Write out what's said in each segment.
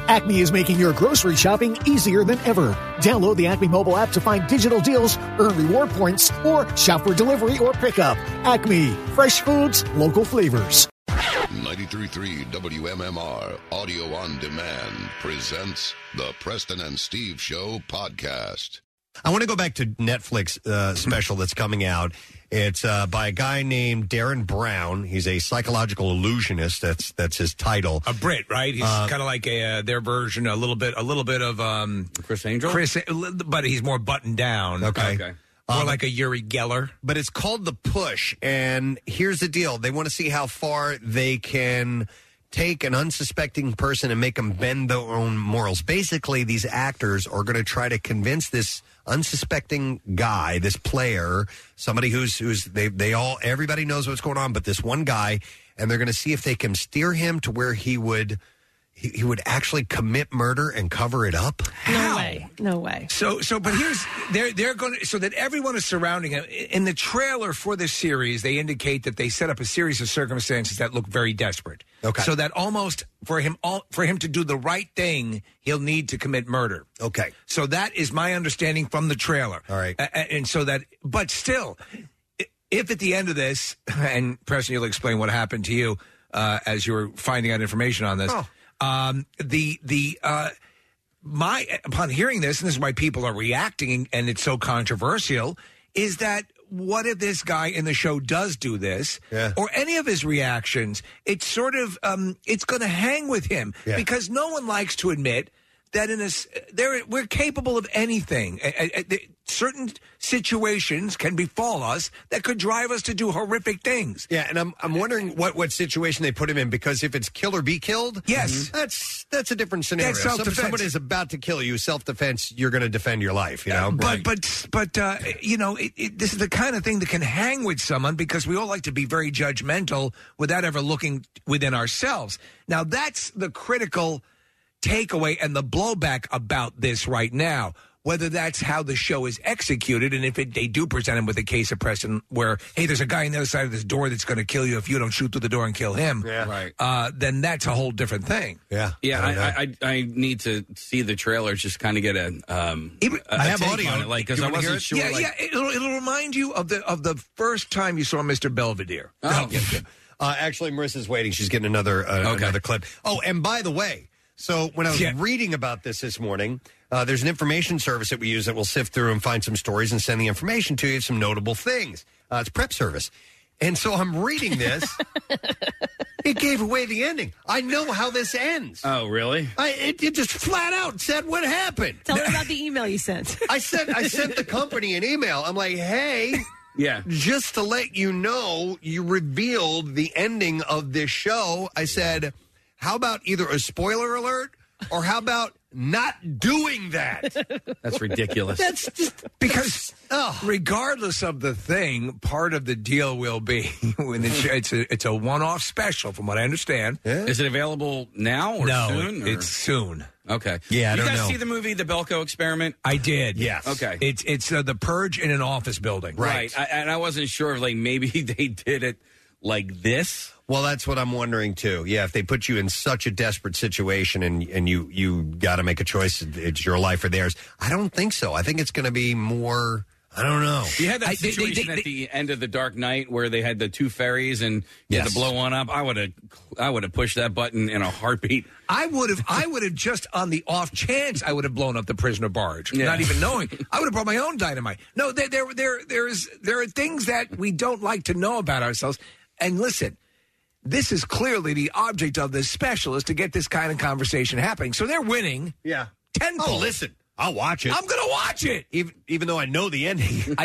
Acme is making your grocery shopping easier than ever. Download the Acme mobile app to find digital deals, earn reward points, or shop for delivery or pickup. Acme, fresh foods, local flavors. 93.3 WMMR Audio on Demand presents the Preston and Steve Show podcast. I want to go back to Netflix special that's coming out. It's by a guy named Darren Brown. He's a psychological illusionist. That's his title. A Brit, right? He's kind of like their version, a little bit of Chris Angel. But he's more buttoned down. Okay. More like a Uri Geller. But it's called The Push, and here's the deal. They want to see how far they can take an unsuspecting person and make them bend their own morals. Basically, these actors are going to try to convince this unsuspecting guy, this player, somebody everybody knows what's going on, but this one guy, and they're going to see if they can steer him to where he would actually commit murder and cover it up. No way. But here's they're going to, so that everyone is surrounding him. In the trailer for this series, they indicate that they set up a series of circumstances that look very desperate. Okay. So that almost for him to do the right thing, he'll need to commit murder. Okay. So that is my understanding from the trailer. All right. And so that, but still, if at the end of this, and Preston, you'll explain what happened to you as you were finding out information on this. Oh. Upon hearing this, and this is why people are reacting, and it's so controversial, is that what if this guy in the show does do this, or any of his reactions? It's sort of it's going to hang with him because no one likes to admit that we're capable of anything. Certain situations can befall us that could drive us to do horrific things. Yeah, and I'm wondering what situation they put him in, because if it's kill or be killed, yes, that's a different scenario. That's self-defense. If someone is about to kill you, self-defense, you're going to defend your life, you know? But you know, this is the kind of thing that can hang with someone, because we all like to be very judgmental without ever looking within ourselves. Now, that's the critical takeaway and the blowback about this right now. Whether that's how the show is executed, and if they do present him with a case of Preston where, hey, there's a guy on the other side of this door that's going to kill you if you don't shoot through the door and kill him, then that's a whole different thing. Yeah, I need to see the trailer, just kind of get a I have audio on it, because I wasn't sure. It'll remind you of the first time you saw Mr. Belvedere. Oh. Actually, Marissa's waiting. She's getting another clip. Oh, and by the way, so when I was reading about this morning, there's an information service that we use that will sift through and find some stories and send the information to you, some notable things. It's Prep Service. And so I'm reading this. It gave away the ending. I know how this ends. Oh, really? It just flat out said what happened. Tell me about the email you sent. I sent the company an email. I'm like, hey... Yeah. Just to let you know, you revealed the ending of this show. I said, how about either a spoiler alert, or how about not doing that? That's ridiculous. That's just because regardless of the thing, part of the deal will be when it's a one-off special, from what I understand. Yeah. Is it available now or soon? No, it's soon. Okay. Yeah, I don't know. You guys see the movie The Belko Experiment? I did. Yes. Okay. It's The Purge in an office building. Right. And I wasn't sure if maybe they did it like this. Well, that's what I'm wondering too. Yeah, if they put you in such a desperate situation and you got to make a choice, it's your life or theirs. I don't think so. I think it's going to be more. I don't know. You had that situation at the end of The Dark Knight where they had the two ferries and you had to blow one up. I would have pushed that button in a heartbeat. I would have just on the off chance I would have blown up the prisoner barge, not even knowing. I would have brought my own dynamite. No, there are things that we don't like to know about ourselves. And listen, this is clearly the object of this special, is to get this kind of conversation happening. So they're winning. Yeah. Tenfold. Oh, listen. I'll watch it. I'm going to watch it. Even though I know the ending.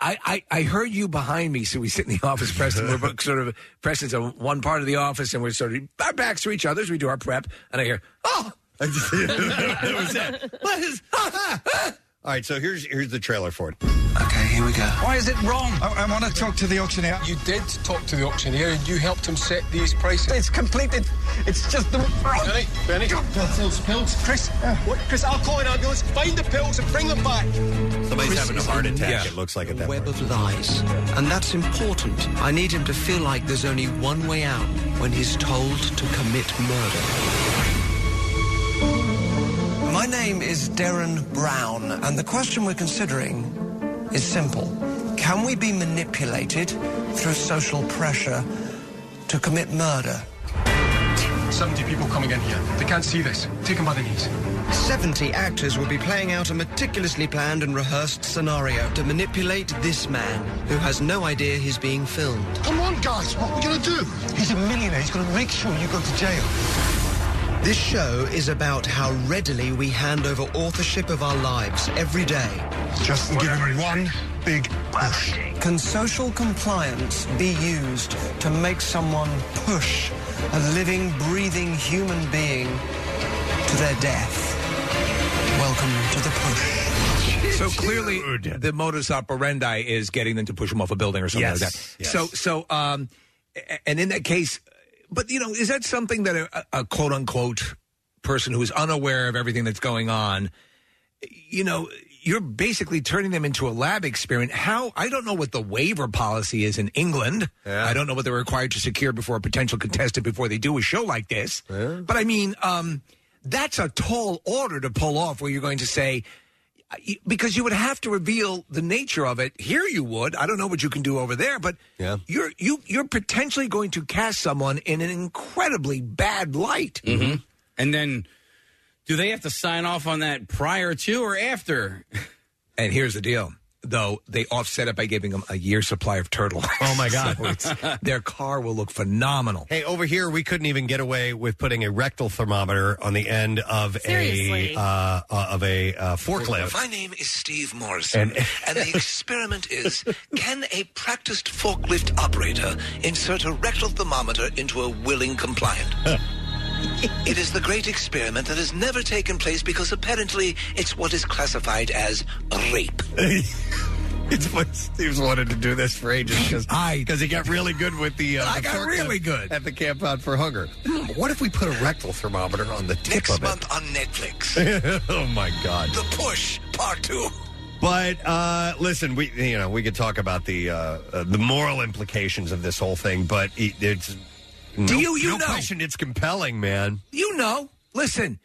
I heard you behind me, so we sit in the office, Preston. We're sort of, Preston's on one part of the office, and we're sort of, our backs to each other as we do our prep, and I hear, oh! That was it. What is... All right, so here's the trailer for it. Okay, here we go. Why is it wrong? I want to talk to the auctioneer. You did talk to the auctioneer and you helped him set these prices. It's completed. It's just the... Benny. Pills. Chris, what? Chris, I'll call an ambulance. Find the pills and bring them back. Somebody's having a heart attack, it looks like, at that web point. of lies. And that's important. I need him to feel like there's only one way out when he's told to commit murder. name is Darren Brown, and the question we're considering is simple. Can we be manipulated through social pressure to commit murder? 70 people coming in here. They can't see this. Take them by the knees. 70 actors will be playing out a meticulously planned and rehearsed scenario to manipulate this man who has no idea he's being filmed. Come on, guys. What are we going to do? He's a millionaire. He's going to make sure you go to jail. This show is about how readily we hand over authorship of our lives every day. Just give him one big push. Can social compliance be used to make someone push a living, breathing human being to their death? Welcome to the push. So clearly, the modus operandi is getting them to push them off a building or something like that. Yes. And in that case, but is that something that a quote unquote person who is unaware of everything that's going on, you're basically turning them into a lab experiment. I don't know what the waiver policy is in England. Yeah. I don't know what they're required to secure before a potential contestant before they do a show like this. Yeah. But I mean, that's a tall order to pull off where you're going to say, because you would have to reveal the nature of it. Here you would. I don't know what you can do over there, but you're potentially going to cast someone in an incredibly bad light. Mm-hmm. And then, do they have to sign off on that prior to or after? And here's the deal. Though they offset it by giving them a year's supply of turtle. Oh, my God. So their car will look phenomenal. Hey, over here, we couldn't even get away with putting a rectal thermometer on the end of Seriously? a forklift. My name is Steve Morrison, and the experiment is, can a practiced forklift operator insert a rectal thermometer into a willing compliant? It is the great experiment that has never taken place because apparently it's what is classified as rape. It's what Steve's wanted to do this for ages because he got really good with the I got really good at the Camp Out for Hunger. What if we put a rectal thermometer on the tip Next of it? month on Netflix. Oh, my God. The Push, Part 2. But listen, we could talk about the moral implications of this whole thing, but it's no question it's compelling, man. Listen,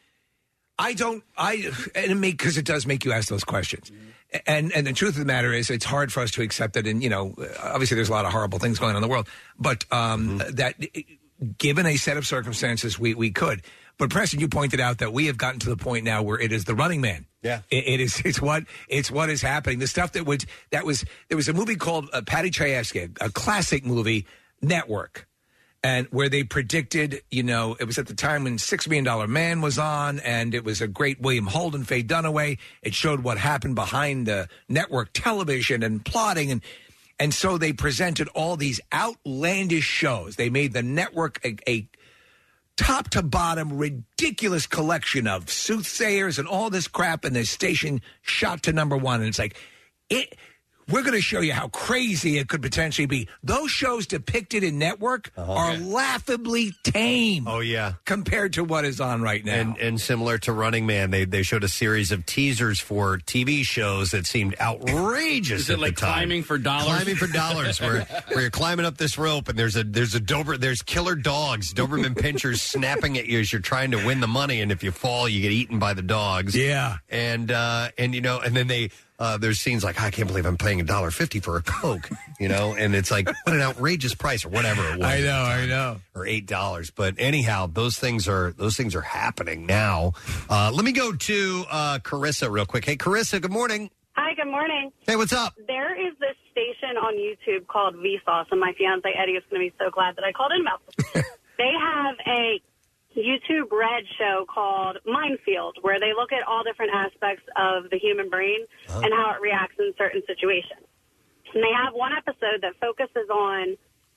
because it does make you ask those questions. And the truth of the matter is, it's hard for us to accept that. And, obviously there's a lot of horrible things going on in the world, but that given a set of circumstances, we could. But Preston, you pointed out that we have gotten to the point now where it is the Running Man. Yeah, it's what is happening. The stuff there was a movie called Patty Chayefsky, a classic movie, Network. And where they predicted, it was at the time when $6 Million Man was on, and it was a great William Holden, Faye Dunaway. It showed what happened behind the network television and plotting. And so they presented all these outlandish shows. They made the network a top to bottom ridiculous collection of soothsayers and all this crap, and the station shot to number one. And it's like, we're going to show you how crazy it could potentially be. Those shows depicted in Network are laughably tame. Oh, yeah. Compared to what is on right now. And similar to Running Man, they showed a series of teasers for TV shows that seemed outrageous. Is it like Climbing for Dollars? Climbing for Dollars, where you're climbing up this rope and there's killer dogs, Doberman pinchers snapping at you as you're trying to win the money, and if you fall, you get eaten by the dogs. Yeah. And then they... there's scenes like, I can't believe I'm paying $1.50 for a Coke, and it's like, what an outrageous price, or whatever it was. I know. Or $8. But anyhow, those things are happening now. Let me go to Carissa real quick. Hey, Carissa, good morning. Hi, good morning. Hey, what's up? There is this station on YouTube called Vsauce, and my fiance Eddie is going to be so glad that I called in about this. They have a YouTube Red show called Minefield, where they look at all different aspects of the human brain and how it reacts in certain situations. And they have one episode that focuses on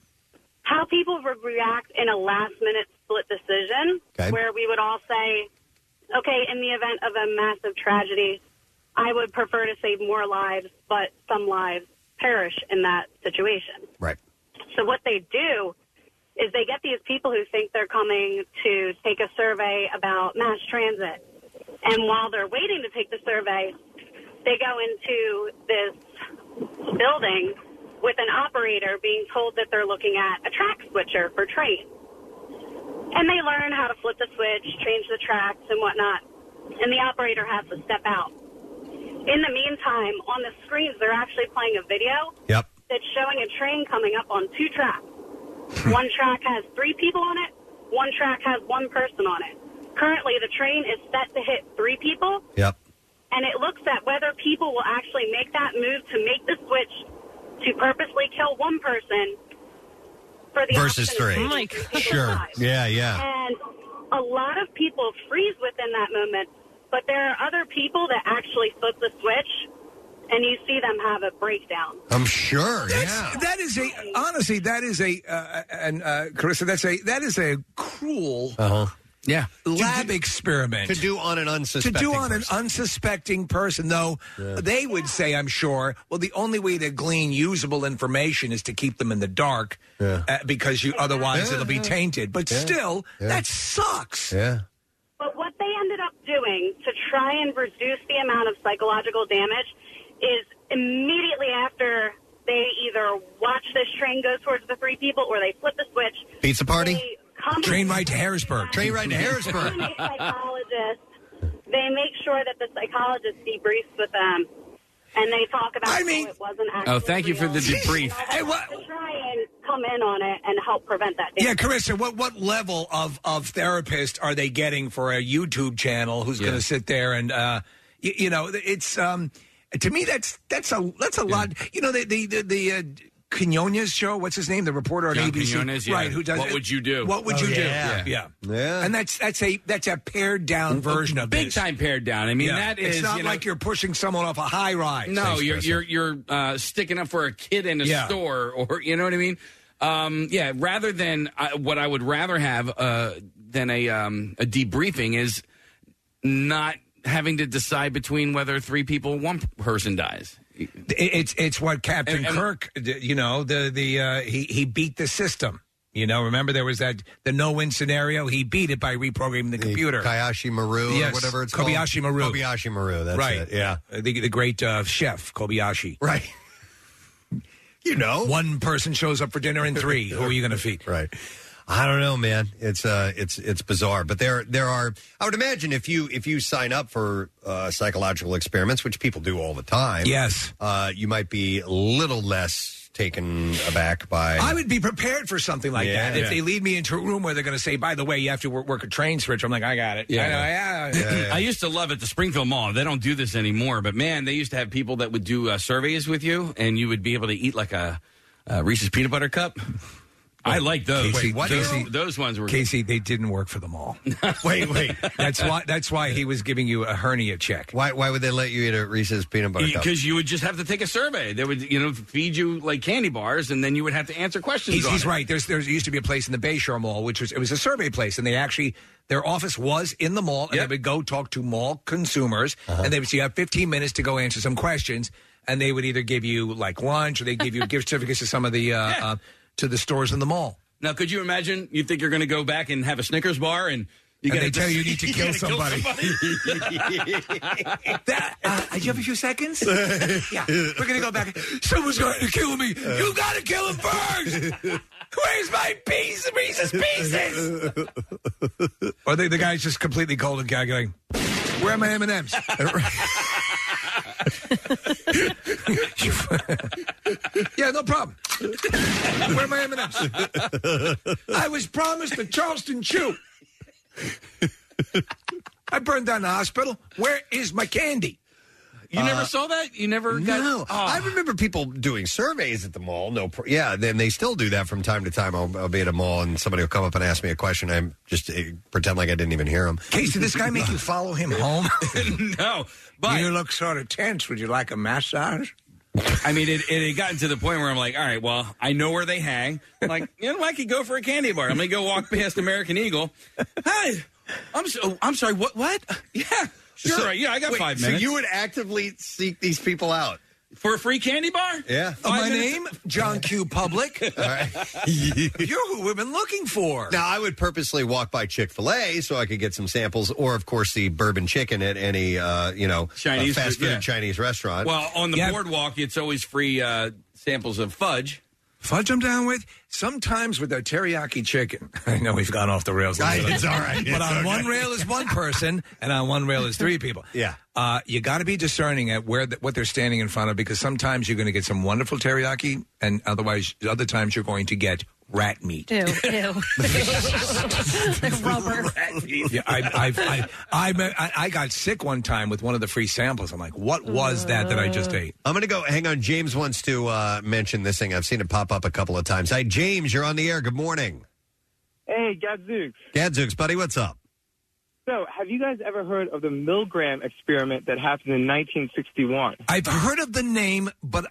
how people would react in a last-minute split decision, where we would all say, okay, in the event of a massive tragedy, I would prefer to save more lives, but some lives perish in that situation. Right. So what they do is they get these people who think they're coming to take a survey about mass transit. And while they're waiting to take the survey, they go into this building with an operator being told that they're looking at a track switcher for trains. And they learn how to flip the switch, change the tracks and whatnot. and the operator has to step out. In the meantime, on the screens, they're actually playing a video that's showing a train coming up on 2 tracks. One track has 3 people on it. One track has 1 person on it. Currently, the train is set to hit 3 people. And it looks at whether people will actually make that move to make the switch to purposely kill 1 person for the versus 3. Oh my God. Sure. Yeah. And a lot of people freeze within that moment, but there are other people that actually flip the switch, and you see them have a breakdown. I'm sure. That is honestly, Carissa, that is a cruel lab experiment To do on an unsuspecting person, though they would say, I'm sure, well, the only way to glean usable information is to keep them in the dark because otherwise it'll be tainted. But still, that sucks. But what they ended up doing to try and reduce the amount of psychological damage is immediately after they either watch this train go towards the 3 people or they flip the switch. Pizza party? Train ride to Harrisburg. Train ride to Harrisburg. They make sure that the psychologist debriefs with them, and they talk about it wasn't actually thank you for the debrief. Hey, to try and come in on it and help prevent that damage. Yeah, Carissa, what level of therapist are they getting for a YouTube channel who's going to sit there and, it's, to me, that's a lot. You know, the Quinones show, what's his name? The reporter on John ABC. Quinones, Right, who does What Would You Do? What would you do? Yeah. And that's a pared down version of big this. time pared down. I mean, that is it's not like you're pushing someone off a high rise. No, you're sticking up for a kid in a store, or you know what I mean. Rather than what I would rather have than a debriefing is not having to decide between whether 3 people, 1 person dies. It's what Captain Kirk, he beat the system. You know, remember there was the no-win scenario? He beat it by reprogramming the computer. Kobayashi Maru or whatever it's called. Kobayashi Maru. Kobayashi Maru, that's it, yeah. The great chef, Kobayashi. Right. You know. 1 person shows up for dinner and 3. Who are you going to feed? Right. I don't know, man. It's bizarre, but there are. I would imagine if you sign up for psychological experiments, which people do all the time, yes, you might be a little less taken aback by. I would be prepared for something like that. If they lead me into a room where they're going to say, "By the way, you have to work a train switch," I'm like, "I got it." I used to love at the Springfield Mall. They don't do this anymore, but man, they used to have people that would do surveys with you, and you would be able to eat like a Reese's peanut butter cup. I like those. Casey, those ones were Casey. They didn't work for the mall. Wait. That's why he was giving you a hernia check. Why would they let you eat a Reese's peanut butter cup? Because you would just have to take a survey. They would feed you like candy bars, and then you would have to answer questions. He's right. There used to be a place in the Bayshore Mall, which was a survey place, and they actually their office was in the mall, and they would go talk to mall consumers, and they would say you have 15 minutes to go answer some questions, and they would either give you like lunch or they give you gift certificates to some of the to the stores in the mall. Now, could you imagine? You think you're going to go back and have a Snickers bar, and they tell you need to kill somebody. Do you have a few seconds? Yeah, we're going to go back. Someone's going to kill me. You got to kill him first. Where's my piece? Reese's Pieces. Or the guy's just completely cold and calculating. Where are my M&Ms? Yeah, no problem. Where are my M&Ms? I was promised a Charleston Chew. I burned down the hospital. Where is my candy? You never saw that? You never got... No. I remember people doing surveys at the mall. Then they still do that from time to time. I'll be at a mall and somebody will come up and ask me a question. I just pretend like I didn't even hear him. Casey, this guy make you follow him home? No. But you look sort of tense. Would you like a massage? I mean, it had gotten to the point where I'm like, all right, well, I know where they hang. I'm like, I could go for a candy bar. I'm going to go walk past American Eagle. Hi. I'm sorry, what? Yeah. Sure, I got 5 minutes. So you would actively seek these people out? For a free candy bar? Yeah. My name, John Q. Public. All right. You're who we've been looking for. Now, I would purposely walk by Chick-fil-A so I could get some samples, or, of course, the bourbon chicken at any, Chinese fast food Chinese restaurant. Well, on the boardwalk, it's always free samples of fudge. fudge them down with? Sometimes with their teriyaki chicken. I know we've gone off the rails. It's all right. But on one rail is one person, and on one rail is three people. Yeah. You got to be discerning at what they're standing in front of, because sometimes you're going to get some wonderful teriyaki, and other times you're going to get rat meat. Ew. Like rubber. Rat meat. Yeah, I got sick one time with one of the free samples. I'm like, what was that I just ate? I'm going to go. Hang on. James wants to mention this thing. I've seen it pop up a couple of times. Hi, James. You're on the air. Good morning. Hey, Gadzooks. Gadzooks, buddy. What's up? So, have you guys ever heard of the Milgram experiment that happened in 1961? I've heard of the name, but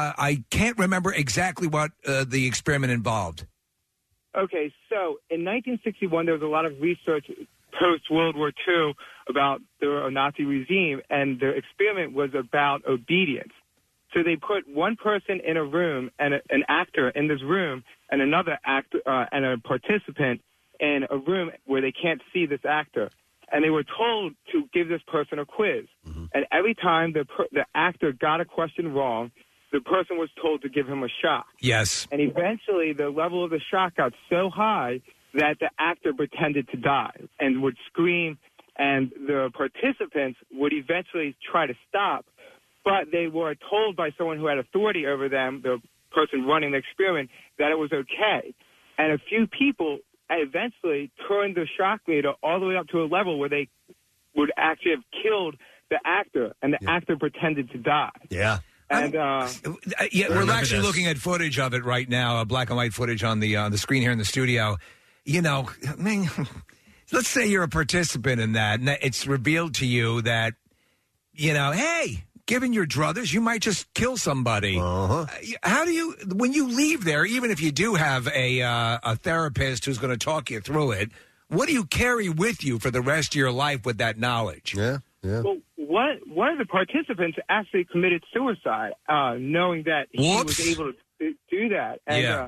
I can't remember exactly what the experiment involved. Okay, so in 1961, there was a lot of research post-World War II about the Nazi regime, and the experiment was about obedience. So they put one person in a room, and an actor in this room, and another actor and a participant in a room where they can't see this actor. And they were told to give this person a quiz. Mm-hmm. And every time the actor got a question wrong, the person was told to give him a shock. Yes. And eventually the level of the shock got so high that the actor pretended to die and would scream, and the participants would eventually try to stop. But they were told by someone who had authority over them, the person running the experiment, that it was okay. And a few people eventually turned the shock meter all the way up to a level where they would actually have killed the actor, and the actor pretended to die. Yeah. And we're actually looking at footage of it right now, black and white footage on the screen here in the studio. You know, I mean, let's say you're a participant in that, and it's revealed to you that, you know, hey, given your druthers, you might just kill somebody. Uh-huh. How do you, when you leave there, even if you do have a therapist who's going to talk you through it, what do you carry with you for the rest of your life with that knowledge? Yeah. Well, one of the participants actually committed suicide, knowing that he was able to do that. And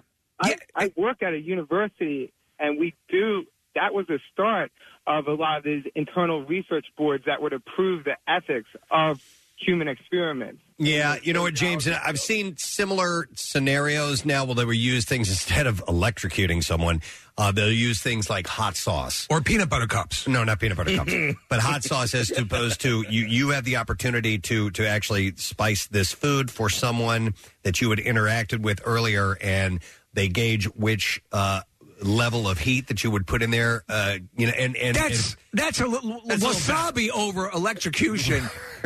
I work at a university, and that was the start of a lot of these internal research boards that would approve the ethics of human experiments. Yeah, you know what, James? I've seen similar scenarios now where they will use things instead of electrocuting someone. They'll use things like hot sauce. Or peanut butter cups. No, not peanut butter cups. But hot sauce as opposed to you have the opportunity to actually spice this food for someone that you had interacted with earlier, and they gauge which level of heat that you would put in there, you know, and that's a little wasabi over electrocution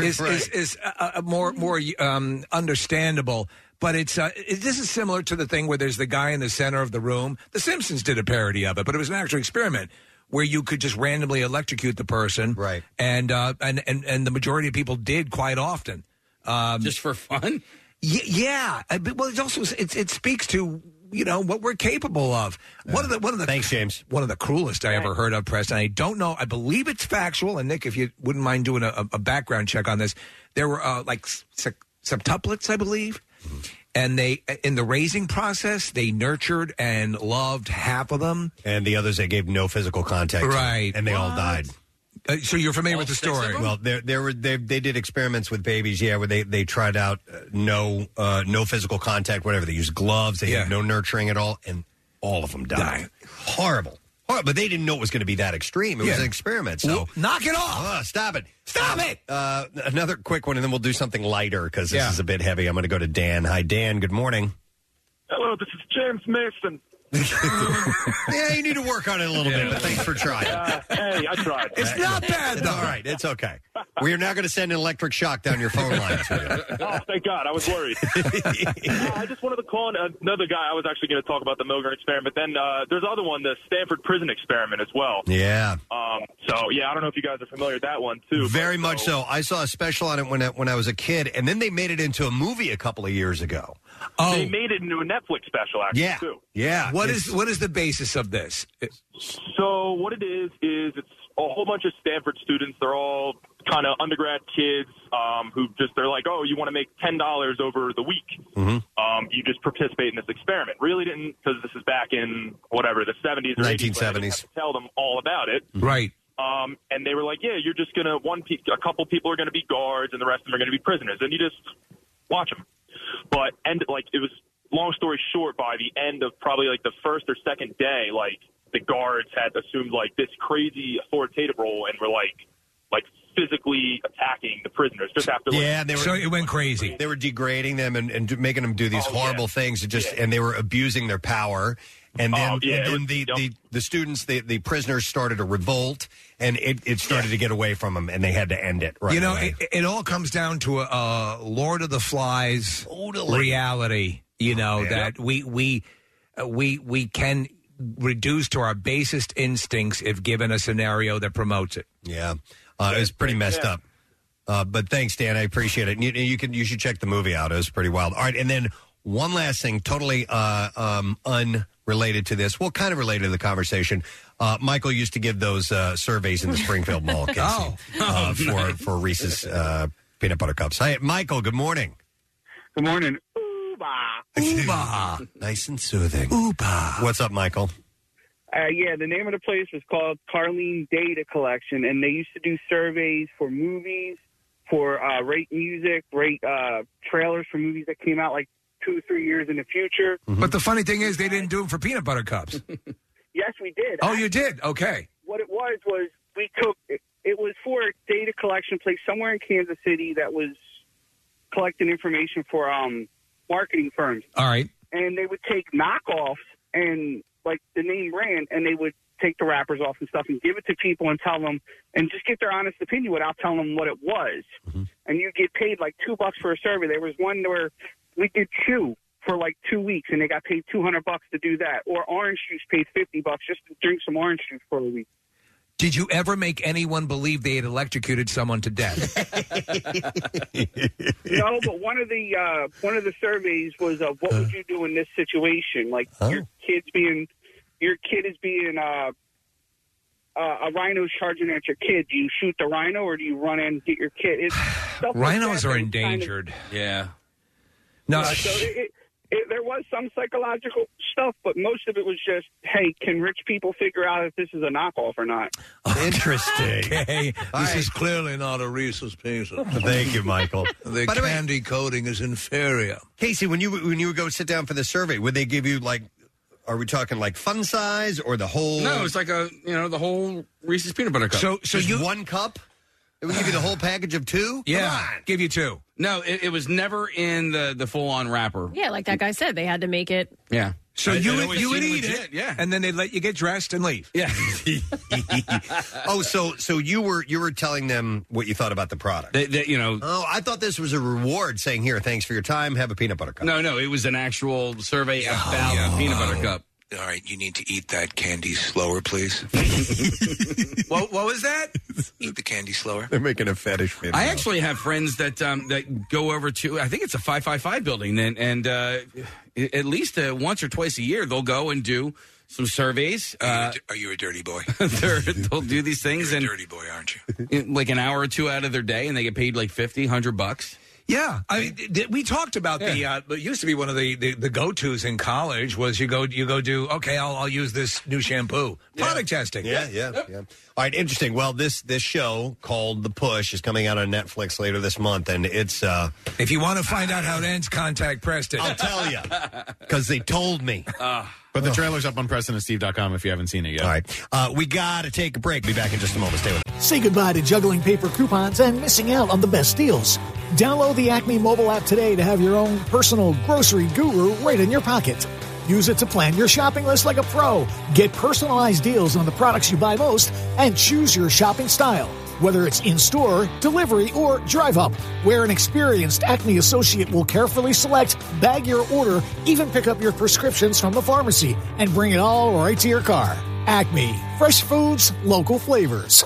is more understandable. But this is similar to the thing where there's the guy in the center of the room. The Simpsons did a parody of it, but it was an actual experiment where you could just randomly electrocute the person, right? And the majority of people did quite often, just for fun. Yeah, well, it also it speaks to, you know, what we're capable of. One of the thanks, James. One of the cruelest I ever heard of, Preston. I don't know. I believe it's factual. And Nick, if you wouldn't mind doing a background check on this, there were like septuplets, I believe, and they in the raising process they nurtured and loved half of them, and the others they gave no physical contact, right? And they all died. So you're familiar with the story? Well, they did experiments with babies, where they tried out no physical contact, whatever. They used gloves, they had no nurturing at all, and all of them died. Horrible. But they didn't know it was going to be that extreme. It was an experiment. So knock it off. Stop it. Stop it. Another quick one, and then we'll do something lighter because this is a bit heavy. I'm going to go to Dan. Hi, Dan. Good morning. Hello, this is James Mason. Yeah, you need to work on it a little bit, but thanks for trying. Hey, I tried. It's not bad, though. All right, it's okay. We are now going to send an electric shock down your phone line to you. Oh, thank God. I was worried. I just wanted to call in another guy. I was actually going to talk about the Milgram experiment. Then there's the other one, the Stanford prison experiment as well. Yeah. I don't know if you guys are familiar with that one, too. Very much so. I saw a special on it when I was a kid, and then they made it into a movie a couple of years ago. Oh. They made it into a Netflix special, actually, too. Yeah. What is the basis of this? So what it is it's a whole bunch of Stanford students. They're all kind of undergrad kids they're like, oh, you want to make $10 over the week. Mm-hmm. You just participate in this experiment. Really didn't, because this is back in, the 70s or 1970s. Tell them all about it. Right. And they were like, yeah, you're just going to, a couple people are going to be guards and the rest of them are going to be prisoners. And you just watch them. But, it was long story short, by the end of probably like the first or second day, like the guards had assumed like this crazy authoritative role and were like physically attacking the prisoners just after. Yeah, so it went crazy. They were degrading them and making them do these horrible things. And they were abusing their power. And then, the students, the prisoners started a revolt, and it started to get away from them, and they had to end it. Right away. It all comes down to a Lord of the Flies reality. That we can reduce to our basest instincts if given a scenario that promotes it. Yeah, it was pretty messed up. But thanks, Dan. I appreciate it. And you should check the movie out. It was pretty wild. All right, and then one last thing, totally unrelated to this. Well, kind of related to the conversation. Michael used to give those surveys in the Springfield Mall, Casey, for Reese's peanut butter cups. Hi, Michael. Good morning. Good morning. Ooba. Nice and soothing. Ooba. What's up, Michael? The name of the place was called Carlene Data Collection, and they used to do surveys for movies, for rate music, rate trailers for movies that came out like 2 or 3 years in the future. Mm-hmm. But the funny thing is, they didn't do them for peanut butter cups. Yes, we did. Oh, you did? Okay. What it was we took it was for a data collection place somewhere in Kansas City that was collecting information for marketing firms. All right. And they would take knockoffs and like the name brand, and they would take the wrappers off and stuff and give it to people and tell them and just get their honest opinion without telling them what it was. Mm-hmm. And you get paid like $2 for a survey. There was one where we did chew for like 2 weeks, and they got paid $200 to do that. Or orange juice paid $50 just to drink some orange juice for a week. Did you ever make anyone believe they had electrocuted someone to death? No, but one of the surveys was what would you do in this situation? Like your kid is being a rhino's charging at your kid. Do you shoot the rhino or do you run in and get your kid? It's stuff Rhinos like are endangered. Yeah. No, so there was some psychological stuff, but most of it was just, hey, can rich people figure out if this is a knockoff or not? Interesting. Okay. This is clearly not a Reese's Pieces. Thank you, Michael. The candy coating is inferior. Casey, when you would go sit down for the survey, would they give you like, are we talking like fun size or the whole? No, it's like the whole Reese's peanut butter cup. So just one cup? It would give you the whole package of 2? Yeah, give you 2. No, it was never in the full-on wrapper. Yeah, like that guy said, they had to make it. Yeah. So you would eat legit, it, yeah, and then they'd let you get dressed and leave. Yeah. So you were telling them what you thought about the product. Oh, I thought this was a reward, saying, "Here, thanks for your time. Have a peanut butter cup." No, it was an actual survey about peanut butter cup. All right, you need to eat that candy slower, please. What was that? Eat the candy slower. They're making a fetish video. I actually have friends that go over to, I think it's a 555 building, and at least once or twice a year they'll go and do some surveys. Are you a dirty boy? They'll do these things. You're a and dirty boy, aren't you? Like an hour or two out of their day, and they get paid like $50, $100. Yeah, I mean, we talked about it used to be one of the go-tos in college was you go do, okay, I'll use this new shampoo. Product testing. Yeah. All right, interesting. Well, this show called The Push is coming out on Netflix later this month, and it's... if you want to find out how it ends, contact Preston. I'll tell you, because they told me. But the trailer's up on PrestonandSteve.com if you haven't seen it yet. All right. We got to take a break. Be back in just a moment. Stay with us. Say goodbye to juggling paper coupons and missing out on the best deals. Download the Acme mobile app today to have your own personal grocery guru right in your pocket. Use it to plan your shopping list like a pro. Get personalized deals on the products you buy most and choose your shopping style. Whether it's in-store, delivery, or drive-up, where an experienced Acme associate will carefully select, bag your order, even pick up your prescriptions from the pharmacy, and bring it all right to your car. Acme. Fresh foods, local flavors.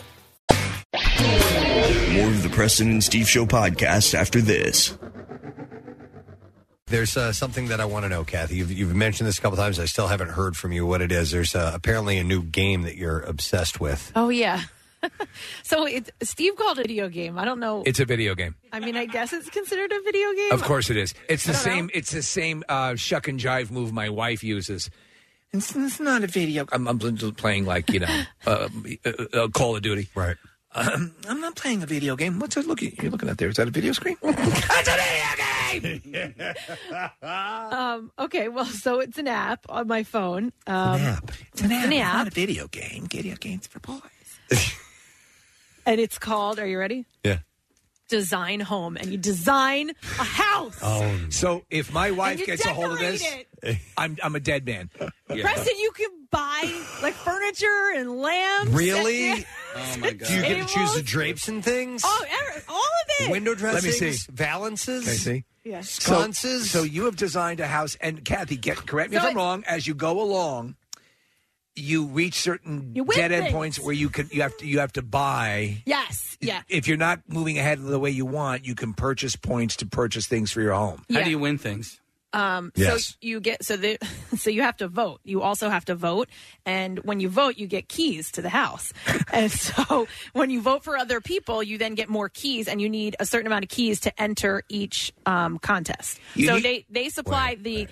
More of the Preston and Steve Show podcast after this. There's something that I want to know, Kathy. You've mentioned this a couple times. I still haven't heard from you what it is. There's apparently a new game that you're obsessed with. Oh, yeah. So Steve called it a video game. I don't know. It's a video game. I mean, I guess it's considered a video game. Of course it is. It's the same. It's the same shuck and jive move my wife uses. It's not a video. I'm playing like Call of Duty. Right. I'm not playing a video game. What's that? You're looking at there. Is that a video screen? That's a video game. Okay, well, so it's an app on my phone. It's an app. It's an app. It's not a video game. Video games for boys. And it's called, are you ready? Yeah. Design Home. And you design a house. Oh, so if my And wife you gets a hold of this, decorate I'm a dead man. Preston, you can buy like furniture and lamps. Really? And, Oh my god! Do you get to choose the drapes and things? Oh, all of it. Window dressings, Let me see. valances. Can I see? Yeah. Sconces. So you have designed a house, and Kathy, correct me if I'm wrong. As you go along, you reach certain You win dead end things. points where you have to buy. Yes. Yeah. If you're not moving ahead the way you want, you can purchase points to purchase things for your home. How do you win things? Yes. So you get so you have to vote. You also have to vote, and when you vote, you get keys to the house. And so when you vote for other people, you then get more keys, and you need a certain amount of keys to enter each contest. They supply the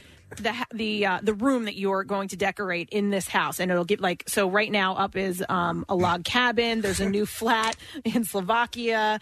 room that you're going to decorate in this house, and it'll get like so. Right now, up is a log cabin. There's a new flat in Slovakia.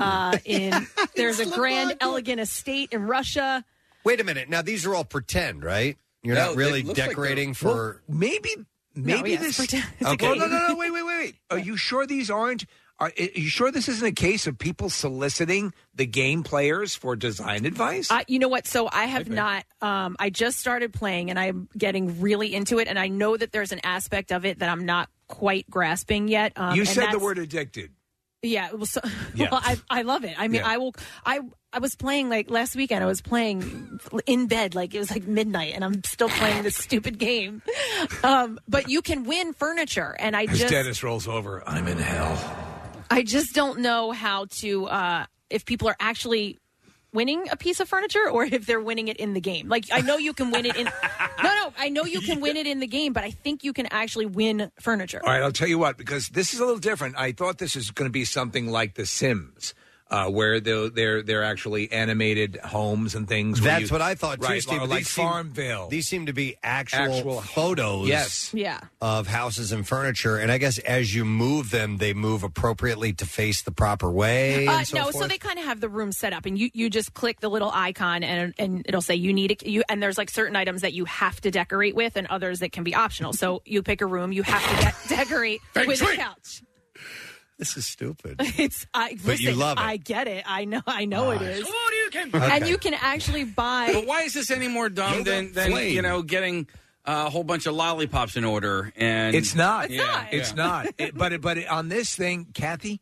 There's a grand, elegant estate in Russia. Wait a minute. Now these are all pretend, right? You're not really decorating for. Maybe this. It's Okay. okay. No. Wait. Are you sure these aren't? Are you sure this isn't a case of people soliciting the game players for design advice? You know what? So I have not. I just started playing, and I'm getting really into it. And I know that there's an aspect of it that I'm not quite grasping yet. You said the word addicted. Yeah. Well, Yeah. well, I love it. I mean, Yeah. I was playing like last weekend. I was playing in bed, like it was like midnight, and I'm still playing this stupid game. But you can win furniture, and As Dennis rolls over, I'm in hell. I just don't know how to if people are actually winning a piece of furniture or if they're winning it in the game. Like I know you can win it in I know you can win it in the game, but I think you can actually win furniture. All right, I'll tell you what, because this is a little different. I thought this is going to be something like The Sims. Where they're actually animated homes and things. That's what I thought too, right, Steve. or like These seem- Farmville. These seem to be actual photos. Yes. Yeah. Of houses and furniture, and I guess as you move them, they move appropriately to face the proper way. And so forth? So they kind of have the room set up, and you just click the little icon, and it'll say you need it. And there's like certain items that you have to decorate with, and others that can be optional. So you pick a room, you have to decorate with a couch. This is stupid. But you love it. I get it. I know it is. Okay. And you can actually buy. But why is this any more dumb than getting a whole bunch of lollipops in order? And It's not. It's not. But on this thing, Kathy,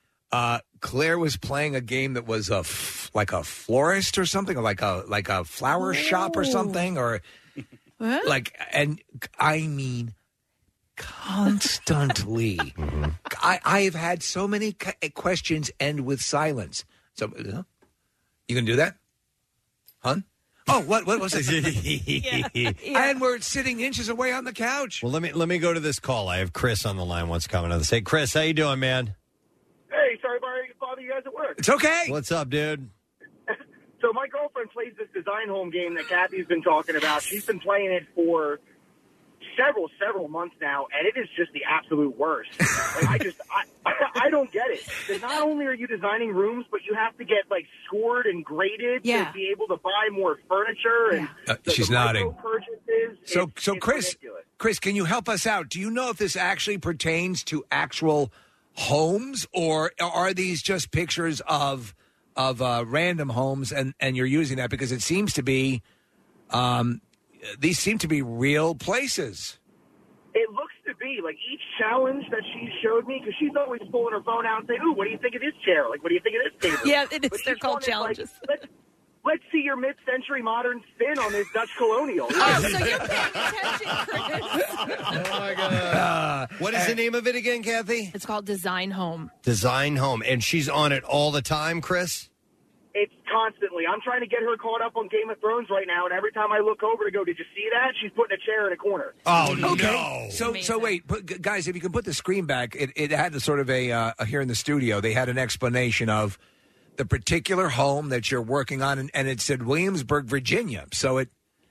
Claire was playing a game that was like a florist or something, or like a flower shop or something, or like, and I mean, constantly. I have had so many questions end with silence. So, you gonna do that, huh? Oh, what was it? And we're sitting inches away on the couch. Well, let me go to this call. I have Chris on the line. What's coming on this? Hey, Chris, how you doing, man? Hey, sorry to bother you guys at work. It's okay. What's up, dude? So my girlfriend plays this design home game that Kathy's been talking about. She's been playing it for several months now, and it is just the absolute worst. Like, I don't get it. Because not only are you designing rooms, but you have to get like scored and graded to be able to buy more furniture. And She's nodding. purchases. So it's Chris, ridiculous. Chris, can you help us out? Do you know if this actually pertains to actual homes, or are these just pictures of random homes, and you're using that because it seems to be these seem to be real places? It looks to be like each challenge that she showed me, because she's always pulling her phone out and saying, "Ooh, what do you think of this chair? Like, what do you think of this table?" Yeah, it is. But They're each called one is challenges. Like, let's see your mid-century modern spin on this Dutch colonial. Oh, so you're paying attention, Chris. Oh my God! What is the name of it again, Kathy? It's called Design Home. Design Home, and she's on it all the time, Chris. It's constantly. I'm trying to get her caught up on Game of Thrones right now, and every time I look over to go, "Did you see that?" She's putting a chair in a corner. Oh Okay. So wait, guys, if you can put the screen back, it had a sort of a here in the studio. They had an explanation of the particular home that you're working on, and it said Williamsburg, Virginia. So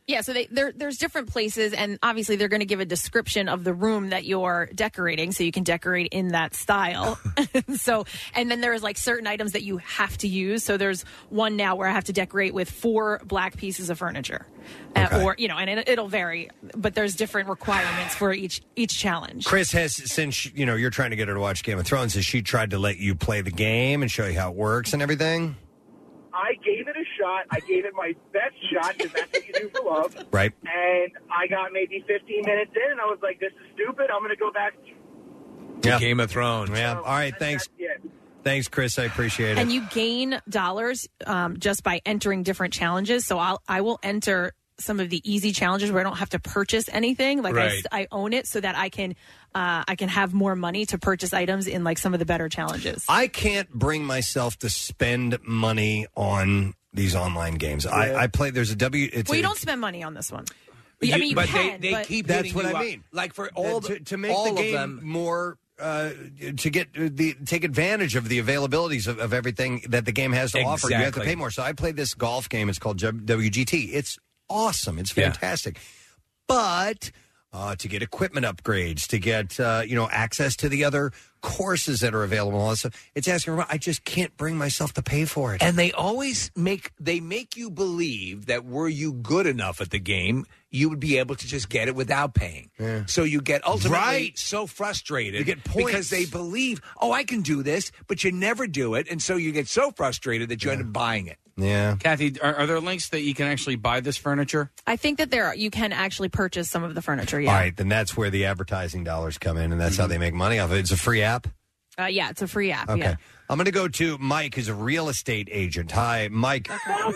Yeah, so there's different places, and obviously they're going to give a description of the room that you're decorating, so you can decorate in that style. And then there's like certain items that you have to use. So there's one now where I have to decorate with 4 black pieces of furniture, or and it'll vary, but there's different requirements for each challenge. Chris has, since you're trying to get her to watch Game of Thrones, has she tried to let you play the game and show you how it works and everything? I gave it a shot. I gave it my best shot because that's what you do for love. Right. And I got maybe 15 minutes in, and I was like, this is stupid. I'm going to go back Yeah. Game of Thrones. Yeah. All right. Thanks. Thanks, Chris. I appreciate it. And you gain dollars just by entering different challenges. So I will enter some of the easy challenges where I don't have to purchase anything. Like Right. I own it so that I can have more money to purchase items in like some of the better challenges. I can't bring myself to spend money on these online games. I play. There's a You don't spend money on this one. I mean, you but can, they but keep That's hitting what you I up. mean. Like for all to make all the of game them, more to get take advantage of the availabilities of everything that the game has to offer. You have to Exactly. pay more. So I played this golf game. It's called WGT. It's awesome. It's fantastic. But to get equipment upgrades, to get access to the other courses that are available, all that stuff, it's asking for. I just can't bring myself to pay for it. and they always make you believe that were you good enough at the game, you would be able to just get it without paying. So you get ultimately so frustrated You get points. because they believe, I can do this, but you never do it, and so you get so frustrated that you end up buying it. Yeah. Kathy, are there links that you can actually buy this furniture? I think that you can actually purchase some of the furniture. Yeah. All right, then that's where the advertising dollars come in, and that's how they make money off it. It's a free app. Yeah, it's a free app. Okay. Yeah. I'm going to go to Mike, who's a real estate agent. Hi, Mike.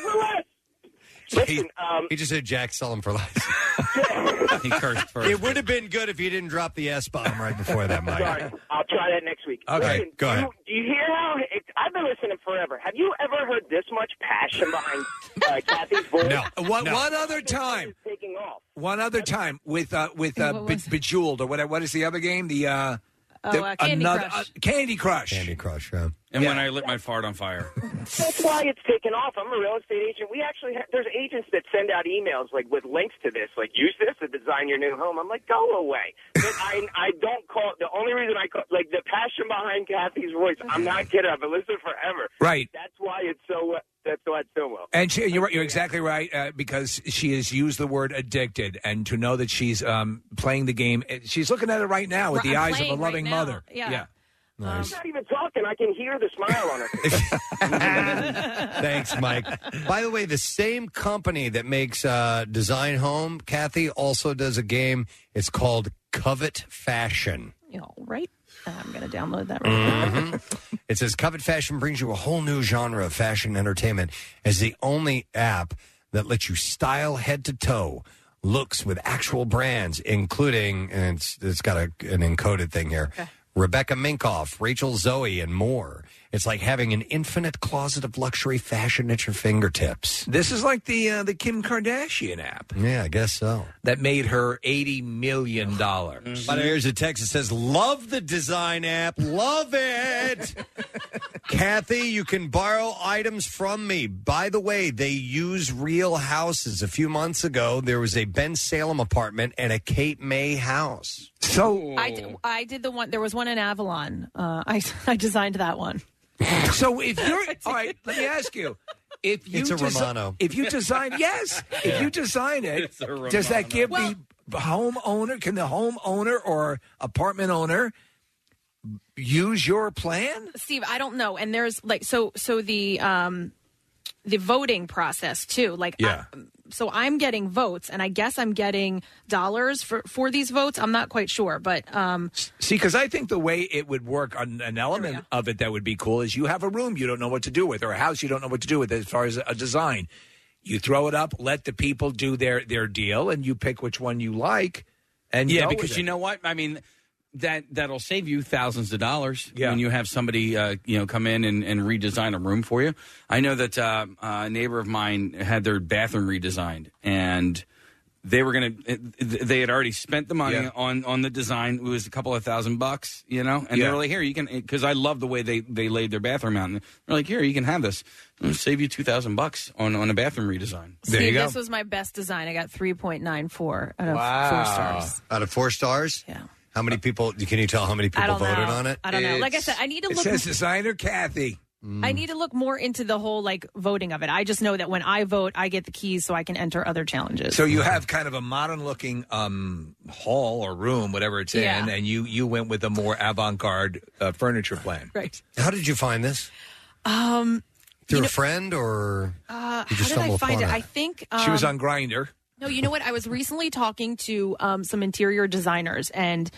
Listen, He just said Jack sell them for less. He cursed first. It would have been good if you didn't drop the S-bomb right before that, Mike. Sorry, I'll try that next week. Okay, Listen, go ahead. Do you hear how I've been listening forever? Have you ever heard this much passion behind Kathy's voice? One other time. Taking off. One other time with Bejeweled, or what is the other game? Candy Crush. Candy Crush. Candy Crush, yeah. And when I lit my fart on fire. That's why it's taken off. I'm a real estate agent. We actually there's agents that send out emails like with links to this, like use this to design your new home. I'm like, go away. But I don't call. The only reason I call like the passion behind Kathy's voice. I'm not kidding. I've been listening forever. Right. That's why it's so. That's why it's so well. And you're exactly right, because she has used the word addicted, and to know that she's playing the game, she's looking at it right now with the I'm eyes of a playing loving right now. mother. Yeah. Nice. I'm not even talking. I can hear the smile on her face. Thanks, Mike. By the way, the same company that makes Design Home, Kathy, also does a game. It's called Covet Fashion. All right. I'm going to download that right now. It says Covet Fashion brings you a whole new genre of fashion entertainment as the only app that lets you style head to toe looks with actual brands, including, and it's got an encoded thing here, Rebecca Minkoff, Rachel Zoe, and more. It's like having an infinite closet of luxury fashion at your fingertips. This is like the Kim Kardashian app. Yeah, I guess so. That made her $80 million. But here's a text that says, love the design app. Love it. Kathy, you can borrow items from me. By the way, they use real houses. A few months ago, there was a Ben Salem apartment and a Cape May house. So I did the one. There was one in Avalon. I designed that one. So if you're all right, let me ask you: if you It's a Romano. if you design, if you design it, It's a Romano. does that give the homeowner? Can the homeowner or apartment owner use your plan? Steve, I don't know. And there's like so the voting process too. Like so I'm getting votes, and I guess I'm getting dollars for these votes. I'm not quite sure, but See, because I think the way it would work on an element of it that would be cool is you have a room you don't know what to do with, or a house you don't know what to do with as far as a design. You throw it up, let the people do their deal, and you pick which one you like. And Yeah, go because with you it. know what? I mean, that'll save you thousands of dollars when you have somebody come in and redesign a room for you. I know that a neighbor of mine had their bathroom redesigned, and they were going to. They had already spent the money on the design. It was a couple of $1,000, you know. And they were like, "Here, you can." Because I love the way they laid their bathroom out. And they're like, "Here, you can have this. I'll save you $2,000 on a bathroom redesign." There you go. This was my best design. I got 3.94 out of 4 stars. Out of 4 stars? Yeah. How many people? Can you tell how many people voted on it? I don't know. Like I said, I need to look. It says designer Kathy. I need to look more into the whole voting of it. I just know that when I vote, I get the keys so I can enter other challenges. So you have kind of a modern-looking hall or room, whatever it's in, and you went with a more avant-garde furniture plan. Right. How did you find this? Through a friend, or how did I find it? I think she was on Grindr. No, you know what? I was recently talking to some interior designers and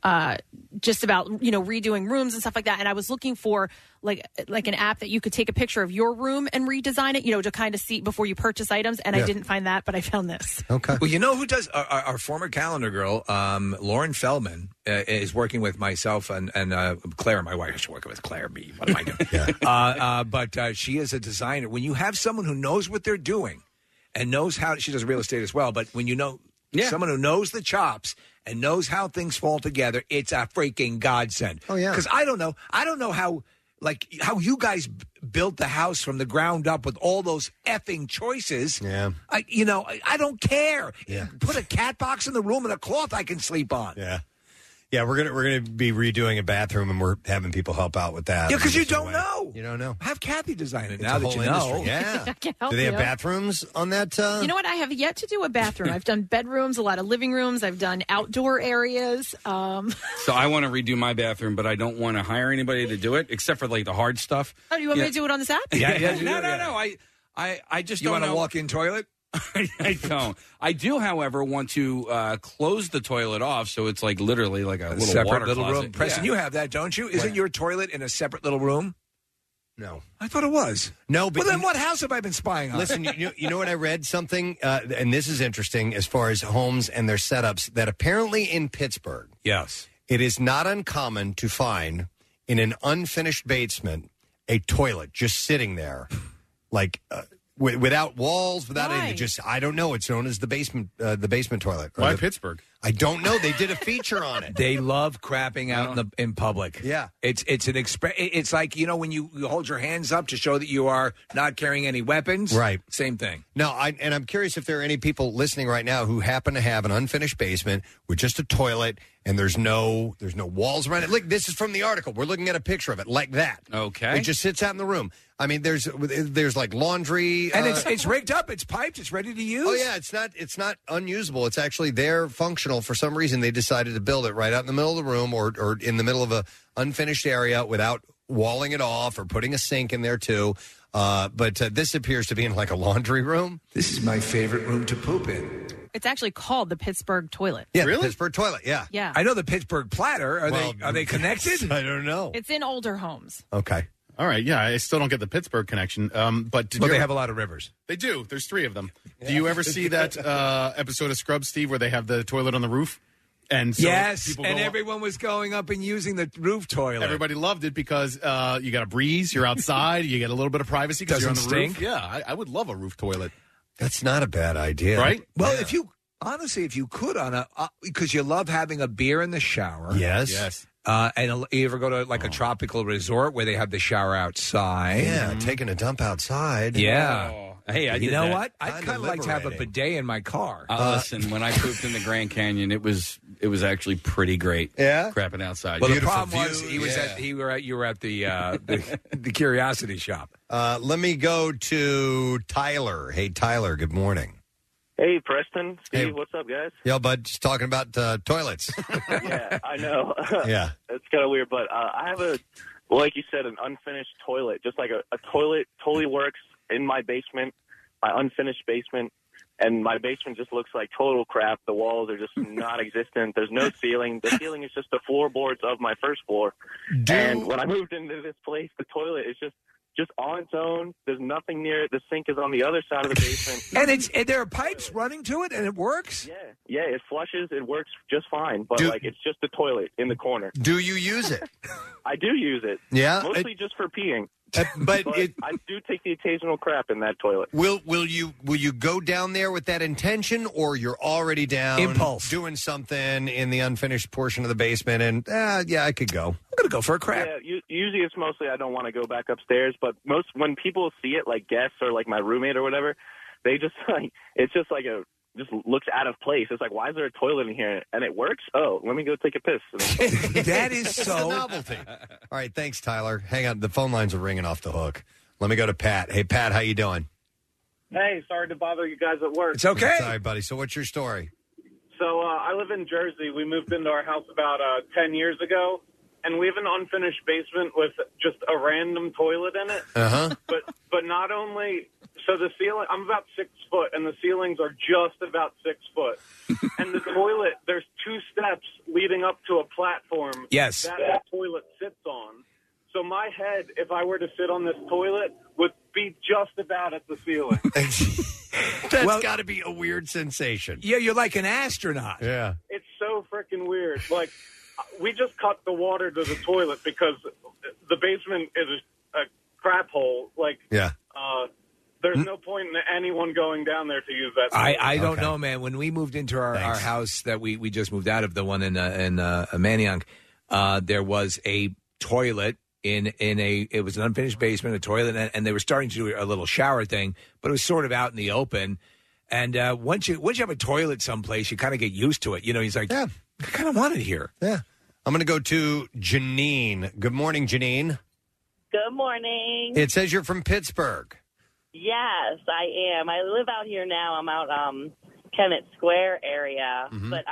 just about redoing rooms and stuff like that. And I was looking for like an app that you could take a picture of your room and redesign it, to kind of see before you purchase items. And I didn't find that, but I found this. Okay. Well, you know who does? Our former calendar girl, Lauren Feldman, is working with myself and Claire, my wife. She's working with Claire B. What am I doing? But she is a designer. When you have someone who knows what they're doing and knows how, she does real estate as well, but when you know someone who knows the chops and knows how things fall together, it's a freaking godsend. Oh, yeah. Because I don't know how you guys built the house from the ground up with all those effing choices. Yeah. I don't care. Yeah. Put a cat box in the room and a cloth I can sleep on. Yeah. Yeah, we're gonna be redoing a bathroom, and we're having people help out with that. Yeah, because you don't know. You don't know. Have Kathy design it It's now a that whole you know. industry. Yeah. I can help Do they have you. bathrooms on that? You know what? I have yet to do a bathroom. I've done bedrooms, a lot of living rooms. I've done outdoor areas. So I want to redo my bathroom, but I don't want to hire anybody to do it, except for the hard stuff. Oh, do you want me to do it on this app? No. I just You don't want a know. walk-in toilet? I don't. I do, however, want to close the toilet off so it's literally like a little separate water little closet. room. Preston, you have that, don't you? Isn't your toilet in a separate little room? No. I thought it was. No, but well, then what house have I been spying on? Listen, you know what I read something, and this is interesting as far as homes and their setups, that apparently in Pittsburgh, yes, it is not uncommon to find in an unfinished basement a toilet just sitting there, without walls, without anything. Just, I don't know. It's known as the basement toilet. Why Pittsburgh? I don't know. They did a feature on it. They love crapping out in public. Yeah, it's like when you hold your hands up to show that you are not carrying any weapons. Right. Same thing. No, I'm curious if there are any people listening right now who happen to have an unfinished basement with just a toilet and there's no walls around it. Look, this is from the article. We're looking at a picture of it like that. Okay. It just sits out in the room. I mean, there's laundry, and it's rigged up, it's piped, it's ready to use. Oh yeah, it's not unusable. It's actually there, functional. For some reason, they decided to build it right out in the middle of the room or in the middle of a unfinished area without walling it off or putting a sink in there too. But this appears to be in a laundry room. This is my favorite room to poop in. It's actually called the Pittsburgh toilet. Yeah, really? Pittsburgh toilet. Yeah, yeah. I know the Pittsburgh platter. Are they connected? I don't know. It's in older homes. Okay. All right, yeah, I still don't get the Pittsburgh connection. But they have a lot of rivers. They do. There's 3 of them. Yeah. Do you ever see that episode of Scrubs, Steve, where they have the toilet on the roof? And so yes, people and go everyone was going up and using the roof toilet. Everybody loved it because you got a breeze, you're outside, you get a little bit of privacy because you're on the stink. roof. Yeah, I would love a roof toilet. That's not a bad idea. Right? Well, if you could because you love having a beer in the shower. Yes. And you ever go to a tropical resort where they have the shower outside? Yeah, taking a dump outside. Yeah. Oh. Hey, I you did know that. what? I'd kind of like to have a bidet in my car. Listen, when I pooped in the Grand Canyon, it was actually pretty great. Yeah, crapping outside. Well, the problem was you were at the Curiosity Shop. Let me go to Tyler. Hey, Tyler. Good morning. Hey, Preston. Steve, Hey. what's up, guys? Yo, bud, just talking about toilets. Yeah, I know. Yeah. It's kind of weird, but I have like you said, an unfinished toilet. Just like a toilet totally works in my basement, my unfinished basement, and my basement just looks like total crap. The walls are just non-existent. There's no ceiling. The ceiling is just the floorboards of my first floor. And when I moved into this place, the toilet is just on its own. There's nothing near it. The sink is on the other side of the basement. And there are pipes running to it, and it works? Yeah, it flushes. It works just fine. But, it's just a toilet in the corner. Do you use it? I do use it. Yeah? Mostly just for peeing. But I do take the occasional crap in that toilet. Will you go down there with that intention, or you're already down Impulse. doing something in the unfinished portion of the basement and I could go. I'm gonna go for a crap. Yeah, usually it's mostly I don't want to go back upstairs, but when people see it, like guests or like my roommate or whatever, they just like it's just like just looks out of place. It's like, why is there a toilet in here? And it works? Oh, let me go take a piss. That is It's so a novelty. All right, thanks, Tyler. Hang on, the phone lines are ringing off the hook. Let me go to Pat. Hey, Pat, how you doing? Hey, sorry to bother you guys at work. It's okay. Sorry, buddy. So what's your story? So I live in Jersey. We moved into our house about 10 years ago, and we have an unfinished basement with just a random toilet in it. Uh-huh. But not only... So the ceiling, I'm about 6 foot, and the ceilings are just about 6 foot. And the toilet, there's 2 steps leading up to a platform Yes. that the toilet sits on. So my head, if I were to sit on this toilet, would be just about at the ceiling. That's got to be a weird sensation. Yeah, you're like an astronaut. Yeah. It's so freaking weird. Like, we just cut the water to the toilet because the basement is a crap hole. Like, yeah. There's no point in anyone going down there to use that. I don't know, man. When we moved into our house that we just moved out of, the one in Manayunk, there was a toilet it was an unfinished basement, a toilet, and they were starting to do a little shower thing, but it was sort of out in the open. And once you have a toilet someplace, you kind of get used to it. You know, he's like, I kind of want it here. Yeah. I'm going to go to Janine. Good morning, Janine. Good morning. It says you're from Pittsburgh. Yes, I am. I live out here now. I'm out Kennett Square area. Mm-hmm. But,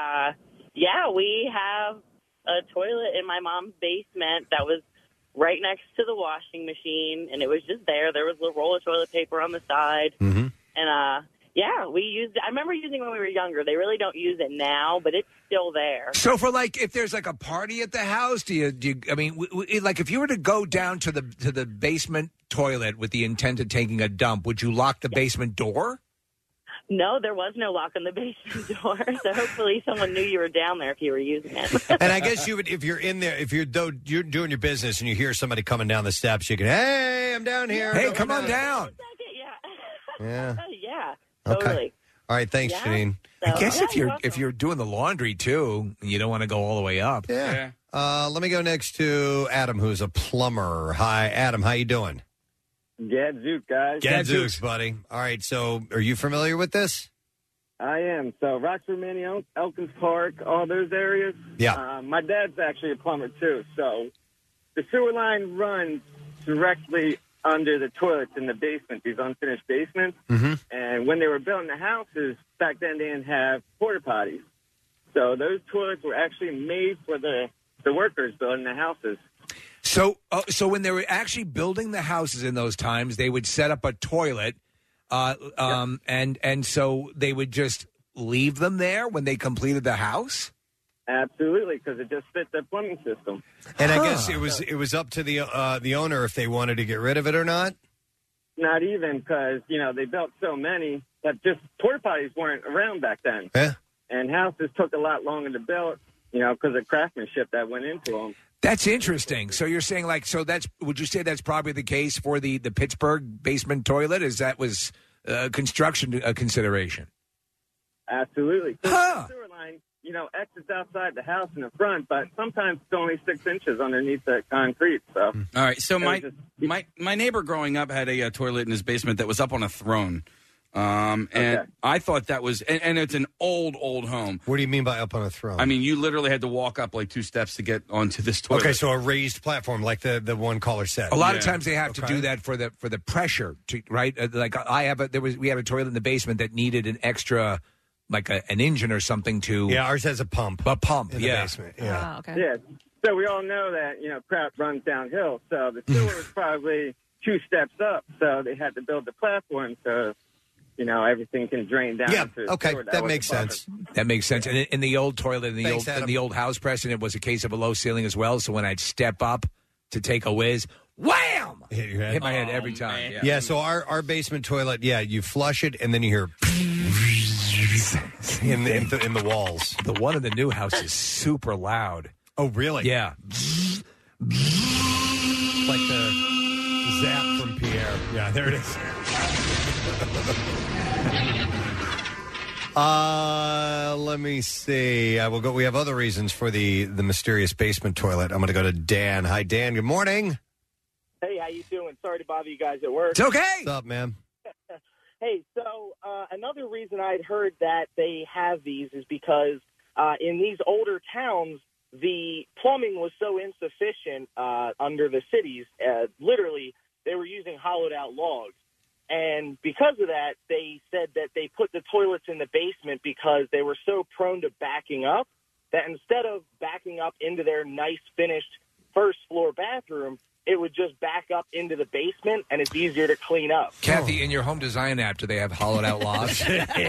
we have a toilet in my mom's basement that was right next to the washing machine, and it was just there. There was a roll of toilet paper on the side. Mm-hmm. And, we used it. I remember using it when we were younger. They really don't use it now, but it's still there. So for if there's like a party at the house, do you I mean, like if you were to go down to the basement toilet with the intent of taking a dump, would you lock the basement door? No, there was no lock on the basement door, so hopefully someone knew you were down there if you were using it. And I guess you would, if you're in there, if you're doing your business and you hear somebody coming down the steps, you can, hey, I'm down here. Hey, come on down. Yeah. Yeah, Okay. totally. All right, thanks, Janine. I guess if you're doing the laundry too, you don't want to go all the way up. Yeah. Let me go next to Adam, who's a plumber. Hi, Adam. How you doing? Gadzooks, guys. Gadzooks, buddy. All right, so are you familiar with this? I am. So Roxbury, Manny, Elkins Park, all those areas. Yeah. My dad's actually a plumber, too. So the sewer line runs directly under the toilets in the basement, these unfinished basements. Mm-hmm. And when they were building the houses, back then they didn't have porta potties. So those toilets were actually made for the workers building the houses. So when they were actually building the houses in those times, they would set up a toilet, and so they would just leave them there when they completed the house? Absolutely, because it just fit the plumbing system. And I guess it was up to the owner if they wanted to get rid of it or not? Not even, because, they built so many that just porta potties weren't around back then. Yeah. And houses took a lot longer to build, because of craftsmanship that went into them. That's interesting. So you're saying would you say that's probably the case for the Pittsburgh basement toilet? Is that was construction consideration? Absolutely. The sewer line, exits outside the house in the front, but sometimes it's only 6 inches underneath the concrete. So. All right. So my neighbor growing up had a toilet in his basement that was up on a throne. And I thought that was, and it's an old home. What do you mean by up on a throne? I mean, you literally had to walk up like 2 steps to get onto this toilet. Okay, so a raised platform like the one caller said. A lot of times they have to do that for the pressure, right? Like we had a toilet in the basement that needed an extra, like an engine or something to. Yeah, ours has a pump. A pump, in the basement. Yeah. Oh, okay. Yeah. So we all know that, crap runs downhill. So the sewer was probably 2 steps up. So they had to build the platform so everything can drain down. Yeah, to okay, that makes sense. That makes sense. And in the old toilet, in the old house, Preston, it was a case of a low ceiling as well. So when I'd step up to take a whiz, wham! Hit your head. Hit my head every time. Yeah. So our basement toilet, you flush it and then you hear in the walls. The one in the new house is super loud. Oh, really? Yeah. Like the zap. Pierre. Yeah, there it is. Let me see. We have other reasons for the mysterious basement toilet. I'm going to go to Dan. Hi, Dan. Good morning. Hey, how you doing? Sorry to bother you guys at work. It's okay. What's up, man? Hey, so another reason I'd heard that they have these is because in these older towns, the plumbing was so insufficient under the cities. Literally, they were using hollowed-out logs. And because of that, they said that they put the toilets in the basement because they were so prone to backing up that instead of backing up into their nice finished first-floor bathroom, it would just back up into the basement, and it's easier to clean up. Kathy, in your home design app, do they have hollowed-out logs?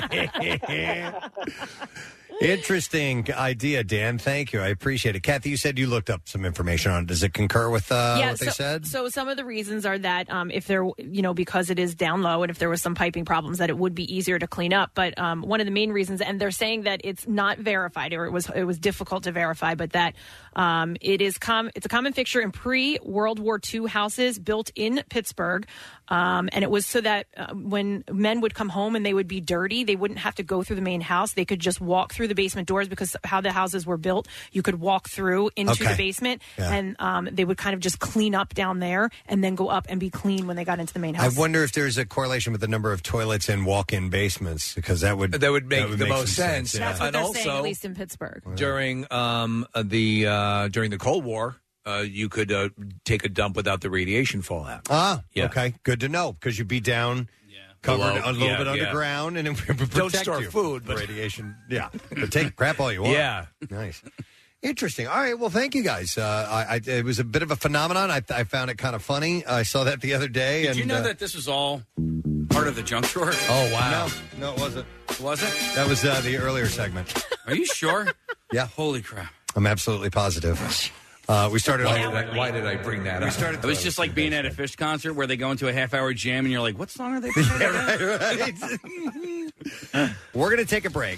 Interesting idea, Dan. Thank you. I appreciate it. Kathy, you said you looked up some information on it. Does it concur with what they said? So some of the reasons are that if there, because it is down low and if there was some piping problems, that it would be easier to clean up. But one of the main reasons, and they're saying that it's not verified, or it was difficult to verify, but that it's a common fixture in pre-World War II houses built in Pittsburgh. And it was so that when men would come home and they would be dirty, they wouldn't have to go through the main house. They could just walk through the basement doors because how the houses were built. You could walk through into the basement, and they would kind of just clean up down there and then go up and be clean when they got into the main house. I wonder if there's a correlation with the number of toilets in walk-in basements, because that would make the most sense. That's what And they're also, saying, at least in Pittsburgh. during the Cold War, you could take a dump without the radiation fallout. Okay. Good to know, because you'd be down, covered a little bit underground, and it would protect Don't store you food, from but radiation. Yeah. But take crap all you want. Yeah. Nice. Interesting. All right. Well, thank you guys. It was a bit of a phenomenon. I found it kind of funny. I saw that the other day. Did you know that this was all part of the junk drawer? Oh, wow. No, it wasn't. Was it? That was the earlier segment. Are you sure? Yeah. Holy crap. I'm absolutely positive. We started. Why did I bring that up? It was just like being at a Fish concert where they go into a half-hour jam and you're like, what song are they playing? Right. We're going to take a break.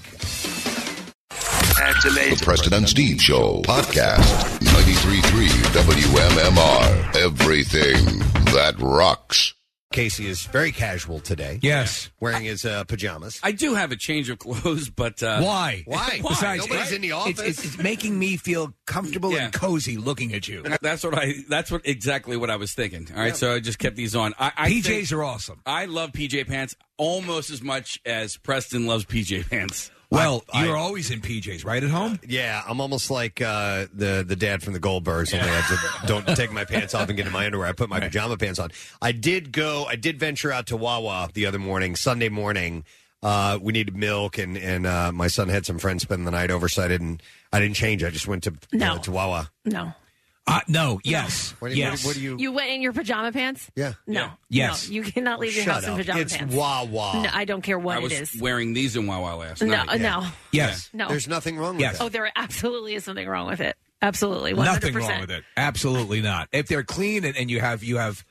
The Preston and Steve Show podcast. 93.3 WMMR. Everything that rocks. Casey is very casual today. Yes. Wearing his pajamas. I do have a change of clothes, but... Why? Why? Besides, Nobody's in the office. It's making me feel comfortable and cozy looking at you. That's exactly what I was thinking. All right, so I just kept these on. PJs are awesome. I love PJ pants almost as much as Preston loves PJ pants. Well, you're always in PJs, right, at home? Yeah, I'm almost like the dad from the Goldbergs. Only I don't take my pants off and get in my underwear. I put my pajama pants on. I did venture out to Wawa the other morning, Sunday morning. We needed milk, and my son had some friends spend the night over, so I didn't change. I just went to Wawa. No. No. Yes. What do you? You went in your pajama pants? Yeah. No. Yes. No, you cannot leave your Shut house in up. pajama It's pants. Wawa. No, I don't care what I was it is. wearing these in Wawa last night. No. Yes. No. There's nothing wrong with it. Oh, there absolutely is something wrong with it. Absolutely. 100%. Nothing wrong with it. Absolutely not. If they're clean and you have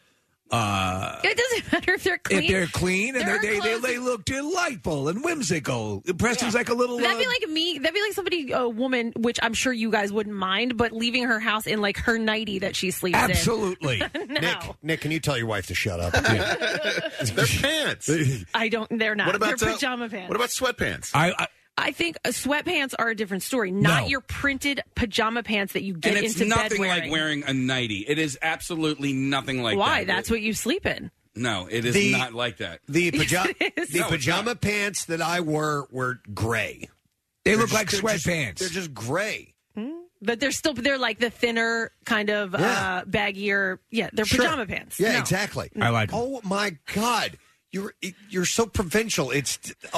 it doesn't matter if they're clean. If they're clean and they look delightful and whimsical. Preston's like a little. That'd be like me. That'd be like a woman, which I'm sure you guys wouldn't mind, but leaving her house in like her nightie that she sleeps Absolutely. in. No. Nick, can you tell your wife to shut up? They're pants. I don't. They're not. What about they're pajama pants. What about sweatpants? I think sweatpants are a different story. Not your printed pajama pants that you get and it's into bed nothing wearing. like wearing a nightie. It is absolutely nothing like that. Why? That's what you sleep in. No, it is not like that. The It is. pajama pants that I wore were gray. They look like sweatpants. They're just gray. But they're like the thinner kind of baggier. Yeah, they're pajama pants. Yeah, No. exactly. I like them. Oh my God, you're so provincial. It's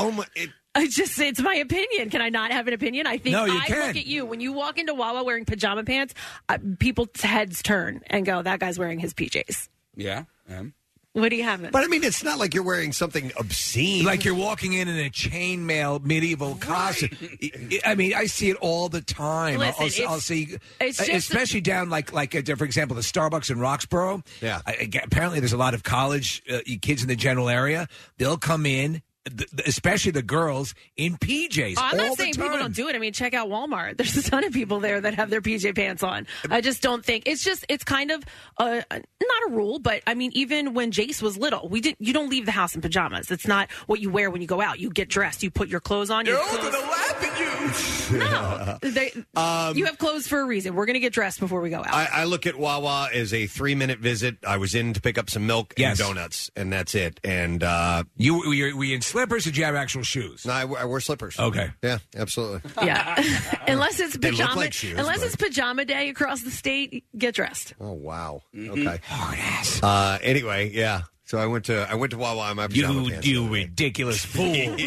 It's my opinion. Can I not have an opinion? I think No, you I can. look at you when you walk into Wawa wearing pajama pants. People's heads turn and go, "That guy's wearing his PJs." Yeah. What do you have? But I mean, it's not like you're wearing something obscene. Like you're walking in a chainmail medieval costume. I mean, I see it all the time. Listen, I'll see, it's just especially down like for example, the Starbucks in Roxborough. Yeah. Apparently, there's a lot of college kids in the general area. They'll come in especially the girls, in PJs. Oh, I'm all not the saying time. people don't do it. I mean, check out Walmart. There's a ton of people there that have their PJ pants on. I just don't think it's kind of not a rule, but I mean, even when Jace was little, you don't leave the house in pajamas. It's not what you wear when you go out. You get dressed. You put your clothes on. They're all going to laugh at you. No, you have clothes for a reason. We're going to get dressed before we go out. I look at Wawa as a 3-minute visit. I was in to pick up some milk and donuts, and that's it. And were you in slippers or did you have actual shoes? No, I wear slippers. Okay. Yeah, absolutely. Yeah. Unless it's They look pajama like shoes, unless but- it's pajama day across the state, get dressed. Oh, wow. Mm-hmm. Okay. Hard ass. Anyway, yeah. So I went to Wawa in my pajama pants. You ridiculous fool.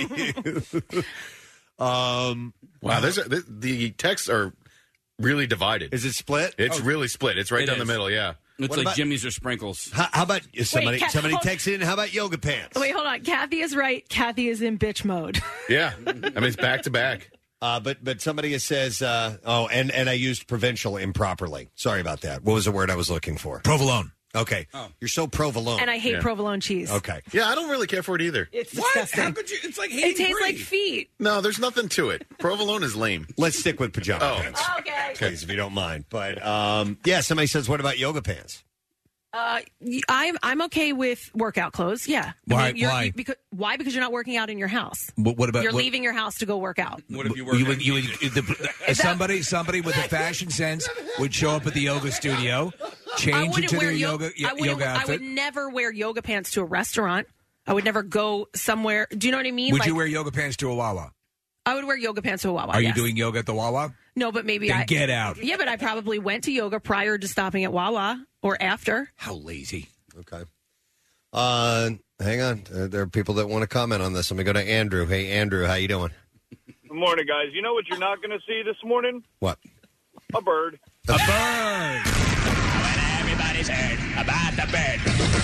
Wow, the texts are really divided. Is it split? It's really split. It's right It down the is. middle, yeah. It's What like about- Jimmy's or Sprinkles. How about somebody hold- texted in? How about yoga pants? Wait, hold on. Kathy is right. Kathy is in bitch mode. Yeah. I mean, it's back to back. But somebody says, and I used provincial improperly. Sorry about that. What was the word I was looking for? Provolone. Okay. You're so provolone. And I hate provolone cheese. Okay. Yeah, I don't really care for it either. It's disgusting. How could you? It's like It tastes like feet. No, there's nothing to it. Provolone is lame. Let's stick with pajama pants. Okay. Please, if you don't mind. But, yeah, somebody says, what about yoga pants? I'm okay with workout clothes. Yeah. Why? Why? Because you're not working out in your house. What about You're leaving your house to go work out. What if you were? Somebody with a fashion sense would show up at the yoga studio, change into their yoga I outfit. would never wear yoga pants to a restaurant. I would never go somewhere. Do you know what I mean? Would you wear yoga pants to a Wawa? I would wear yoga pants to a Wawa. Are you yes. doing yoga at the Wawa? No, but maybe Then get out. Yeah, but I probably went to yoga prior to stopping at Wawa or after. How lazy. Okay. Hang on. There are people that want to comment on this. Let me go to Andrew. Hey, Andrew, how you doing? Good morning, guys. You know what you're not going to see this morning? What? A bird. A bird. Everybody's heard about the bird.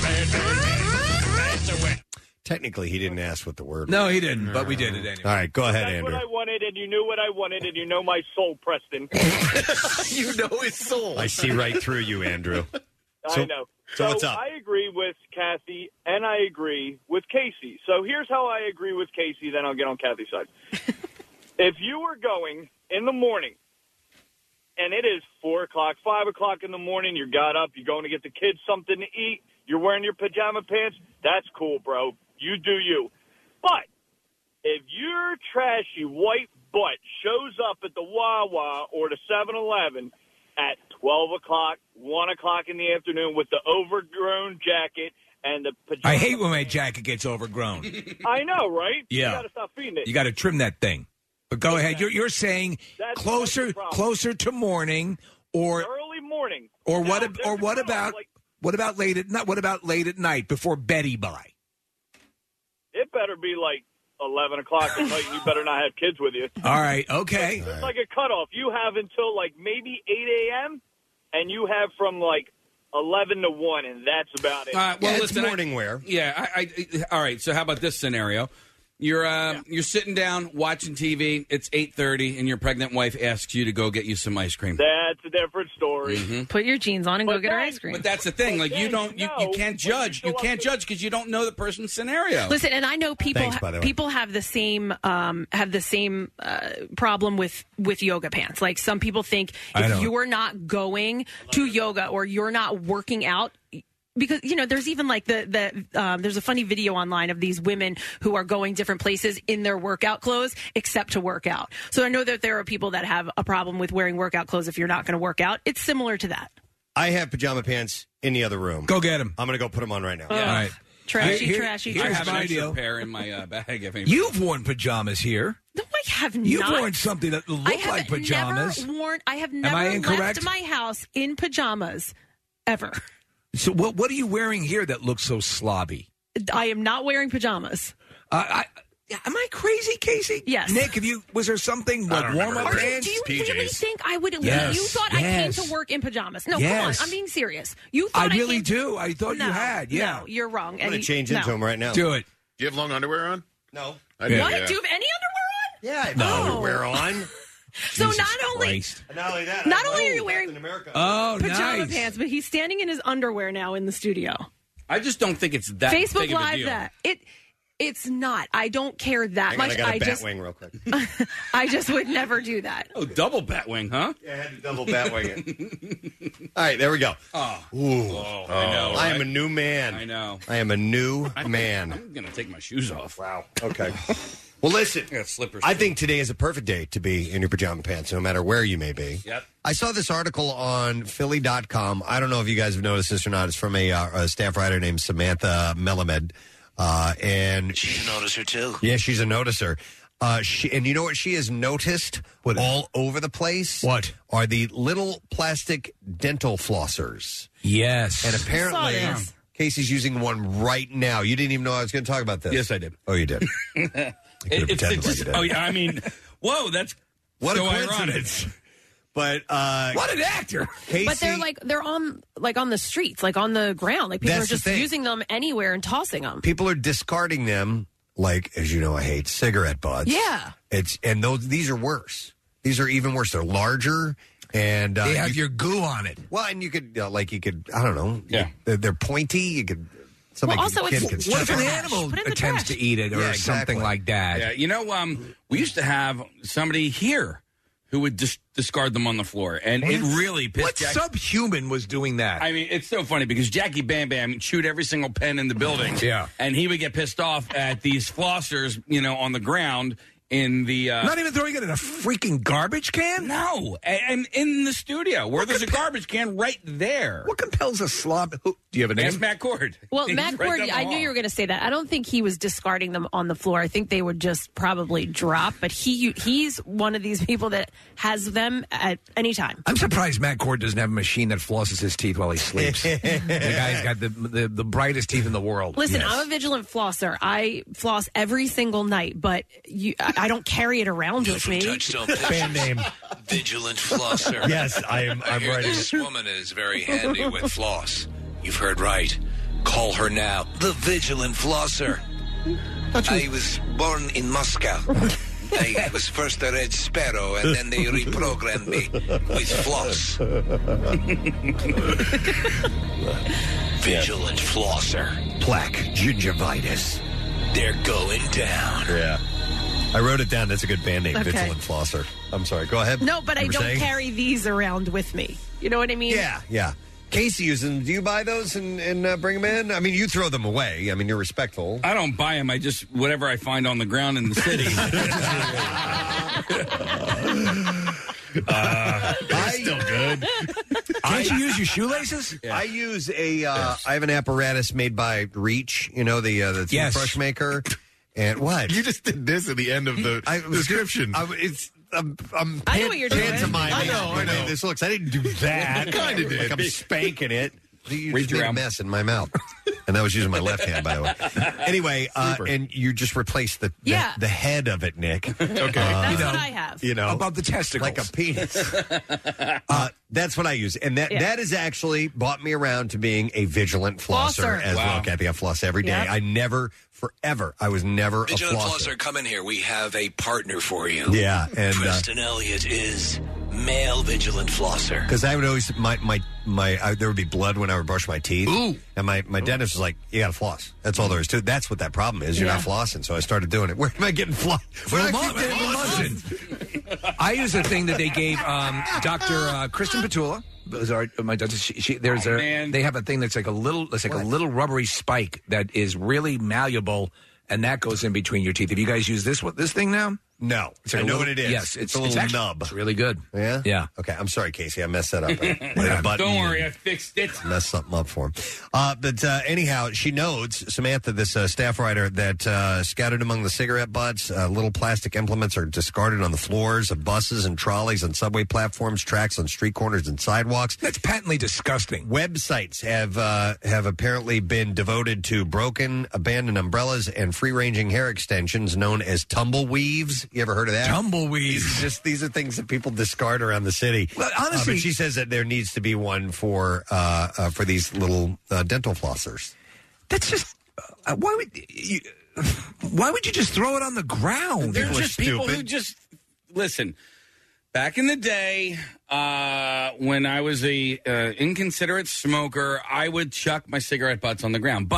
Technically, he didn't ask what the word was. No, he didn't, but we did it anyway. All right, go ahead, That's Andrew. what I wanted, and you knew what I wanted, and you know my soul, Preston. You know his soul. I see right through you, Andrew. I know. So what's up? I agree with Kathy, and I agree with Casey. So here's how I agree with Casey, then I'll get on Kathy's side. If you were going in the morning, and it is 4 o'clock, 5 o'clock in the morning, you got up, you're going to get the kids something to eat, you're wearing your pajama pants, that's cool, bro. You do you. But if your trashy white butt shows up at the Wawa or the 7-Eleven at 12 o'clock, 1 o'clock in the afternoon with the overgrown jacket and the pajama I hate when my jacket gets overgrown. I know, right? Yeah. You got to stop feeding it. You got to trim that thing. But go ahead. You're saying That's closer the problem. closer to morning or Early morning. or Now, what there's or a what cutoff, about like, what about late at night before Betty by? it better be like 11 o'clock at night, and you better not have kids with you. All right, okay. It's like a cutoff. You have until like maybe 8 a.m., and you have from like 11 to 1, and that's about it. Well, Yeah, it's listen, morning wear. Yeah. All right. So how about this scenario? You're sitting down watching TV. It's 8:30, and your pregnant wife asks you to go get you some ice cream. That's a different story. Put your jeans on and go get her ice cream. But that's the thing. Like you can't judge. You can't judge because you don't know the person's scenario. Listen, and I know people Thanks, by the way. people have the same problem with yoga pants. Like some people think if you're not going to yoga or you're not working out. Because, there's even like there's a funny video online of these women who are going different places in their workout clothes except to work out. So I know that there are people that have a problem with wearing workout clothes if you're not going to work out. It's similar to that. I have pajama pants in the other room. Go get them. I'm going to go put them on right now. All right. Trashy. I have an extra deal. pair in my bag. If anybody- You've worn pajamas here. No, I have not. You've worn something that looked like pajamas. I have Am never I incorrect? left my house in pajamas ever. So what are you wearing here that looks so slobby? I am not wearing pajamas. Am I crazy, Casey? Yes. Nick, was there something like warm up pants? Do you really think I would? Yes, You thought I came yes. to work in pajamas? No, Yes. come on. I'm being serious. You I thought really came do. I thought no, you had. Yeah. No, you're wrong. I'm going to change into them right now. Do it. Do you have long underwear on? No. I do, What? yeah. Do you have any underwear on? Yeah, I have No. underwear on. So Jesus not only Christ. Not only that, Not only are you wearing Captain America. Oh, pajama nice. pants, but he's standing in his underwear now in the studio. I just don't think it's that Facebook big of a Live deal. that It's not. I don't care that Hang on, much. I got a I bat just, wing real quick. I just would never do that. Oh, double bat wing, huh? Yeah, I had to double bat wing it. All right, there we go. Oh, Ooh. I know. I am right? a new man. I know. I am a new man. I'm going to take my shoes off. Wow. Okay. Well, listen. I got slippers. I think today is a perfect day to be in your pajama pants, no matter where you may be. Yep. I saw this article on Philly.com. I don't know if you guys have noticed this or not. It's from a staff writer named Samantha Melamed. And she's a noticer, too. Yeah, she's a noticer. And you know what she has noticed all over the place? What? Are the little plastic dental flossers. Yes. And apparently, I saw this. Casey's using one right now. You didn't even know I was going to talk about this. Yes, I did. Oh, you did? It's like you did. oh, yeah, I mean, whoa, that's What so a ironic. coincidence. But what an actor! Casey, But they're on the streets, like on the ground. Like people That's are just the thing. using them anywhere and tossing them. people are discarding them. Like, as you know, I hate cigarette butts. Yeah. These are worse. These are even worse. They're larger and They have your goo on it. Well, and you could I don't know. Yeah. They're pointy. You could. Somebody Well, also could, kid it's- could What if an step on it. animal Put it in the attempts trash. to eat it or Yeah, exactly. something like that? Yeah, you know, we used to have somebody here who would discard them on the floor, and it really pissed What Jack. subhuman was doing that? I mean, it's so funny because Jackie Bam Bam chewed every single pen in the building. Yeah. And he would get pissed off at these flossers, on the ground in the... Not even throwing it in a freaking garbage can? No. And in the studio where there's a garbage can right there. What compels a slob? Do you have a name? Ask Matt Cord. Well, He's Matt right Cord, down the I knew hall. you were going to say that. I don't think he was discarding them on the floor. I think they would just probably drop. But he's one of these people that has them at any time. I'm surprised Matt Cord doesn't have a machine that flosses his teeth while he sleeps. The guy's got the brightest teeth in the world. Listen, Yes. I'm a vigilant flosser. I floss every single night, but I don't carry it around with me. Touchstone Band name. Vigilant flosser. Yes, I'm I hear writing this woman is very handy with floss. You've heard right. Call her now the Vigilant Flosser. I was born in Moscow. I was first a Red Sparrow, and then they reprogrammed me with floss. Vigilant Flosser. Plaque gingivitis. They're going down. Yeah. I wrote it down. That's a good band name, Okay. Vigilant Flosser. I'm sorry. Go ahead. No, but I You were don't saying? carry these around with me. You know what I mean? Yeah. Casey uses them. Do you buy those and bring them in? I mean, you throw them away. I mean, you're respectful. I don't buy them. I just, whatever I find on the ground in the city. Still good. Can't you use your shoelaces? I use I have an apparatus made by Reach, the Yes. toothbrush maker. And what? You just did this at the end of the description. I'm I know what you're doing. pantomiming. I know. This looks. I didn't do that. Kinda did. Like I'm spanking it. You Reach just made a around. mess in my mouth. And I was using my left hand, by the way. Anyway, and you just replace the head of it, Nick. Okay. That's what I have. Above the testicles. Like a penis. That's what I use. And that has actually brought me around to being a vigilant flosser as well, Kathy. I floss every day. Yep. I was never Vigilant a flosser. Flosser, come in here. We have a partner for you. Yeah, and Preston Elliott is male Vigilant Flosser. because I would always there would be blood when I would brush my teeth. Ooh. And my dentist was like, "You got to floss. That's all there is to it. That's what that problem is. You're not flossing." So I started doing it. Where am I getting floss? I use a thing that they gave Dr. Kristen Petula. My dentist. They have a thing that's like a little rubbery spike that is really malleable, and that goes in between your teeth. Have you guys used this thing now? No, It's like I a know little- what it is. Yes, it's a little actually- nub. It's really good. Yeah, Yeah. Okay, I'm sorry, Casey. I messed that up. I Don't worry, I fixed it. Messed something up for him. But anyhow, she notes, Samantha, this staff writer, that scattered among the cigarette butts, little plastic implements are discarded on the floors of buses and trolleys on subway platforms, tracks on street corners and sidewalks. That's patently disgusting. Websites have apparently been devoted to broken, abandoned umbrellas and free-ranging hair extensions known as tumbleweaves. You ever heard of that? Tumbleweaves. These are things that people discard around the city. Well, honestly, but she says that there needs to be one for these little dental flossers. That's just why would you just throw it on the ground? They're just people who just listen. Back in the day, when I was a inconsiderate smoker, I would chuck my cigarette butts on the ground. But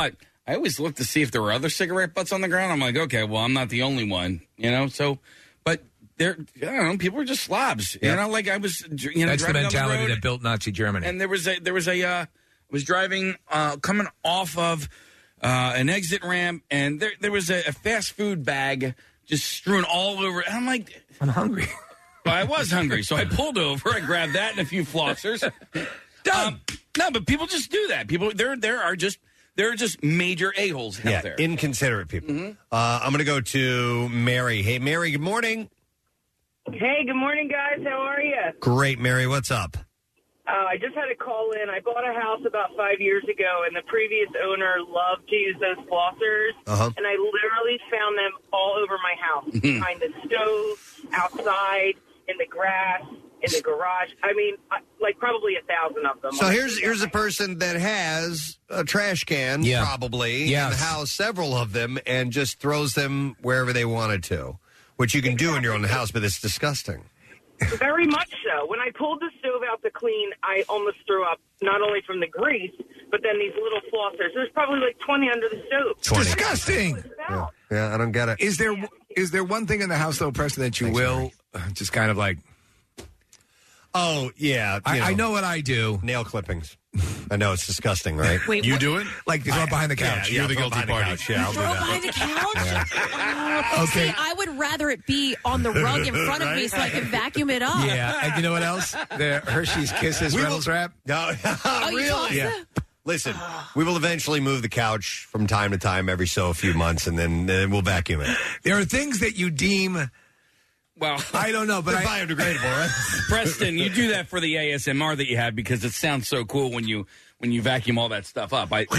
I always look to see if there were other cigarette butts on the ground. I'm like, okay, well, I'm not the only one, so, but I don't know, people are just slobs, like I was, That's the mentality that built Nazi Germany. And there was I was driving, coming off of an exit ramp, and there was a fast food bag just strewn all over. And I'm like, I'm hungry. Well, I was hungry, so I pulled over. I grabbed that and a few flossers. Done. No, but people just do that. People, there are just major a-holes out there. Inconsiderate people. I'm going to go to Mary. Hey, Mary, good morning. Hey, good morning, guys. How are you? Great, Mary. What's up? I just had a call in. I bought a house about 5 years ago, and the previous owner loved to use those flossers. And I literally found them all over my house, behind the stove, outside, in the grass, in the garage. I mean, like probably 1,000 of them. So here's a person that has a trash can, probably, in the house, several of them, and just throws them wherever they wanted to, which you can do in your own house, but it's disgusting. Very much so. When I pulled the stove out to clean, I almost threw up, not only from the grease, but then these little flossers. There's probably like 20 under the stove. It's disgusting. Yeah, I don't get it. Is there one thing in the house, though, Preston, that you will just kind of like... Oh, yeah. I know what I do. Nail clippings. I know, it's disgusting, right? Wait, you what? do it? Like, throw it behind the couch. Yeah, you're the guilty party. Yeah, I'll do Throw that. behind the couch? Okay. See, I would rather it be on the rug in front of me so I can vacuum it up. Yeah, and you know what else? The Hershey's Kisses Reynolds wrap. No, really? Yeah. Listen, we will eventually move the couch from time to time, every so a few months, and then we'll vacuum it. There are things that you deem... Well, I don't know, but they're biodegradable, right? Preston, you do that for the ASMR that you have because it sounds so cool when you vacuum all that stuff up. But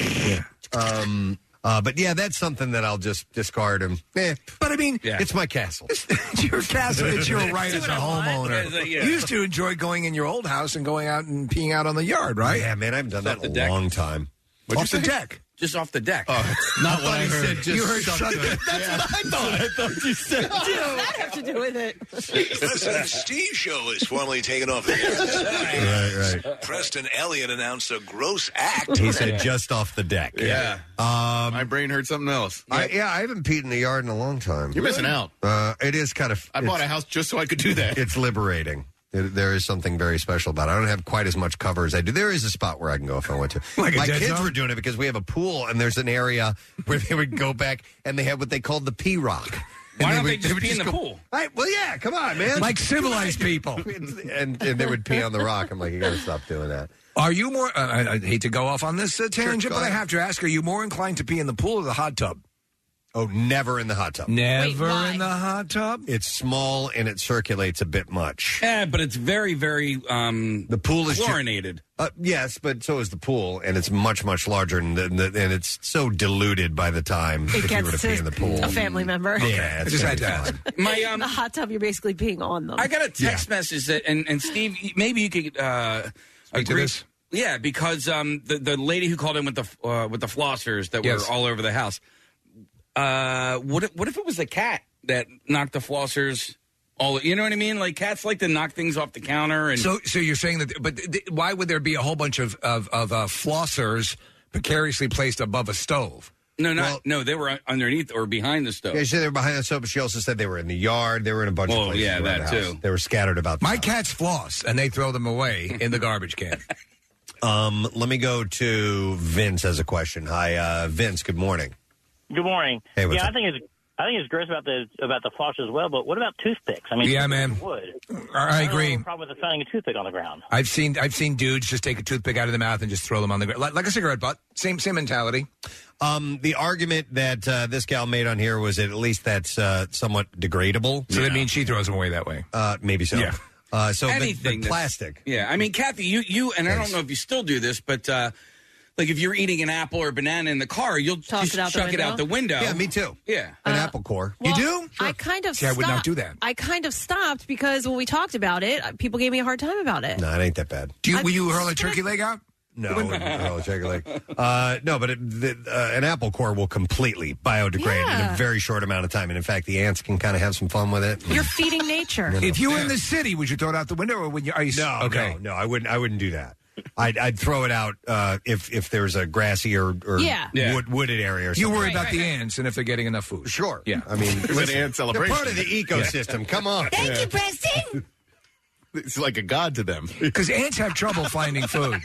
yeah, that's something that I'll just discard and. But I mean, it's my castle. It's your castle. It's your right as a homeowner. Yeah. You used to enjoy going in your old house and going out and peeing out on the yard, right? Yeah, man, I haven't done that in a long time. Off the deck. Just off the deck. Not what I heard. You heard shut That's what I thought you said. What does that have to do with it? The Steve Show is formally taken off the air. Right. Preston Elliott announced a gross act. He said just off the deck. Yeah. My brain heard something else. I haven't peed in the yard in a long time. You're missing out. It is kind of. I bought a house just so I could do that. It's liberating. There is something very special about it. I don't have quite as much cover as I do. There is a spot where I can go if I want to. Like My a dead kids zone? were doing it because we have a pool, and there's an area where they would go back, and they have what they called the pee rock. Why don't they just pee in the pool? Well, yeah, come on, man. Like civilized people. and they would pee on the rock. I'm like, you got to stop doing that. Are you more, I hate to go off on this tangent, but I have to ask, are you more inclined to pee in the pool or the hot tub? Oh, never in the hot tub. Never in the hot tub? It's small and it circulates a bit much. Yeah, but it's very, very the pool is chlorinated. Yes, but so is the pool, and it's much, much larger, and it's so diluted by the time It if you were gets to pee in the pool. a family member. Yeah, it's I just had gonna to be ask. fun. The hot tub, you're basically peeing on them. I got a text message that, and Steve, maybe you could Speak to this? Yeah, because the lady who called in with the flossers that Yes. were all over the house. What if it was a cat that knocked the flossers all? You know what I mean? Like cats like to knock things off the counter. And So you're saying that? But why would there be a whole bunch of flossers precariously placed above a stove? No, they were underneath or behind the stove. Yeah, she said they were behind the stove, but she also said they were in the yard. They were in a bunch of places. yeah, around that the house. too. They were scattered about the My house. cats floss, and they throw them away in the garbage can. Let me go to Vince has a question. Hi, Vince. Good morning. Good morning. Hey, what's yeah, up? I think it's gross about the floss as well. But what about toothpicks? I mean, Yeah, man. Wood. I agree. don't have a problem with finding a toothpick on the ground. I've seen dudes just take a toothpick out of the mouth and just throw them on the ground, like a cigarette butt. Same mentality. The argument that this gal made on here was that at least that's somewhat degradable. So that means she throws them away that way. Maybe so. Yeah. So Anything but that's- plastic. Yeah, I mean, Kathy, you and I don't know if you still do this, but like if you're eating an apple or banana in the car, you'll just chuck it out the window. Yeah, me too. Yeah, an apple core. Well, you do? I kind of See, I would not stopped. do that. I kind of stopped because when we talked about it, people gave me a hard time about it. No, it ain't that bad. Will you hurl a turkey leg out? No, I wouldn't hurl a turkey leg. No, but an apple core will completely biodegrade in a very short amount of time. And in fact, the ants can kind of have some fun with it. You're feeding nature. If you were in the city, would you throw it out the window, or would you? Are you No, okay? no, I wouldn't do that. I'd throw it out if there's a grassy or wooded area. Or You something. worry about the ants and if they're getting enough food. Sure. Yeah. I mean, It's an ant celebration. They're part of the ecosystem. Come on. Thank you, Preston. It's like a god to them. Because ants have trouble finding food.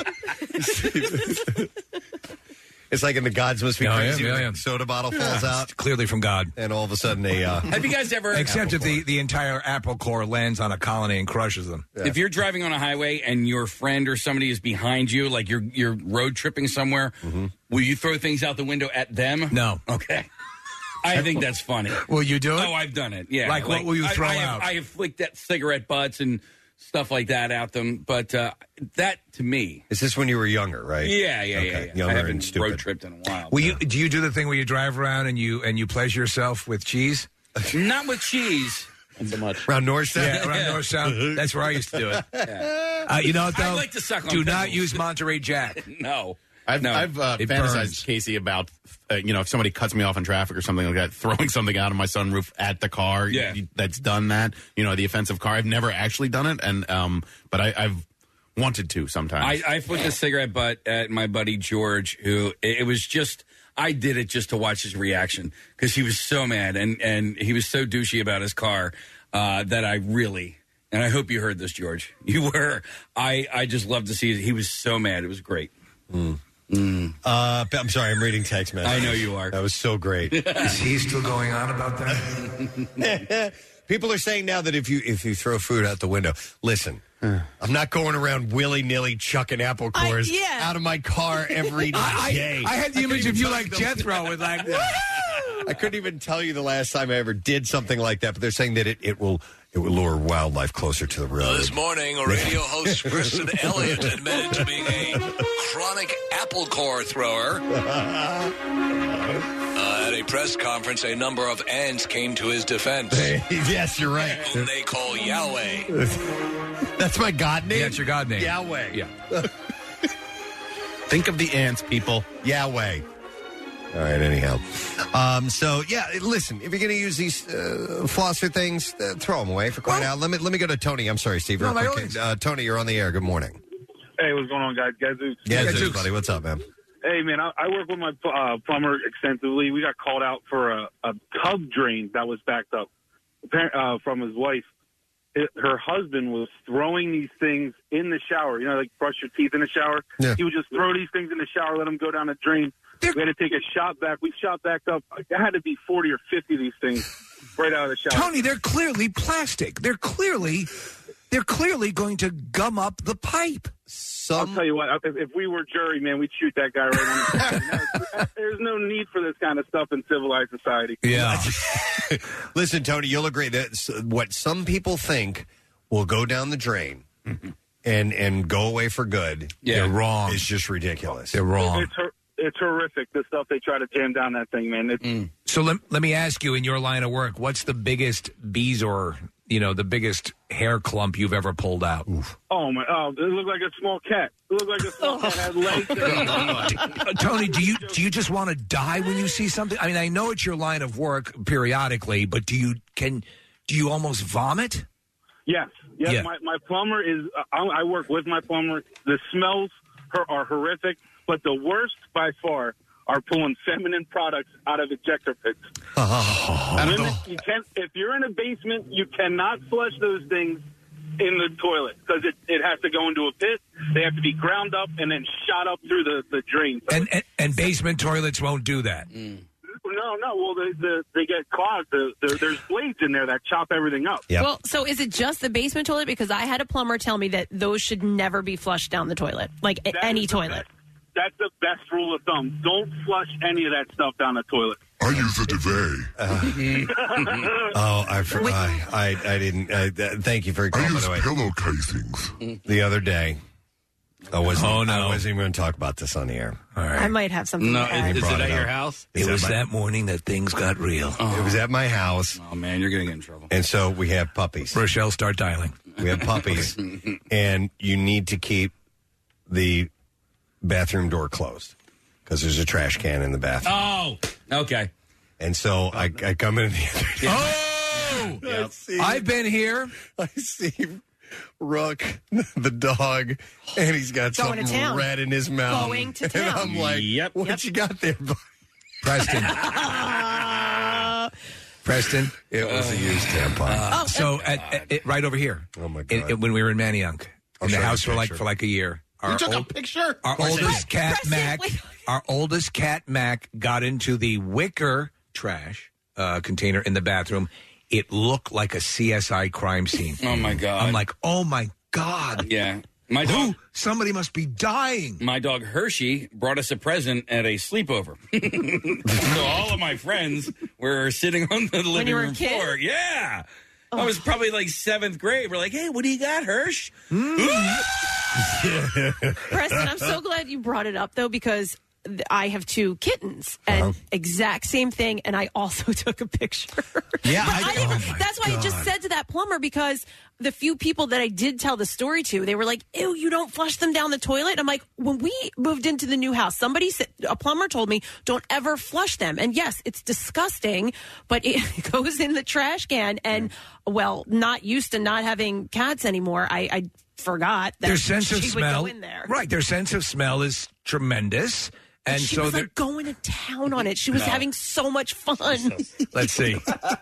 It's like in The Gods Must Be Crazy. Yeah, when yeah. the soda bottle falls out. It's clearly from God. And all of a sudden they... Have you guys ever... Except if the entire apple core lands on a colony and crushes them. If you're driving on a highway and your friend or somebody is behind you, like you're road tripping somewhere, will you throw things out the window at them? No. Okay. I think that's funny. Will you do it? Oh, I've done it. Yeah. Like what will you throw out? I have flicked at cigarette butts and stuff like that at them, but that to me... Is this when you were younger, right? Yeah. Younger I haven't and stupid. road tripped in a while. Do you do the thing where you drive around and you pleasure yourself with cheese? Not with cheese. Not so much. Around Norristown? Yeah, around Norristown. That's where I used to do it. You know what, though? I like to suck on Do not pickles. use Monterey Jack. No. I've It fantasized, burns. Casey, about if somebody cuts me off in traffic or something like that, throwing something out of my sunroof at the car. Yeah. That's done that. The offensive car. I've never actually done it, and but I've wanted to sometimes. I flicked a cigarette butt at my buddy George, who it was just... I did it just to watch his reaction because he was so mad and he was so douchey about his car that I really... And I hope you heard this, George. You were. I just loved to see it. He was so mad. It was great. I'm sorry, I'm reading text messages. I know you are. That was so great. Is he still going on about that? People are saying now that if you throw food out the window, listen, I'm not going around willy-nilly chucking apple cores out of my car every day. I had the image of you like Jethro with like, I couldn't even tell you the last time I ever did something like that, but they're saying that it will lure wildlife closer to the road. This morning, radio host Kristen Elliott admitted to being a chronic apple core thrower. At a press conference, a number of ants came to his defense. Yes, you're right. Whom they call Yahweh. That's my God name? Yeah, it's your God name. Yahweh. Yeah. Think of the ants, people. Yahweh. All right, anyhow. Listen, if you're going to use these flosser things, throw them away for crying out. Let me go to Tony. I'm sorry, Steve. No, real quick. Tony, you're on the air. Good morning. Hey, what's going on, guys? Gadzooks. Gadzooks, buddy. What's up, man? Hey, man, I work with my plumber extensively. We got called out for a tub drain that was backed up from his wife. Her husband was throwing these things in the shower. Like brush your teeth in the shower. Yeah. He would just throw these things in the shower, let them go down the drain. We had to take a shot back. We shot back up. There had to be 40 or 50 of these things right out of the shower. Tony, they're clearly plastic. They're clearly going to gum up the pipe. I'll tell you what, if we were jury, man, we'd shoot that guy right on the head. There's no need for this kind of stuff in civilized society. Yeah. Listen, Tony, you'll agree that what some people think will go down the drain and go away for good. They're wrong. It's just ridiculous. They're wrong. It's horrific, the stuff they try to jam down that thing, man. So let me ask you, in your line of work, what's the biggest Beezor, the biggest hair clump you've ever pulled out? Oh, my! Oh, it looked like a small cat. It looked like a small cat had legs. Tony, do you just want to die when you see something? I mean, I know it's your line of work periodically, but do you almost vomit? Yes. Yeah. My plumber is. I work with my plumber. The smells are horrific, but the worst by far are pulling feminine products out of ejector pits. Women, if you're in a basement, you cannot flush those things in the toilet because it has to go into a pit. They have to be ground up and then shot up through the drain. So And basement toilets won't do that. No. Well, they get clogged. There's blades in there that chop everything up. Yep. Well, so is it just the basement toilet? Because I had a plumber tell me that those should never be flushed down the toilet, like any toilet. That's the best rule of thumb. Don't flush any of that stuff down the toilet. I use a duvet. I forgot. I didn't. Thank you for your call, by the way. Pillow casings. The other day, I wasn't even going to talk about this on the air. All right. I might have something. No, to add. is it at your house? It was that morning that things got real. It was at my house. Oh, man, you're going to get in trouble. And so we have puppies. Rochelle, start dialing. We have puppies. And you need to keep the bathroom door closed because there's a trash can in the bathroom. Oh, okay. And so I come in the other day. Oh! I've been here. I see Rook, the dog, and he's got Going to something town. red in his mouth. Going to And town. I'm like, what you got there, bud? Preston. Preston. It was a used tampon. So right over here. Oh my God. When we were in Manayunk, I'll in the show you house a for picture. like a year. You took a picture? Our oldest cat, Mac. Our oldest cat, Mac, got into the wicker trash container in the bathroom. It looked like a CSI crime scene. Oh, my God. I'm like, oh, my God. Yeah. My dog, somebody must be dying. My dog Hershey brought us a present at a sleepover. So all of my friends were sitting on the living you were a room kid? floor. Yeah. I was probably like 7th grade. We're like, hey, what do you got, Hirsch? Preston, I'm so glad you brought it up, though, because I have 2 kittens, and exact same thing, and I also took a picture. Yeah, that's why I just said to that plumber, because the few people that I did tell the story to, they were like, ew, you don't flush them down the toilet? I'm like, when we moved into the new house, somebody said, a plumber told me, don't ever flush them. And yes, it's disgusting, but it goes in the trash can, and, well, not used to not having cats anymore, I forgot that Their sense of she smell, would go in there. right? Their sense of smell is tremendous, and she so was they're- like going to town on it. She was No. having so much fun. Let's see.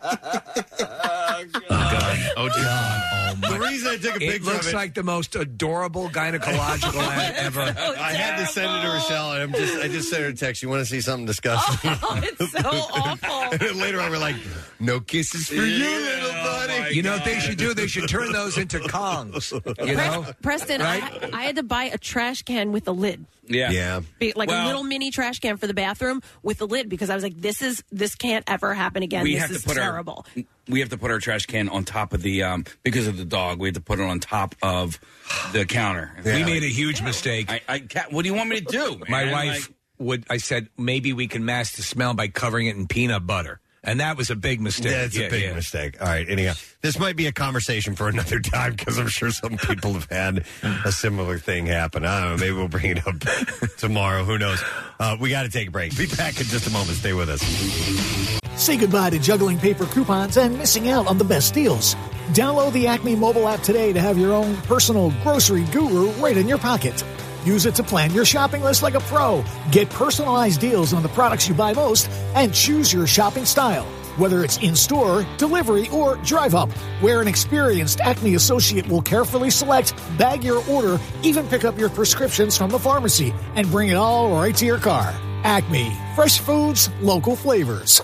Oh, John. The reason I took a picture It looks of it, like the most adorable gynecological ad ever. I had to send it to Rochelle, and I just sent her a text. You want to see something disgusting? Oh, it's so awful. And then later on, we're like, no kisses for you, little buddy. You know what they should do? They should turn those into Kongs. You know? Preston, Right? I had to buy a trash can with a lid. Yeah. Yeah. Like Well- a little mini trash can for the bathroom with a lid, because I was like, this can't ever happen again. We This have is to put terrible. we have to put our trash can on top of the because of the dog. We have to put it on top of the counter. We made a huge mistake. What do you want me to do, man? My wife I said, maybe we can mask the smell by covering it in peanut butter. And that was a big mistake. That's a big mistake. All right, anyhow, this might be a conversation for another time, because I'm sure some people have had a similar thing happen. I don't know, maybe we'll bring it up tomorrow. Who knows? We got to take a break. Be back in just a moment. Stay with us. Say goodbye to juggling paper coupons and missing out on the best deals. Download the Acme mobile app today to have your own personal grocery guru right in your pocket. Use it to plan your shopping list like a pro. Get personalized deals on the products you buy most and choose your shopping style. Whether it's in-store, delivery, or drive-up, where an experienced Acme associate will carefully select, bag your order, even pick up your prescriptions from the pharmacy, and bring it all right to your car. Acme. Fresh foods, local flavors.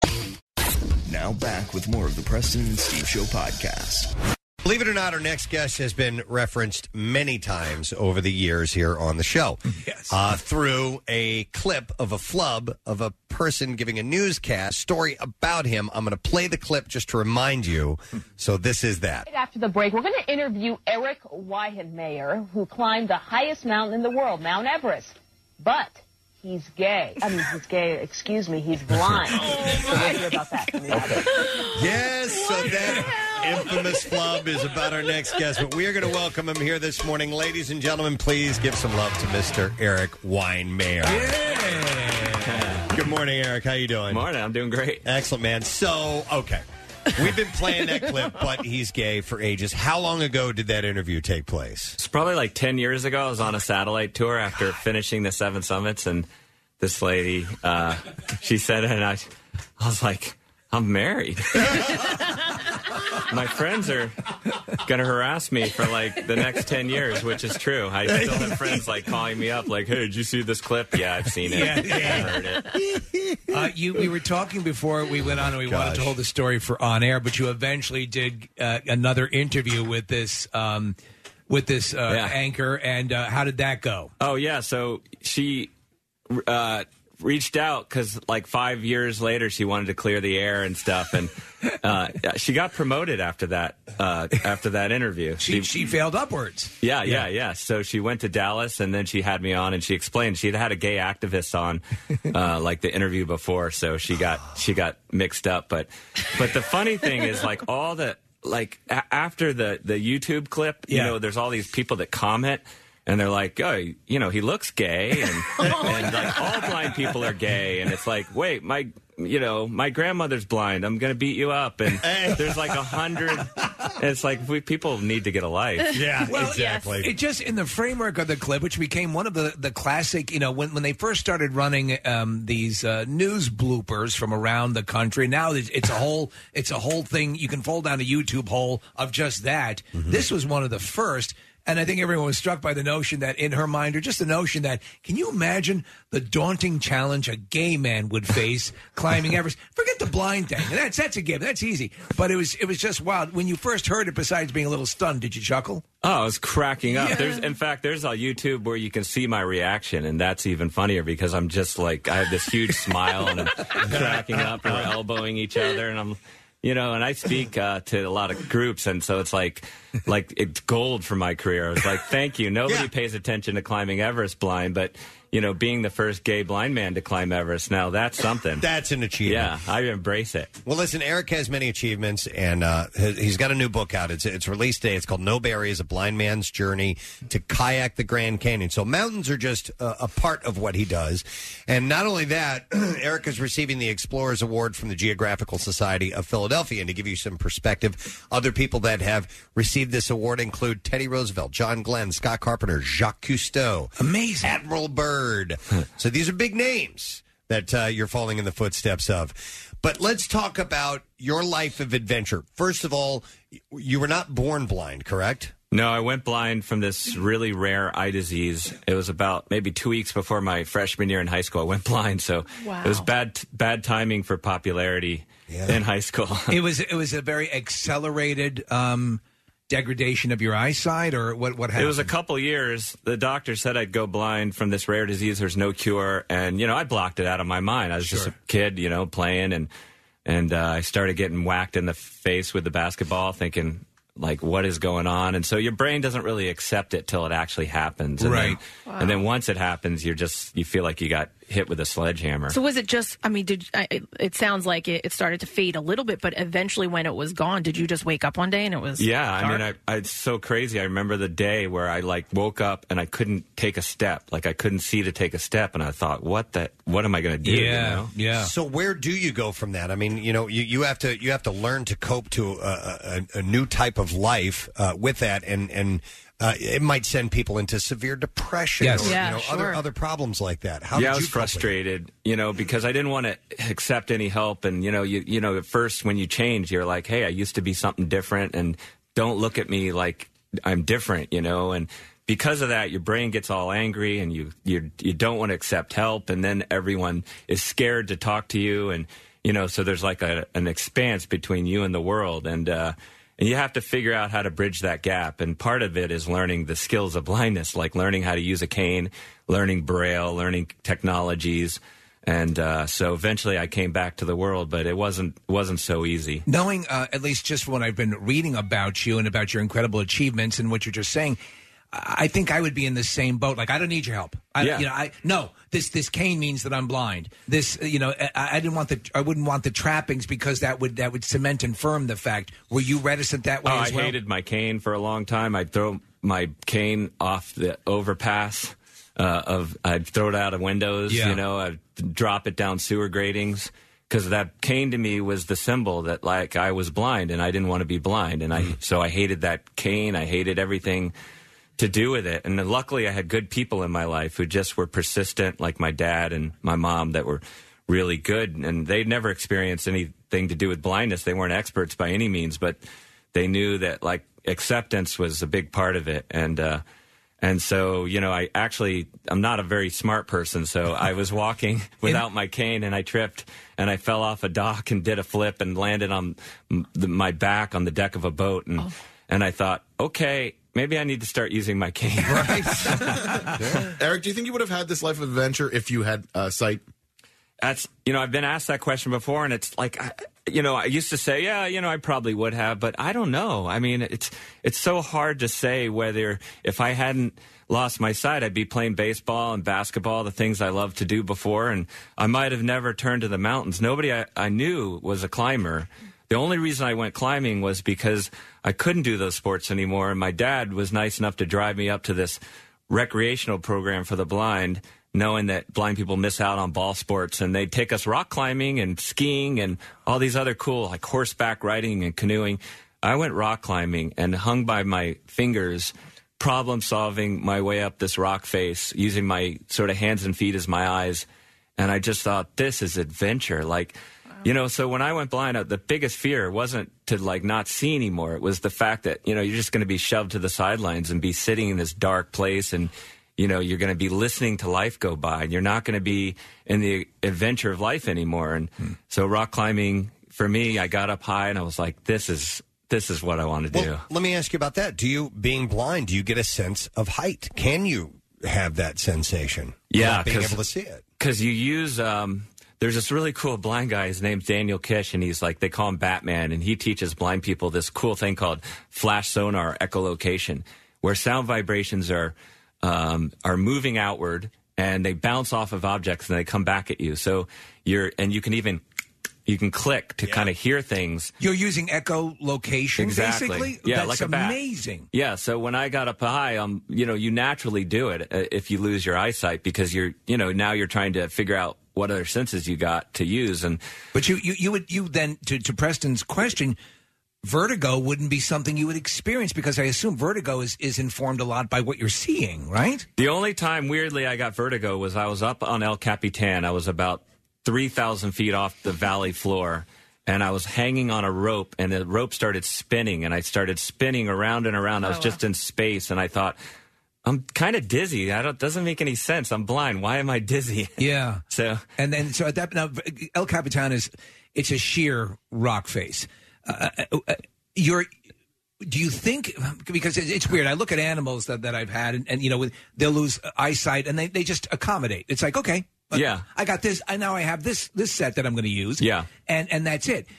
Now back with more of the Preston and Steve Show podcast. Believe it or not, our next guest has been referenced many times over the years here on the show. Yes. Through a clip of a flub of a person giving a newscast story about him. I'm going to play the clip just to remind you. So this is that. Right after the break, we're going to interview Eric Weihenmayer, who climbed the highest mountain in the world, Mount Everest. But he's gay. I mean, he's gay. Excuse me, he's blind. So we'll hear about that. Yes, so that infamous flub is about our next guest. But we are going to welcome him here this morning. Ladies and gentlemen, please give some love to Mr. Eric Weihenmayer. Good morning, Eric. How you doing? Morning. I'm doing great. Excellent, man. So, okay. We've been playing that clip, but he's gay for ages. How long ago did that interview take place? It's probably like 10 years ago. I was on a satellite tour after finishing the 7 Summits, and this lady, she said it, and I was like, I'm married. My friends are going to harass me for like the next 10 years, which is true. I still have friends like calling me up like, hey, did you see this clip? Yeah, I've seen it. Yeah. I heard it. We were talking before we went on, and we wanted to hold the story for on air, but you eventually did another interview with this anchor, and how did that go? Oh, yeah. So she reached out because like 5 years later she wanted to clear the air and stuff, and she got promoted after that interview. She failed upwards. Yeah. So she went to Dallas, and then she had me on, and she explained she'd had a gay activist on like the interview before, so she got mixed up. But the funny thing is, like, all the after the YouTube clip, you know, there's all these people that comment. And they're like, oh, you know, he looks gay, and like all blind people are gay, and it's like, wait, my grandmother's blind. I'm gonna beat you up, and there's like 100 It's like people need to get a life. Well, it just in the framework of the clip, which became one of the classic, when they first started running these news bloopers from around the country. Now it's a whole thing. You can fold down a YouTube hole of just that. Mm-hmm. This was one of the first. And I think everyone was struck by the notion that in her mind, or just the notion that, can you imagine the daunting challenge a gay man would face climbing Everest? Forget the blind thing. That's a given. That's easy. But it was just wild. When you first heard it, besides being a little stunned, did you chuckle? Oh, I was cracking up. Yeah. There's a YouTube where you can see my reaction, and that's even funnier because I'm just like, I have this huge smile and I'm cracking up and we're elbowing each other, and I'm... and I speak to a lot of groups, and so it's like it's gold for my career. I was like, thank you. Nobody pays attention to climbing Everest blind, but, being the first gay blind man to climb Everest, now that's something. That's an achievement. Yeah, I embrace it. Well, listen, Eric has many achievements, and he's got a new book out. It's release day. It's called No Barriers, A Blind Man's Journey to Kayak the Grand Canyon. So mountains are just a part of what he does. And not only that, Eric is receiving the Explorers Award from the Geographical Society of Philadelphia. And to give you some perspective, other people that have received this award include Teddy Roosevelt, John Glenn, Scott Carpenter, Jacques Cousteau. Amazing. Admiral Byrd. So these are big names that you're following in the footsteps of. But let's talk about your life of adventure. First of all, you were not born blind, correct? No, I went blind from this really rare eye disease. It was about maybe 2 weeks before my freshman year in high school. I went blind, so it was bad timing for popularity in high school. It was a very accelerated degradation of your eyesight, or what happened? It was a couple years. The doctor said I'd go blind from this rare disease. There's no cure, and I blocked it out of my mind. I was just a kid, playing, and I started getting whacked in the face with the basketball, thinking, like, what is going on? And so your brain doesn't really accept it till it actually happens. And right. And then once it happens, you feel like you got hit with a sledgehammer. So was it just, it sounds like it started to fade a little bit, but eventually when it was gone, did you just wake up one day and it was dark? It's so crazy. I remember the day where I woke up and I couldn't take a step. Like I couldn't see to take a step, and I thought, what am I going to do? Yeah. So where do you go from that? I mean, you have to learn to cope to a new type of life with that, and it might send people into severe depression or other problems like that. How did you I was frustrated, because I didn't want to accept any help. And, at first when you change, you're like, hey, I used to be something different, and don't look at me like I'm different, and because of that, your brain gets all angry, and you don't want to accept help. And then everyone is scared to talk to you. And, so there's like an expanse between you and the world. And you have to figure out how to bridge that gap. And part of it is learning the skills of blindness, like learning how to use a cane, learning Braille, learning technologies. And so eventually I came back to the world, but it wasn't so easy. Knowing, at least just from what I've been reading about you and about your incredible achievements and what you're just saying, I think I would be in the same boat. Like, I don't need your help. This cane means that I'm blind. This, I wouldn't want the trappings, because that would cement and firm the fact. Were you reticent that way as well? I hated my cane for a long time. I'd throw my cane off the overpass. I'd throw it out of windows. I'd drop it down sewer gratings, because that cane to me was the symbol that, like, I was blind and I didn't want to be blind, and so I hated that cane. I hated everything to do with it. And then luckily I had good people in my life who just were persistent, like my dad and my mom, that were really good. And they'd never experienced anything to do with blindness. They weren't experts by any means, but they knew that, like, acceptance was a big part of it. And so, I'm not a very smart person. So I was walking without my cane, and I tripped, and I fell off a dock and did a flip and landed on my back on the deck of a boat. And I thought, okay, maybe I need to start using my cane. Right. Eric, do you think you would have had this life of adventure if you had sight? I've been asked that question before, and it's like, I used to say, I probably would have, but I don't know. I mean, it's so hard to say whether, if I hadn't lost my sight, I'd be playing baseball and basketball, the things I loved to do before, and I might have never turned to the mountains. Nobody I knew was a climber. The only reason I went climbing was because I couldn't do those sports anymore, and my dad was nice enough to drive me up to this recreational program for the blind, knowing that blind people miss out on ball sports, and they'd take us rock climbing and skiing and all these other cool, like, horseback riding and canoeing. I went rock climbing and hung by my fingers, problem solving my way up this rock face, using my sort of hands and feet as my eyes. And I just thought, this is adventure. Like, you know, so when I went blind, the biggest fear wasn't to like not see anymore. It was the fact that, you know, you're just going to be shoved to the sidelines and be sitting in this dark place, and, you know, you're going to be listening to life go by, and you're not going to be in the adventure of life anymore. And so rock climbing, for me, I got up high and I was like, this is what I want to do. Well, let me ask you about that. Being blind, do you get a sense of height? Can you have that sensation? Yeah, being able to see it. Because you use, there's this really cool blind guy. His name's Daniel Kish, and he's like, they call him Batman, and he teaches blind people this cool thing called flash sonar echolocation, where sound vibrations are moving outward, and they bounce off of objects, and they come back at you. So you can click to kind of hear things. You're using echolocation, basically? Yeah, That's like a bat. amazing. Yeah, so when I got up high, you naturally do it if you lose your eyesight, because now you're trying to figure out what other senses you got to use. But you would then, to Preston's question, vertigo wouldn't be something you would experience, because I assume vertigo is informed a lot by what you're seeing, right? The only time, weirdly, I got vertigo was I was up on El Capitan. I was about 3,000 feet off the valley floor, and I was hanging on a rope, and the rope started spinning, and I started spinning around and around. I was just in space, and I thought, I'm kind of dizzy. Doesn't make any sense. I'm blind. Why am I dizzy? Yeah. So at that, now El Capitan it's a sheer rock face. Do you think, because it's weird, I look at animals that I've had, and you know, they'll lose eyesight, and they just accommodate. It's like, okay. Yeah, I got this. Now I have this set that I'm going to use. Yeah, and that's it.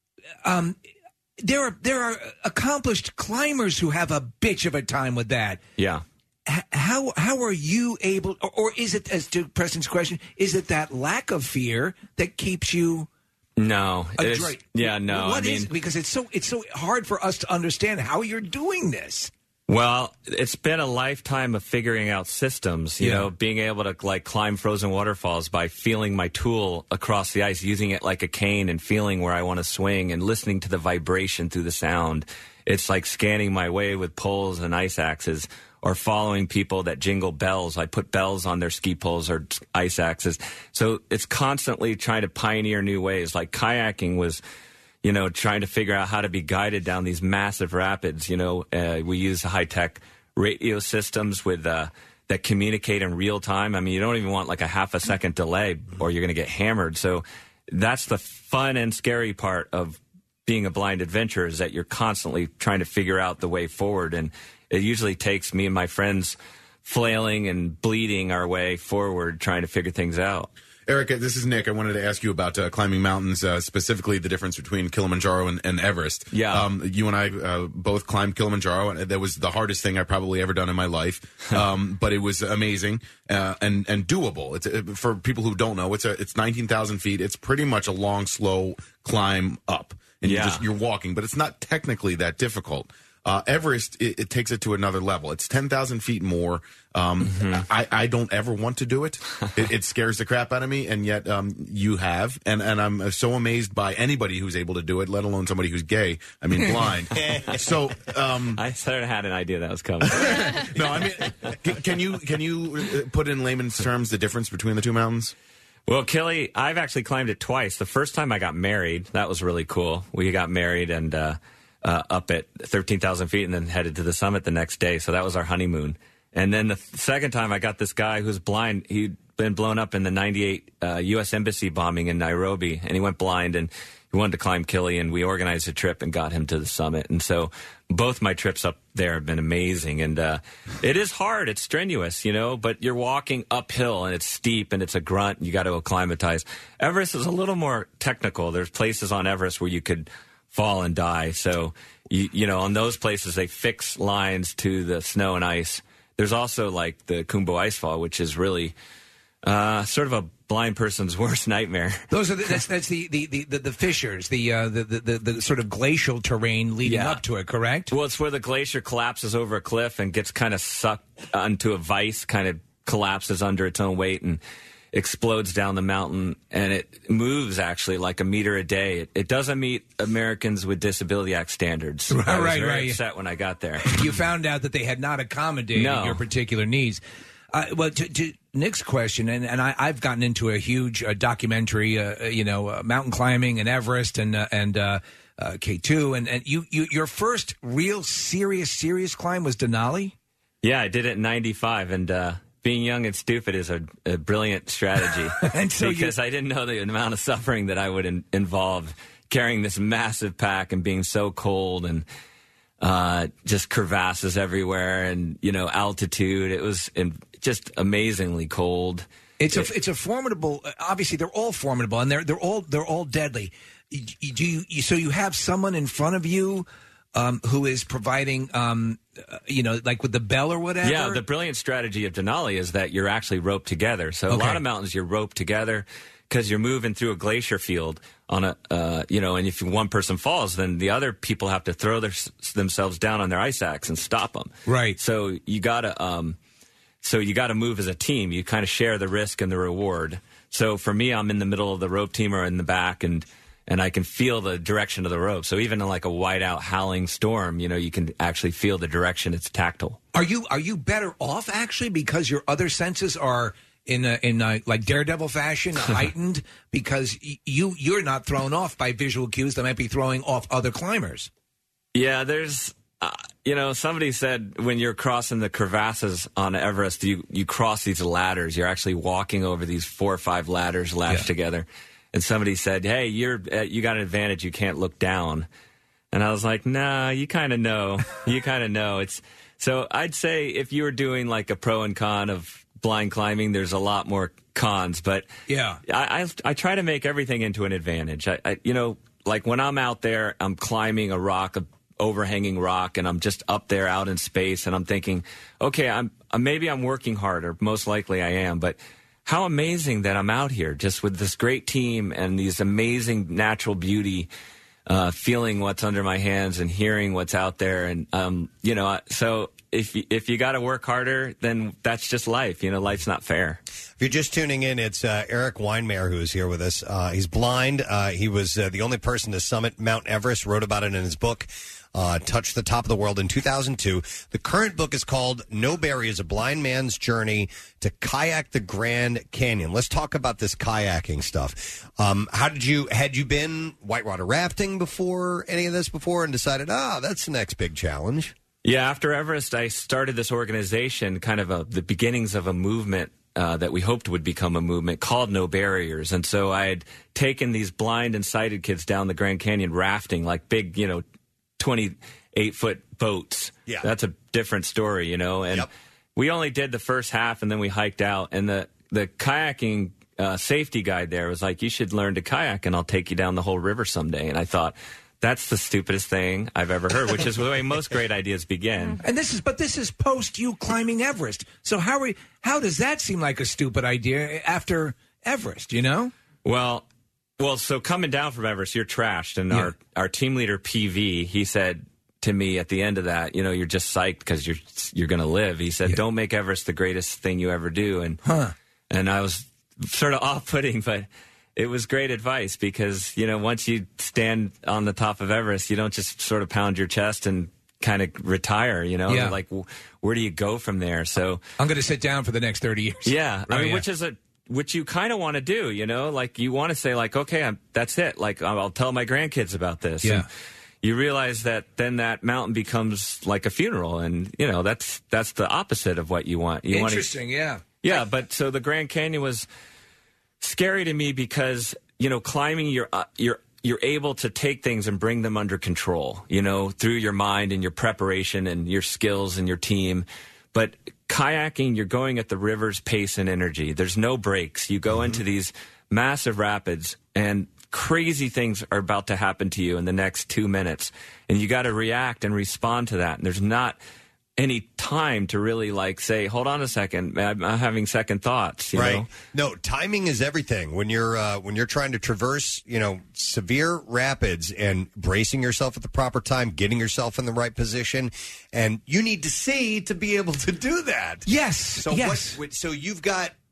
There are accomplished climbers who have a bitch of a time with that. Yeah. How are you able, or is it, as to Preston's question, is it that lack of fear that keeps you? No. Adroit? Yeah, no. What is it? Because it's so hard for us to understand how you're doing this. Well, it's been a lifetime of figuring out systems, you know, being able to like climb frozen waterfalls by feeling my tool across the ice, using it like a cane and feeling where I want to swing and listening to the vibration through the sound. It's like scanning my way with poles and ice axes, or following people that jingle bells. I put bells on their ski poles or ice axes. So it's constantly trying to pioneer new ways. Like kayaking was, you know, trying to figure out how to be guided down these massive rapids. You know, we use high-tech radio systems with that communicate in real time. I mean, you don't even want like a half a second delay or you're going to get hammered. So that's the fun and scary part of being a blind adventurer, is that you're constantly trying to figure out the way forward. And it usually takes me and my friends flailing and bleeding our way forward, trying to figure things out. Eric, this is Nick. I wanted to ask you about climbing mountains, specifically the difference between Kilimanjaro and Everest. Yeah. You and I both climbed Kilimanjaro, and that was the hardest thing I've probably ever done in my life. But it was amazing and doable. It's for people who don't know, it's 19,000 feet. It's pretty much a long, slow climb up, and you're walking, but it's not technically that difficult. Everest, it takes it to another level. It's 10,000 feet more. I don't ever want to do it. It scares the crap out of me, and yet you have. And I'm so amazed by anybody who's able to do it, let alone somebody who's gay. I mean, blind. So I sort of had an idea that was coming. No, I mean, can you put in layman's terms the difference between the two mountains? Well, Kili, I've actually climbed it twice. The first time I got married, that was really cool. We got married and up at 13,000 feet and then headed to the summit the next day. So that was our honeymoon. And then the second time I got this guy who's blind. He'd been blown up in the 98 U.S. Embassy bombing in Nairobi, and he went blind, and he wanted to climb Kili, and we organized a trip and got him to the summit. And so both my trips up there have been amazing. And it is hard. It's strenuous, you know, but you're walking uphill, and it's steep, and it's a grunt. And you got to acclimatize. Everest is a little more technical. There's places on Everest where you could fall and die. So, you know, on those places, they fix lines to the snow and ice. There's also like the Kumbo Icefall, which is really sort of a blind person's worst nightmare. Those are that's the fissures, the sort of glacial terrain leading up to it, correct? Well, it's where the glacier collapses over a cliff and gets kind of sucked onto a vice, kind of collapses under its own weight, and explodes down the mountain, and it moves actually like a meter a day. It doesn't meet Americans with Disability Act standards. I was very upset when I got there. You found out that they had not accommodated your particular needs. Well, to Nick's question, and I've gotten into a huge documentary, mountain climbing and Everest and K2, and your first real serious climb was Denali? Yeah, I did it in 95, and being young and stupid is a brilliant strategy. And so because I didn't know the amount of suffering that I would involve carrying this massive pack and being so cold and just crevasses everywhere and, altitude. It was just amazingly cold. It's a formidable. Obviously, they're all formidable, and they're all deadly. So you have someone in front of you who is providing, like with the bell or whatever? Yeah, the brilliant strategy of Denali is that you're actually roped together. So a lot of mountains you're roped together because you're moving through a glacier field on a, and if one person falls, then the other people have to throw themselves down on their ice axe and stop them. Right. So you gotta move as a team. You kind of share the risk and the reward. So for me, I'm in the middle of the rope team or in the back, and I can feel the direction of the rope. So even in like a whiteout howling storm, you can actually feel the direction. It's tactile. Are you better off actually because your other senses are in like Daredevil fashion heightened because you're not thrown off by visual cues that might be throwing off other climbers? Yeah, there's somebody said when you're crossing the crevasses on Everest, you cross these ladders. You're actually walking over these 4 or 5 ladders lashed together. And somebody said, hey, you got an advantage. You can't look down. And I was like, nah, you kind of know. You kind of know. So I'd say if you were doing like a pro and con of blind climbing, there's a lot more cons. But yeah, I try to make everything into an advantage. Like when I'm out there, I'm climbing a rock, overhanging rock, and I'm just up there out in space, and I'm thinking, okay, maybe I'm working harder. Most likely I am, but how amazing that I'm out here just with this great team and these amazing natural beauty, feeling what's under my hands and hearing what's out there. And, so if you got to work harder, then that's just life. Life's not fair. If you're just tuning in, it's Eric Weinmeier who is here with us. He's blind. He was the only person to summit Mount Everest, wrote about it in his book, Touch the Top of the World in 2002. The current book is called No Barriers, A Blind Man's Journey to Kayak the Grand Canyon. Let's talk about this kayaking stuff. Had you been whitewater rafting before any of this before and decided, that's the next big challenge? Yeah, after Everest, I started this organization, kind of the beginnings of a movement that we hoped would become a movement called No Barriers. And so I had taken these blind and sighted kids down the Grand Canyon rafting, like big, 28-foot boats. Yeah. That's a different story, and we only did the first half and then we hiked out. And the kayaking safety guide there was like, you should learn to kayak and I'll take you down the whole river someday. And I thought, that's the stupidest thing I've ever heard, which is the way most great ideas begin. And this is post you climbing Everest. So how does that seem like a stupid idea after Everest, Well, so coming down from Everest, you're trashed. And our team leader, PV, he said to me at the end of that, you're just psyched because you're going to live. He said, don't make Everest the greatest thing you ever do. And I was sort of off-putting, but it was great advice because, once you stand on the top of Everest, you don't just sort of pound your chest and kind of retire, Like, where do you go from there? So I'm going to sit down for the next 30 years. Yeah. Which you kind of want to do, like you want to say like, okay, that's it. Like I'll tell my grandkids about this. Yeah. And you realize that then that mountain becomes like a funeral. And, that's the opposite of what you want. Interesting. Yeah. Yeah. But so the Grand Canyon was scary to me because, climbing you're able to take things and bring them under control, through your mind and your preparation and your skills and your team. But kayaking, you're going at the river's pace and energy. There's no breaks. You go into these massive rapids and crazy things are about to happen to you in the next 2 minutes. And you got to react and respond to that. And there's not any time to really say, hold on a second, I'm having second thoughts. You know? No, timing is everything. When you're trying to traverse, severe rapids and bracing yourself at the proper time, getting yourself in the right position, and you need to see to be able to do that. Yes. So yes. So you've got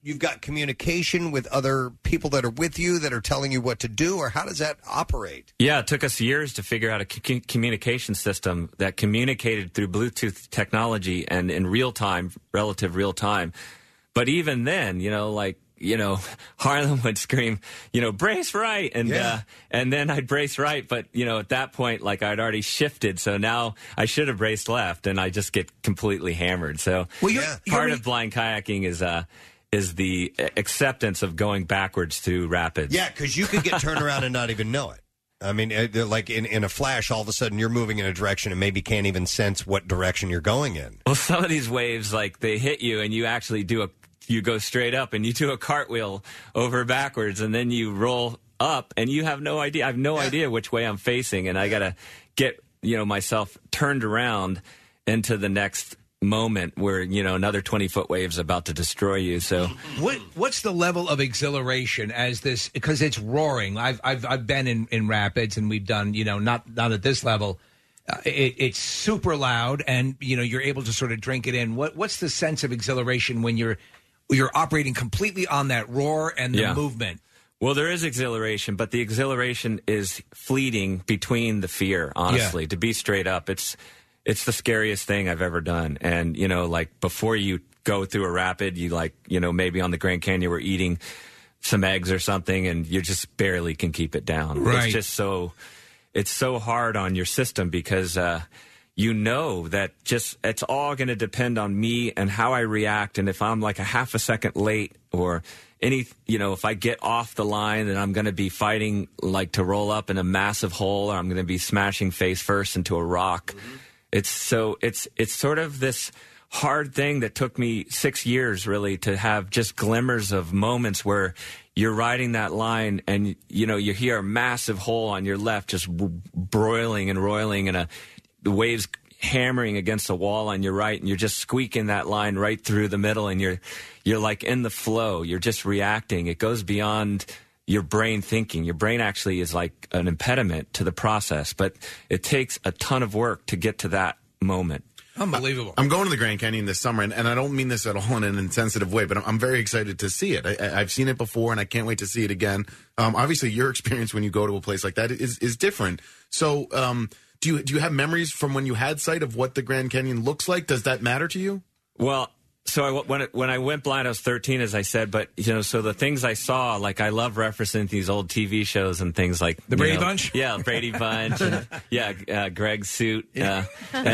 you've got communication with other people that are with you that are telling you what to do, or how does that operate? Yeah, it took us years to figure out a communication system that communicated through Bluetooth technology and in real time, relative real time. But even then, Harlan would scream, brace right. And then I'd brace right. But, at that point, I'd already shifted. So now I should have braced left, and I just get completely hammered. So part of blind kayaking is the acceptance of going backwards through rapids. Yeah, because you could get turned around and not even know it. I mean, in a flash, all of a sudden you're moving in a direction and maybe can't even sense what direction you're going in. Well, some of these waves, they hit you and you actually you go straight up and you do a cartwheel over backwards, and then you roll up and you have no idea. I have no idea which way I'm facing, and I got to get, myself turned around into the next moment where, another 20-foot wave is about to destroy you. So what's the level of exhilaration as this, because it's roaring. I've been in rapids, and we've done, not at this level. It's super loud, and, you're able to sort of drink it in. What's the sense of exhilaration when you're operating completely on that roar and the movement? Well, there is exhilaration, but the exhilaration is fleeting between the fear, honestly. To be straight up, it's the scariest thing I've ever done. And, before you go through a rapid, maybe on the Grand Canyon we're eating some eggs or something, and you just barely can keep it down. Right. It's just it's so hard on your system because that it's all going to depend on me and how I react. And if I'm a half a second late, or if I get off the line, then I'm going to be fighting to roll up in a massive hole, or I'm going to be smashing face first into a rock. Mm-hmm. It's sort of this hard thing that took me 6 years really to have just glimmers of moments where you're riding that line and, you hear a massive hole on your left just broiling and roiling, and the waves hammering against the wall on your right, and you're just squeaking that line right through the middle, and you're in the flow. You're just reacting. It goes beyond your brain thinking. Your brain actually is like an impediment to the process, but it takes a ton of work to get to that moment. Unbelievable. I'm going to the Grand Canyon this summer, and I don't mean this at all in an insensitive way, but I'm very excited to see it. I've seen it before, and I can't wait to see it again. Obviously, your experience when you go to a place like that is different. So do you have memories from when you had sight of what the Grand Canyon looks like? Does that matter to you? Well, so when I went blind, I was 13, as I said. But so the things I saw, I love referencing these old TV shows and things like the Brady Bunch. Yeah, Brady Bunch. And, Greg's Suit, and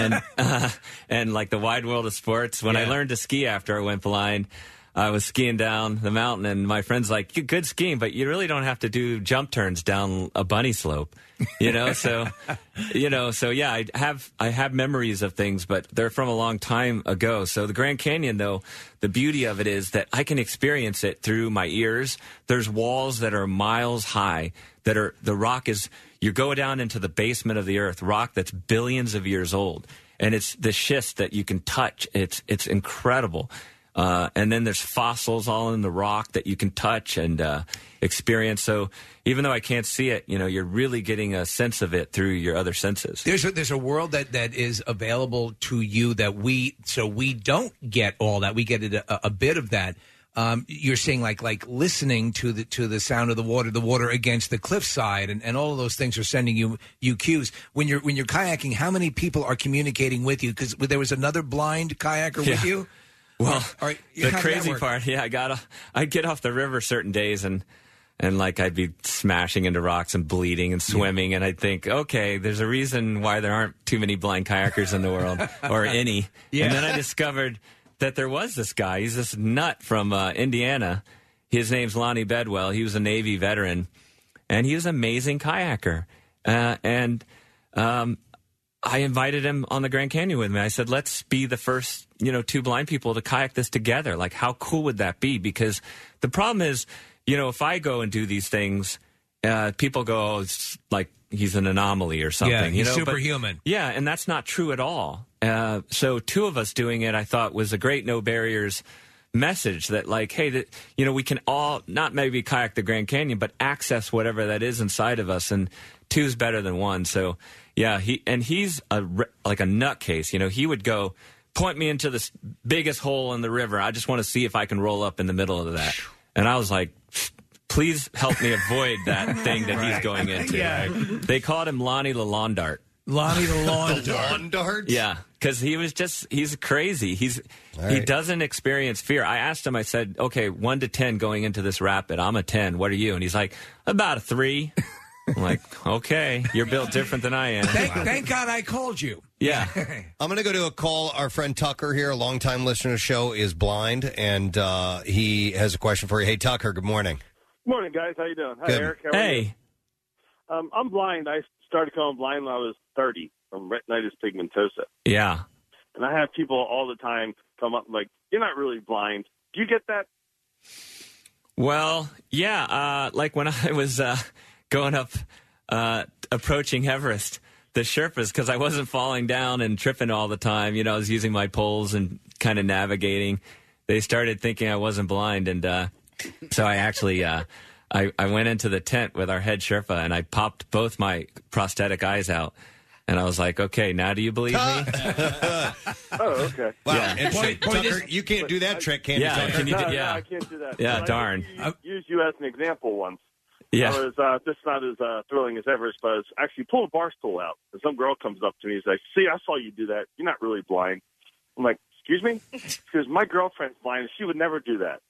the Wide World of Sports. When I learned to ski after I went blind, I was skiing down the mountain, and my friend's like, "You're good skiing, but you really don't have to do jump turns down a bunny slope." So I have memories of things, but they're from a long time ago. So the Grand Canyon, though, the beauty of it is that I can experience it through my ears. There's walls that are miles high the rock is, you go down into the basement of the earth, rock that's billions of years old. And it's the schist that you can touch. It's incredible. And then there's fossils all in the rock that you can touch and experience. So even though I can't see it, you're really getting a sense of it through your other senses. There's a world that is available to you that we don't get all that. We get a bit of that. You're saying like listening to the sound of the water against the cliffside, and all of those things are sending you cues. When you're kayaking, how many people are communicating with you? Because there was another blind kayaker with you. Well, the crazy part, I'd get off the river certain days and I'd be smashing into rocks and bleeding and swimming, and I'd think, okay, there's a reason why there aren't too many blind kayakers in the world, or any. Yeah. And then I discovered that there was this guy. He's this nut from Indiana. His name's Lonnie Bedwell. He was a Navy veteran, and he was an amazing kayaker. I invited him on the Grand Canyon with me. I said, let's be the first, two blind people to kayak this together. Like, how cool would that be? Because the problem is, if I go and do these things, people go, oh, it's like he's an anomaly or something. Yeah, he's superhuman. Yeah, and that's not true at all. So two of us doing it, I thought, was a great no barriers message that, like, hey, we can all not maybe kayak the Grand Canyon, but access whatever that is inside of us, and two's better than one. So yeah, he's like a nutcase. He would go point me into the biggest hole in the river. I just want to see if I can roll up in the middle of that. And I was like, please help me avoid that thing that he's going into. Yeah. They called him Lonnie the Lawn Dart. Lonnie the Lawn The lawn dart? Yeah, because he's crazy. He right. doesn't experience fear. I asked him, I said, okay, 1 to 10 going into this rapid. I'm a 10. What are you? And he's like, about a 3. I'm like, okay, you're built different than I am. Thank God I called you. Yeah. I'm going to go to a call. Our friend Tucker here, a longtime listener to the show, is blind, and he has a question for you. Hey, Tucker, good morning. Morning, guys. How you doing? Hi, Good. Eric. How are you? Hey. I'm blind. I started going blind when I was 30 from retinitis pigmentosa. Yeah. And I have people all the time come up and like, you're not really blind. Do you get that? Well, yeah. Like when I was going up, approaching Everest, the Sherpas, because I wasn't falling down and tripping all the time. I was using my poles and kind of navigating. They started thinking I wasn't blind, and so I actually I went into the tent with our head Sherpa, and I popped both my prosthetic eyes out. And I was like, okay, now do you believe me? Oh, okay. Wow. Yeah. And so, Tucker, you can't do that trick, can you, Yeah, Tucker? can you do- No, yeah. I can't do that. Yeah, But darn. I used you as an example once. Yeah. I was, this is not as thrilling as Everest, but I was actually pulled a bar stool out. And some girl comes up to me and is like, see, I saw you do that. You're not really blind. I'm like, excuse me? Because my girlfriend's blind, and she would never do that.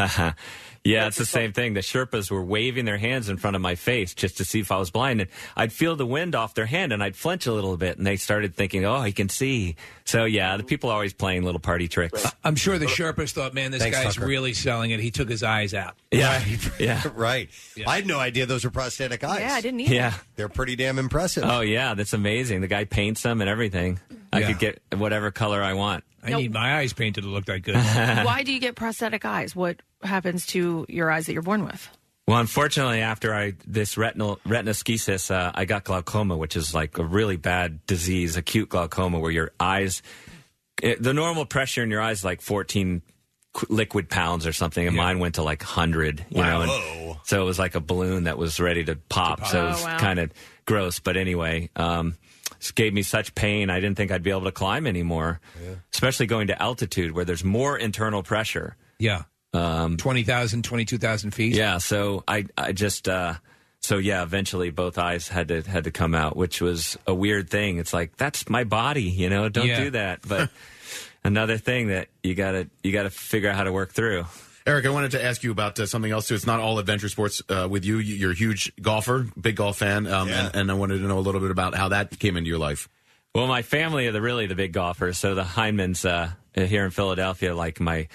Yeah, it's the same thing. The Sherpas were waving their hands in front of my face just to see if I was blind. And I'd feel the wind off their hand, and I'd flinch a little bit. And they started thinking, oh, he can see. So, yeah, the people are always playing little party tricks. I'm sure the Sherpas thought, man, this Thanks, guy's Tucker. really selling it. He took his eyes out. Yeah, yeah. Right. I had no idea those were prosthetic eyes. Yeah, I didn't either. Yeah. They're pretty damn impressive. Oh, yeah, that's amazing. The guy paints them and everything. I Yeah. could get whatever color I want. I need my eyes painted to look that good. Why do you get prosthetic eyes? What happens to your eyes that you're born with? Well, unfortunately, after this retinoschisis, I got glaucoma, which is like a really bad disease, acute glaucoma, where your eyes, the normal pressure in your eyes is like 14 liquid pounds or something, and mine went to like 100. You know, and so it was like a balloon that was ready to pop. So it was kind of gross. But anyway, it gave me such pain. I didn't think I'd be able to climb anymore, especially going to altitude where there's more internal pressure. Yeah. 20,000, 22,000 feet. Yeah, so I just eventually both eyes had to come out, which was a weird thing. It's like, that's my body, don't do that. But another thing that you gotta figure out how to work through. Eric, I wanted to ask you about something else too. It's not all adventure sports with you. You're a huge golfer, big golf fan, and I wanted to know a little bit about how that came into your life. Well, my family are really the big golfers. So the Heinemans here in Philadelphia, like my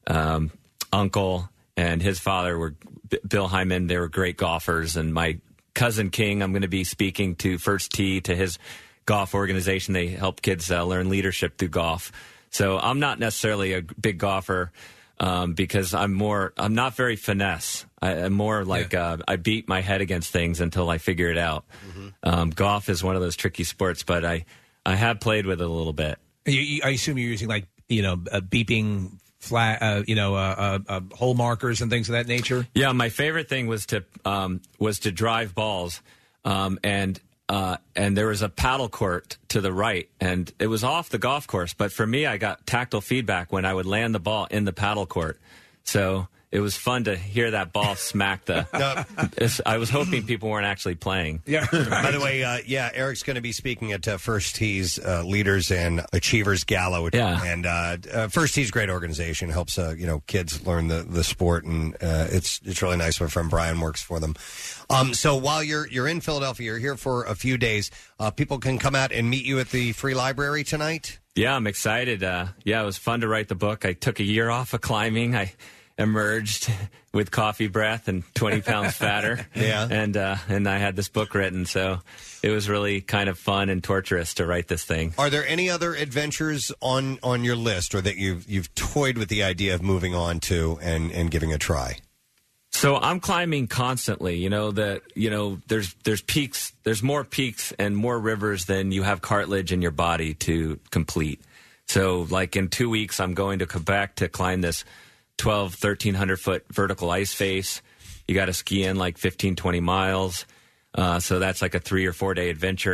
uncle and his father were Bill Hyman. They were great golfers. And my cousin King, I'm going to be speaking to First Tee, to his golf organization. They help kids learn leadership through golf. So I'm not necessarily a big golfer because I'm not very finesse. I'm more like I beat my head against things until I figure it out. Golf is one of those tricky sports, but I have played with it a little bit. I assume you're using beeping flat, hole markers and things of that nature. Yeah, my favorite thing was to drive balls, and there was a paddle court to the right, and it was off the golf course. But for me, I got tactile feedback when I would land the ball in the paddle court, so it was fun to hear that ball smack the. I was hoping people weren't actually playing. Yeah. By the way, Eric's going to be speaking at First Tee's Leaders and Achievers Gala. Yeah. And First Tee's great organization, helps kids learn the sport, and it's really nice. My friend Brian works for them. So while you're in Philadelphia, you're here for a few days. People can come out and meet you at the Free Library tonight. Yeah, I'm excited. It was fun to write the book. I took a year off of climbing. I emerged with coffee breath and 20 pounds fatter. Yeah. And I had this book written, so it was really kind of fun and torturous to write this thing. Are there any other adventures on your list, or that you've toyed with the idea of moving on to and giving a try? So I'm climbing constantly. There's peaks. There's more peaks and more rivers than you have cartilage in your body to complete. So, like in 2 weeks, I'm going to Quebec to climb this 1,300 foot vertical ice face. You got to ski in like 15, 20 miles. So that's like a 3 or 4 day adventure.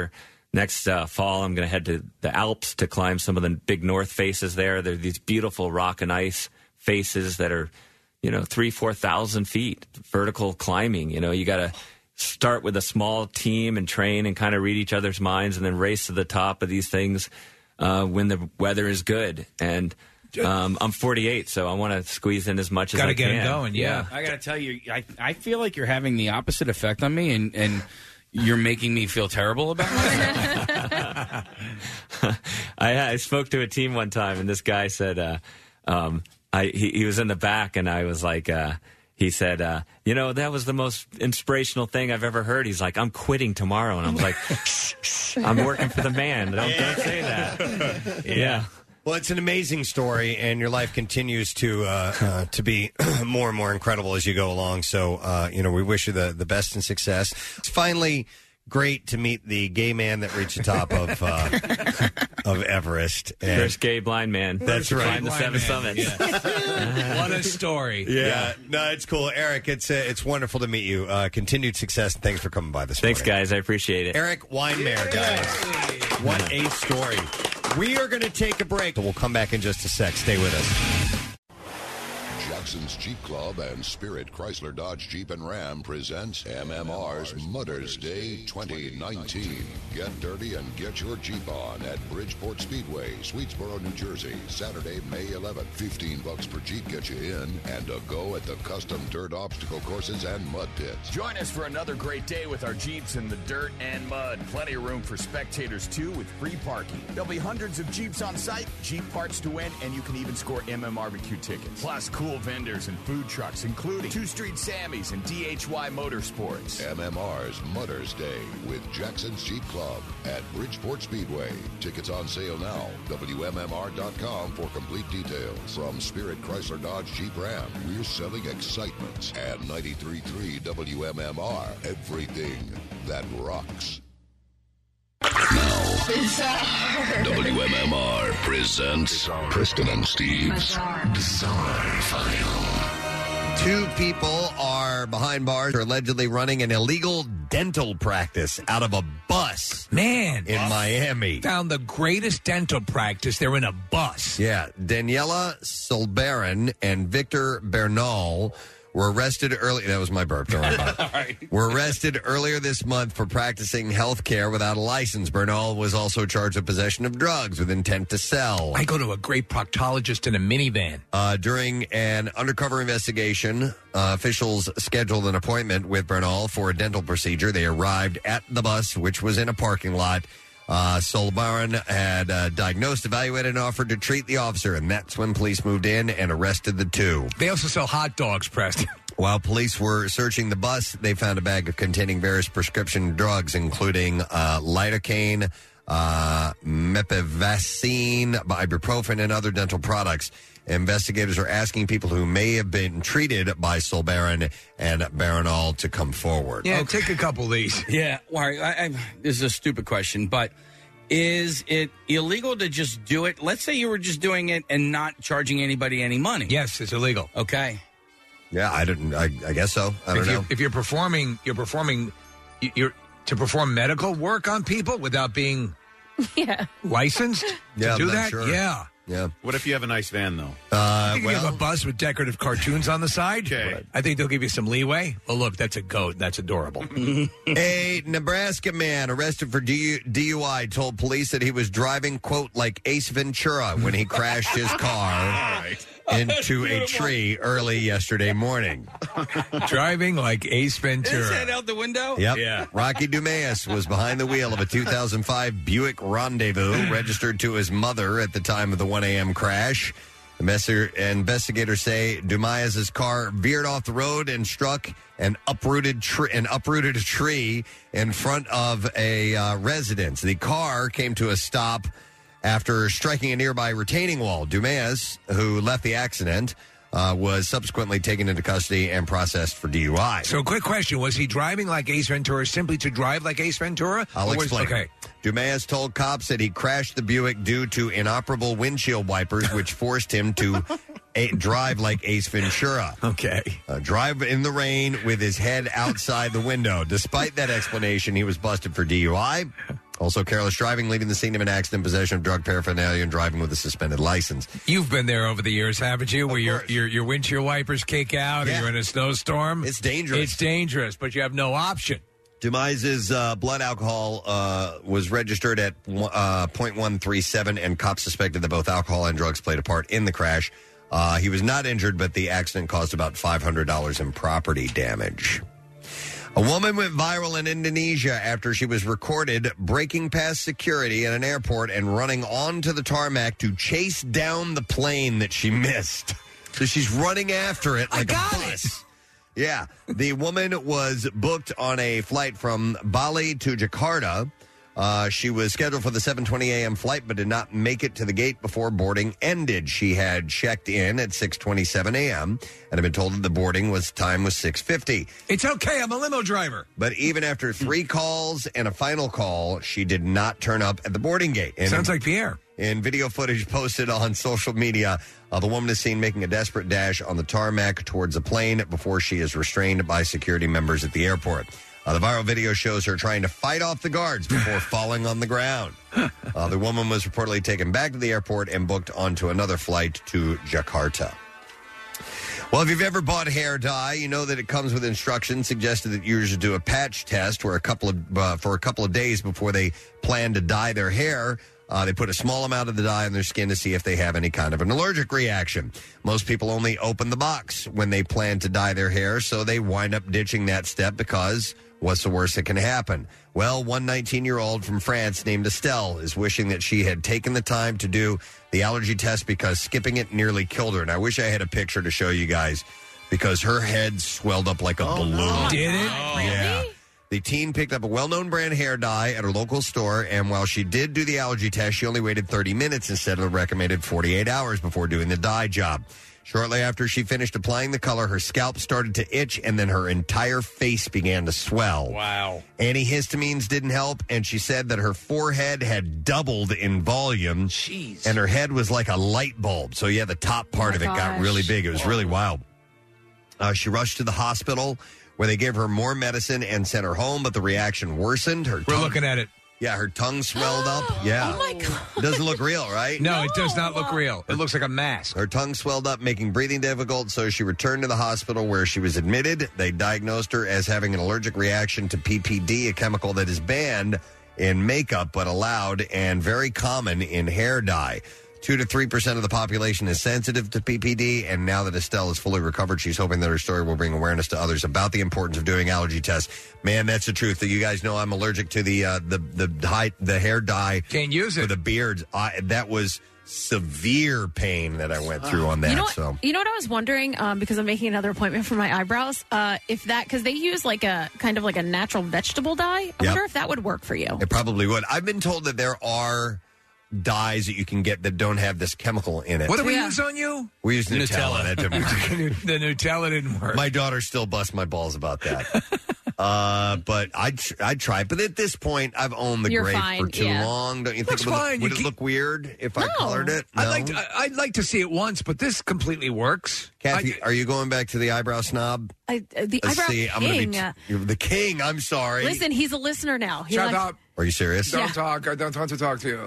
next fall, I'm going to head to the Alps to climb some of the big north faces there. There are these beautiful rock and ice faces that are, 3,000-4,000 feet vertical climbing. You got to start with a small team and train and kind of read each other's minds and then race to the top of these things when the weather is good. And I'm 48, so I want to squeeze in as much as I can. Got to get it going, yeah. I got to tell you, I feel like you're having the opposite effect on me, and you're making me feel terrible about myself. I spoke to a team one time, and this guy said, he was in the back, and I was like, he said, that was the most inspirational thing I've ever heard. He's like, I'm quitting tomorrow. And I'm like, I'm working for the man. Don't say that. Yeah. Well, it's an amazing story, and your life continues to be more and more incredible as you go along. So, we wish you the best and success. It's finally great to meet the gay man that reached the top of Everest. And first gay blind man. That's right. Climbed the seven summits. What a story. Yeah. No, it's cool. Eric, it's wonderful to meet you. Continued success, and thanks for coming by this morning. Thanks, guys. I appreciate it. Eric Weinmayer, guys. What a story. We are going to take a break. We'll come back in just a sec. Stay with us. Jackson's Jeep Club and Spirit Chrysler Dodge Jeep and Ram presents MMR's Mother's Day 2019. Get dirty and get your Jeep on at Bridgeport Speedway, Swedesboro, New Jersey, Saturday, May 11th. $15 per Jeep gets you in and a go at the custom dirt obstacle courses and mud pits. Join us for another great day with our Jeeps in the dirt and mud. Plenty of room for spectators, too, with free parking. There'll be hundreds of Jeeps on site, Jeep parts to win, and you can even score MMRBQ tickets. Plus, cool vendors and food trucks, including 2 Street Sammys and DHY Motorsports. MMR's Mother's Day with Jackson's Jeep Club at Bridgeport Speedway. Tickets on sale now. WMMR.com for complete details. From Spirit Chrysler Dodge Jeep Ram, we're selling excitement. At 93.3 WMMR, everything that rocks. WMMR presents Preston and Steve's Bizarre File. 2 people are behind bars for allegedly running an illegal dental practice out of a bus. Man. In Miami. Found the greatest dental practice. They're in a bus. Yeah. Daniela Solbaran and Victor Bernal were arrested early. That was my burp. Don't worry about it. Right. Were arrested earlier this month for practicing health care without a license. Bernal was also charged with possession of drugs with intent to sell. I go to a great proctologist in a minivan. During an undercover investigation, officials scheduled an appointment with Bernal for a dental procedure. They arrived at the bus, which was in a parking lot. Solbaran had diagnosed, evaluated, and offered to treat the officer, and that's when police moved in and arrested the 2. They also sell hot dogs, Preston. While police were searching the bus, they found a bag containing various prescription drugs, including lidocaine, mepivacine, ibuprofen, and other dental products. Investigators are asking people who may have been treated by Solbaran and Bernal to come forward. Yeah, take a couple of these. Yeah, well, this is a stupid question, but is it illegal to just do it? Let's say you were just doing it and not charging anybody any money. Yes, it's illegal. Okay. Yeah, I guess so. I don't know. If you're performing to perform medical work on people without being licensed to do that. Sure. Yeah. Yeah. What if you have a nice van, though? You can have a bus with decorative cartoons on the side. Okay. I think they'll give you some leeway. Well, look, that's a goat. That's adorable. A Nebraska man arrested for DUI told police that he was driving, quote, like Ace Ventura when he crashed his car into a tree early yesterday morning. Driving like Ace Ventura. Is that out the window? Yep. Yeah. Rocky Dumas was behind the wheel of a 2005 Buick Rendezvous registered to his mother at the time of the 1 a.m. crash. Investigators say Dumas' car veered off the road and struck an uprooted a tree in front of a residence. The car came to a stop after striking a nearby retaining wall. Dumas, who left the accident, was subsequently taken into custody and processed for DUI. So, quick question. Was he driving like Ace Ventura simply to drive like Ace Ventura? I'll explain. Okay. Dumas told cops that he crashed the Buick due to inoperable windshield wipers, which forced him to drive like Ace Ventura. Okay. Drive in the rain with his head outside the window. Despite that explanation, he was busted for DUI. Also, careless driving, leaving the scene of an accident, possession of drug paraphernalia, and driving with a suspended license. You've been there over the years, haven't you? Where your windshield wipers kick out, or you're in a snowstorm. It's dangerous. It's dangerous, but you have no option. Demise's blood alcohol was registered at 0.137, and cops suspected that both alcohol and drugs played a part in the crash. He was not injured, but the accident caused about $500 in property damage. A woman went viral in Indonesia after she was recorded breaking past security at an airport and running onto the tarmac to chase down the plane that she missed. So she's running after it like a bus. Yeah. The woman was booked on a flight from Bali to Jakarta. She was scheduled for the 7:20 a.m. flight, but did not make it to the gate before boarding ended. She had checked in at 6:27 a.m. and had been told that the boarding time was 6:50. It's okay, I'm a limo driver. But even after 3 calls and a final call, she did not turn up at the boarding gate. Sounds like Pierre. In video footage posted on social media, the woman is seen making a desperate dash on the tarmac towards a plane before she is restrained by security members at the airport. The viral video shows her trying to fight off the guards before falling on the ground. The woman was reportedly taken back to the airport and booked onto another flight to Jakarta. Well, if you've ever bought hair dye, you know that it comes with instructions suggested that you should do a patch test where for a couple of days before they plan to dye their hair. They put a small amount of the dye on their skin to see if they have any kind of an allergic reaction. Most people only open the box when they plan to dye their hair, so they wind up ditching that step because what's the worst that can happen? Well, one 19-year-old from France named Estelle is wishing that she had taken the time to do the allergy test because skipping it nearly killed her. And I wish I had a picture to show you guys because her head swelled up like a balloon. No. Did it? Yeah. The teen picked up a well-known brand hair dye at her local store, and while she did do the allergy test, she only waited 30 minutes instead of the recommended 48 hours before doing the dye job. Shortly after she finished applying the color, her scalp started to itch, and then her entire face began to swell. Wow. Antihistamines didn't help, and she said that her forehead had doubled in volume. Jeez. And her head was like a light bulb. So, yeah, the top part of it got really big. It was really wild. She rushed to the hospital, where they gave her more medicine and sent her home, but the reaction worsened. We're looking at it. Yeah, her tongue swelled up. Yeah. Oh, my God. It doesn't look real, right? No, it does not look real. It looks like a mask. Her tongue swelled up, making breathing difficult, so she returned to the hospital where she was admitted. They diagnosed her as having an allergic reaction to PPD, a chemical that is banned in makeup but allowed and very common in hair dye. 2 to 3% of the population is sensitive to PPD, and now that Estelle is fully recovered, she's hoping that her story will bring awareness to others about the importance of doing allergy tests. Man, that's the truth. You guys know I'm allergic to the hair dye. Can't use it for the beards. That was severe pain that I went through on that. You know what I was wondering, because I'm making another appointment for my eyebrows, if that, because they use like a kind of like a natural vegetable dye. I wonder if that would work for you. It probably would. I've been told that there are dyes that you can get that don't have this chemical in it. What do we use on you? We use Nutella. That didn't work. The Nutella didn't work. My daughter still busts my balls about that. But I'd try. But at this point, I've owned the gray for too long. Don't you think? Would it look weird if I colored it? No? I'd like to see it once, but this completely works. Kathy, are you going back to the eyebrow snob? The eyebrow king. I'm going to be the king. I'm sorry. Listen, he's a listener now. Shut up. Are you serious? Don't talk. I don't want to talk to you.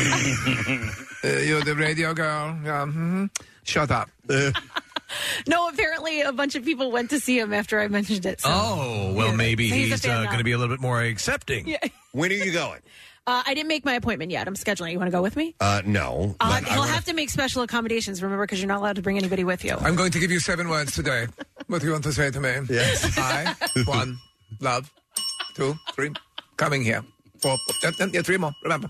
You're the radio girl. Yeah. Mm-hmm. Shut up. No, apparently a bunch of people went to see him after I mentioned it. So. Maybe he's going to be a little bit more accepting. Yeah. When are you going? I didn't make my appointment yet. I'm scheduling. You want to go with me? No. He'll have to make special accommodations, remember, because you're not allowed to bring anybody with you. I'm going to give you 7 words today. What do you want to say to me? Yes. 1, love. 2, 3, coming here. 4, 3 more, remember.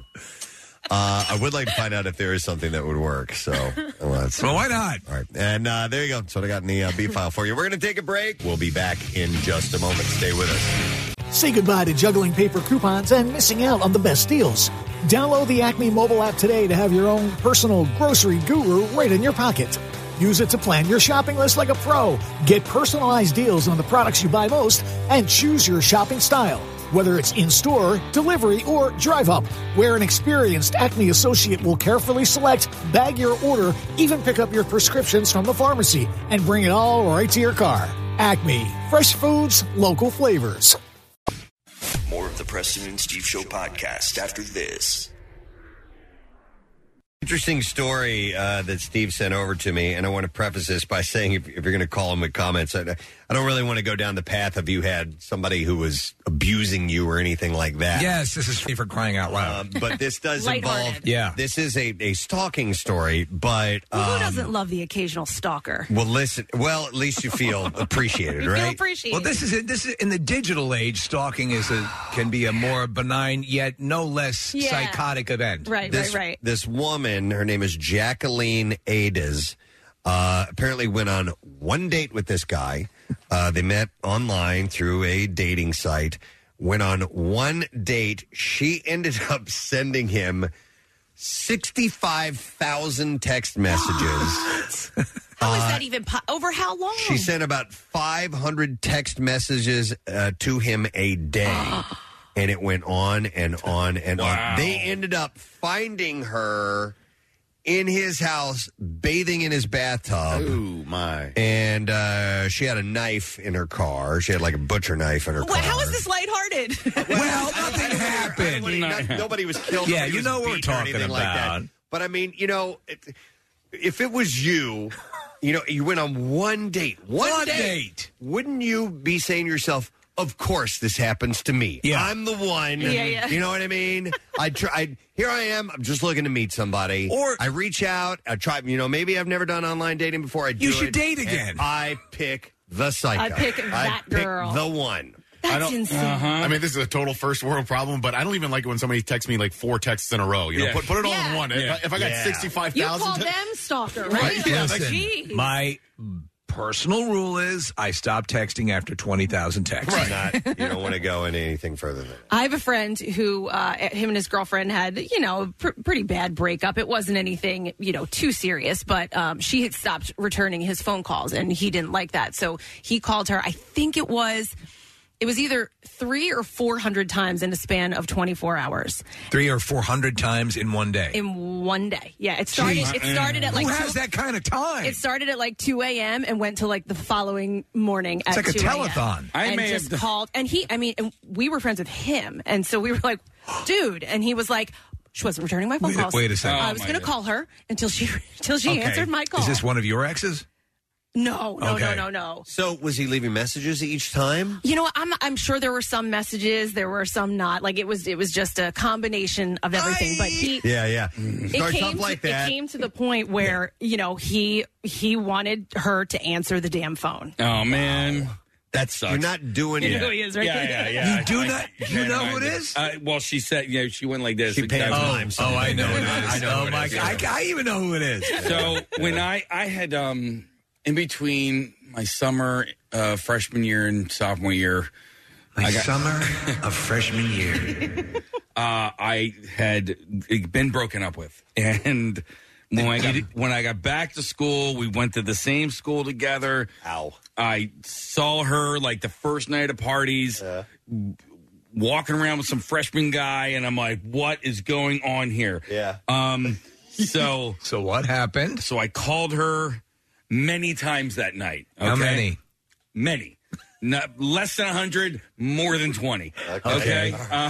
I would like to find out if there is something that would work. So, well, why not? All right. And there you go. That's what I got in the B file for you. We're going to take a break. We'll be back in just a moment. Stay with us. Say goodbye to juggling paper coupons and missing out on the best deals. Download the Acme mobile app today to have your own personal grocery guru right in your pocket. Use it to plan your shopping list like a pro. Get personalized deals on the products you buy most and choose your shopping style. Whether it's in-store, delivery, or drive-up, where an experienced Acme associate will carefully select, bag your order, even pick up your prescriptions from the pharmacy, and bring it all right to your car. Acme. Fresh foods, local flavors. More of the Preston and Steve Show podcast after this. Interesting story that Steve sent over to me, and I want to preface this by saying if you're going to call him with comments, I don't really want to go down the path of you had somebody who was abusing you or anything like that. Yes, this is for crying out loud. But this does involve... Yeah. This is a stalking story, but... Who doesn't love the occasional stalker? Well, listen. Well, at least you feel appreciated, You feel right? appreciated. Well, this is in the digital age. Stalking can be a more benign yet no less psychotic event. Right. This woman, her name is Jacqueline Ades, apparently went on one date with this guy. They met online through a dating site. Went on one date. She ended up sending him 65,000 text messages. How is that even over how long? She sent about 500 text messages to him a day. And it went on and on and on. They ended up finding her in his house, bathing in his bathtub. Ooh, my. And she had a knife in her car. She had like a butcher knife in her car. How is this lighthearted? Well, nothing happened. Nobody was killed. Yeah, nobody you was know what we're beaten or talking anything like that. about. But I mean, if it was you, you went on one date. One date. Wouldn't you be saying to yourself, of course this happens to me. Yeah. I'm the one. Yeah. You know what I mean? Here I am. I'm just looking to meet somebody. Or I reach out. I try, maybe I've never done online dating before. You should date again. And I pick the psycho. I pick that girl. Pick the one. That's insane. I mean, this is a total first world problem, but I don't even like it when somebody texts me like 4 texts in a row. Put it all in one. Yeah. If I got 65,000, You call them stalker, right? Listen, Jeez. my personal rule is I stop texting after 20,000 texts. You don't want to go into anything further than that. I have a friend who, him and his girlfriend had, a pretty bad breakup. It wasn't anything, too serious, but she had stopped returning his phone calls, and he didn't like that. So he called her, I think it was either 300 or 400 times in a span of 24 hours. 300 or 400 times in one day. In one day. Yeah, it started at like... Who has that kind of time? It started at like 2 a.m. and went to like the following morning at 2 a.m. It's like a telethon. And just called. And and we were friends with him. And so we were like, dude. And he was like... She wasn't returning my phone calls. Wait a second. I was going to call her until she answered my call. Is this one of your exes? No. So was he leaving messages each time? I'm sure there were some messages, there were some not. Like it was just a combination of everything. But he, Starts off like that. It came to the point where he wanted her to answer the damn phone. Oh man. That sucks. You're not doing You it. know who he is, right? Yeah. You do not? You know who it is? Well, she said, she went like this. She panned time. I know it is. I know. Oh my God! I even know who it is. So when I had in between my summer freshman year and sophomore year, summer of freshman year, I had been broken up with, and when I got back to school, we went to the same school together. Ow! I saw her like the first night of parties, walking around with some freshman guy, and I'm like, "What is going on here?" Yeah. So what happened? So I called her many times that night. Okay? How many? Many. Not less than 100, more than 20. Okay.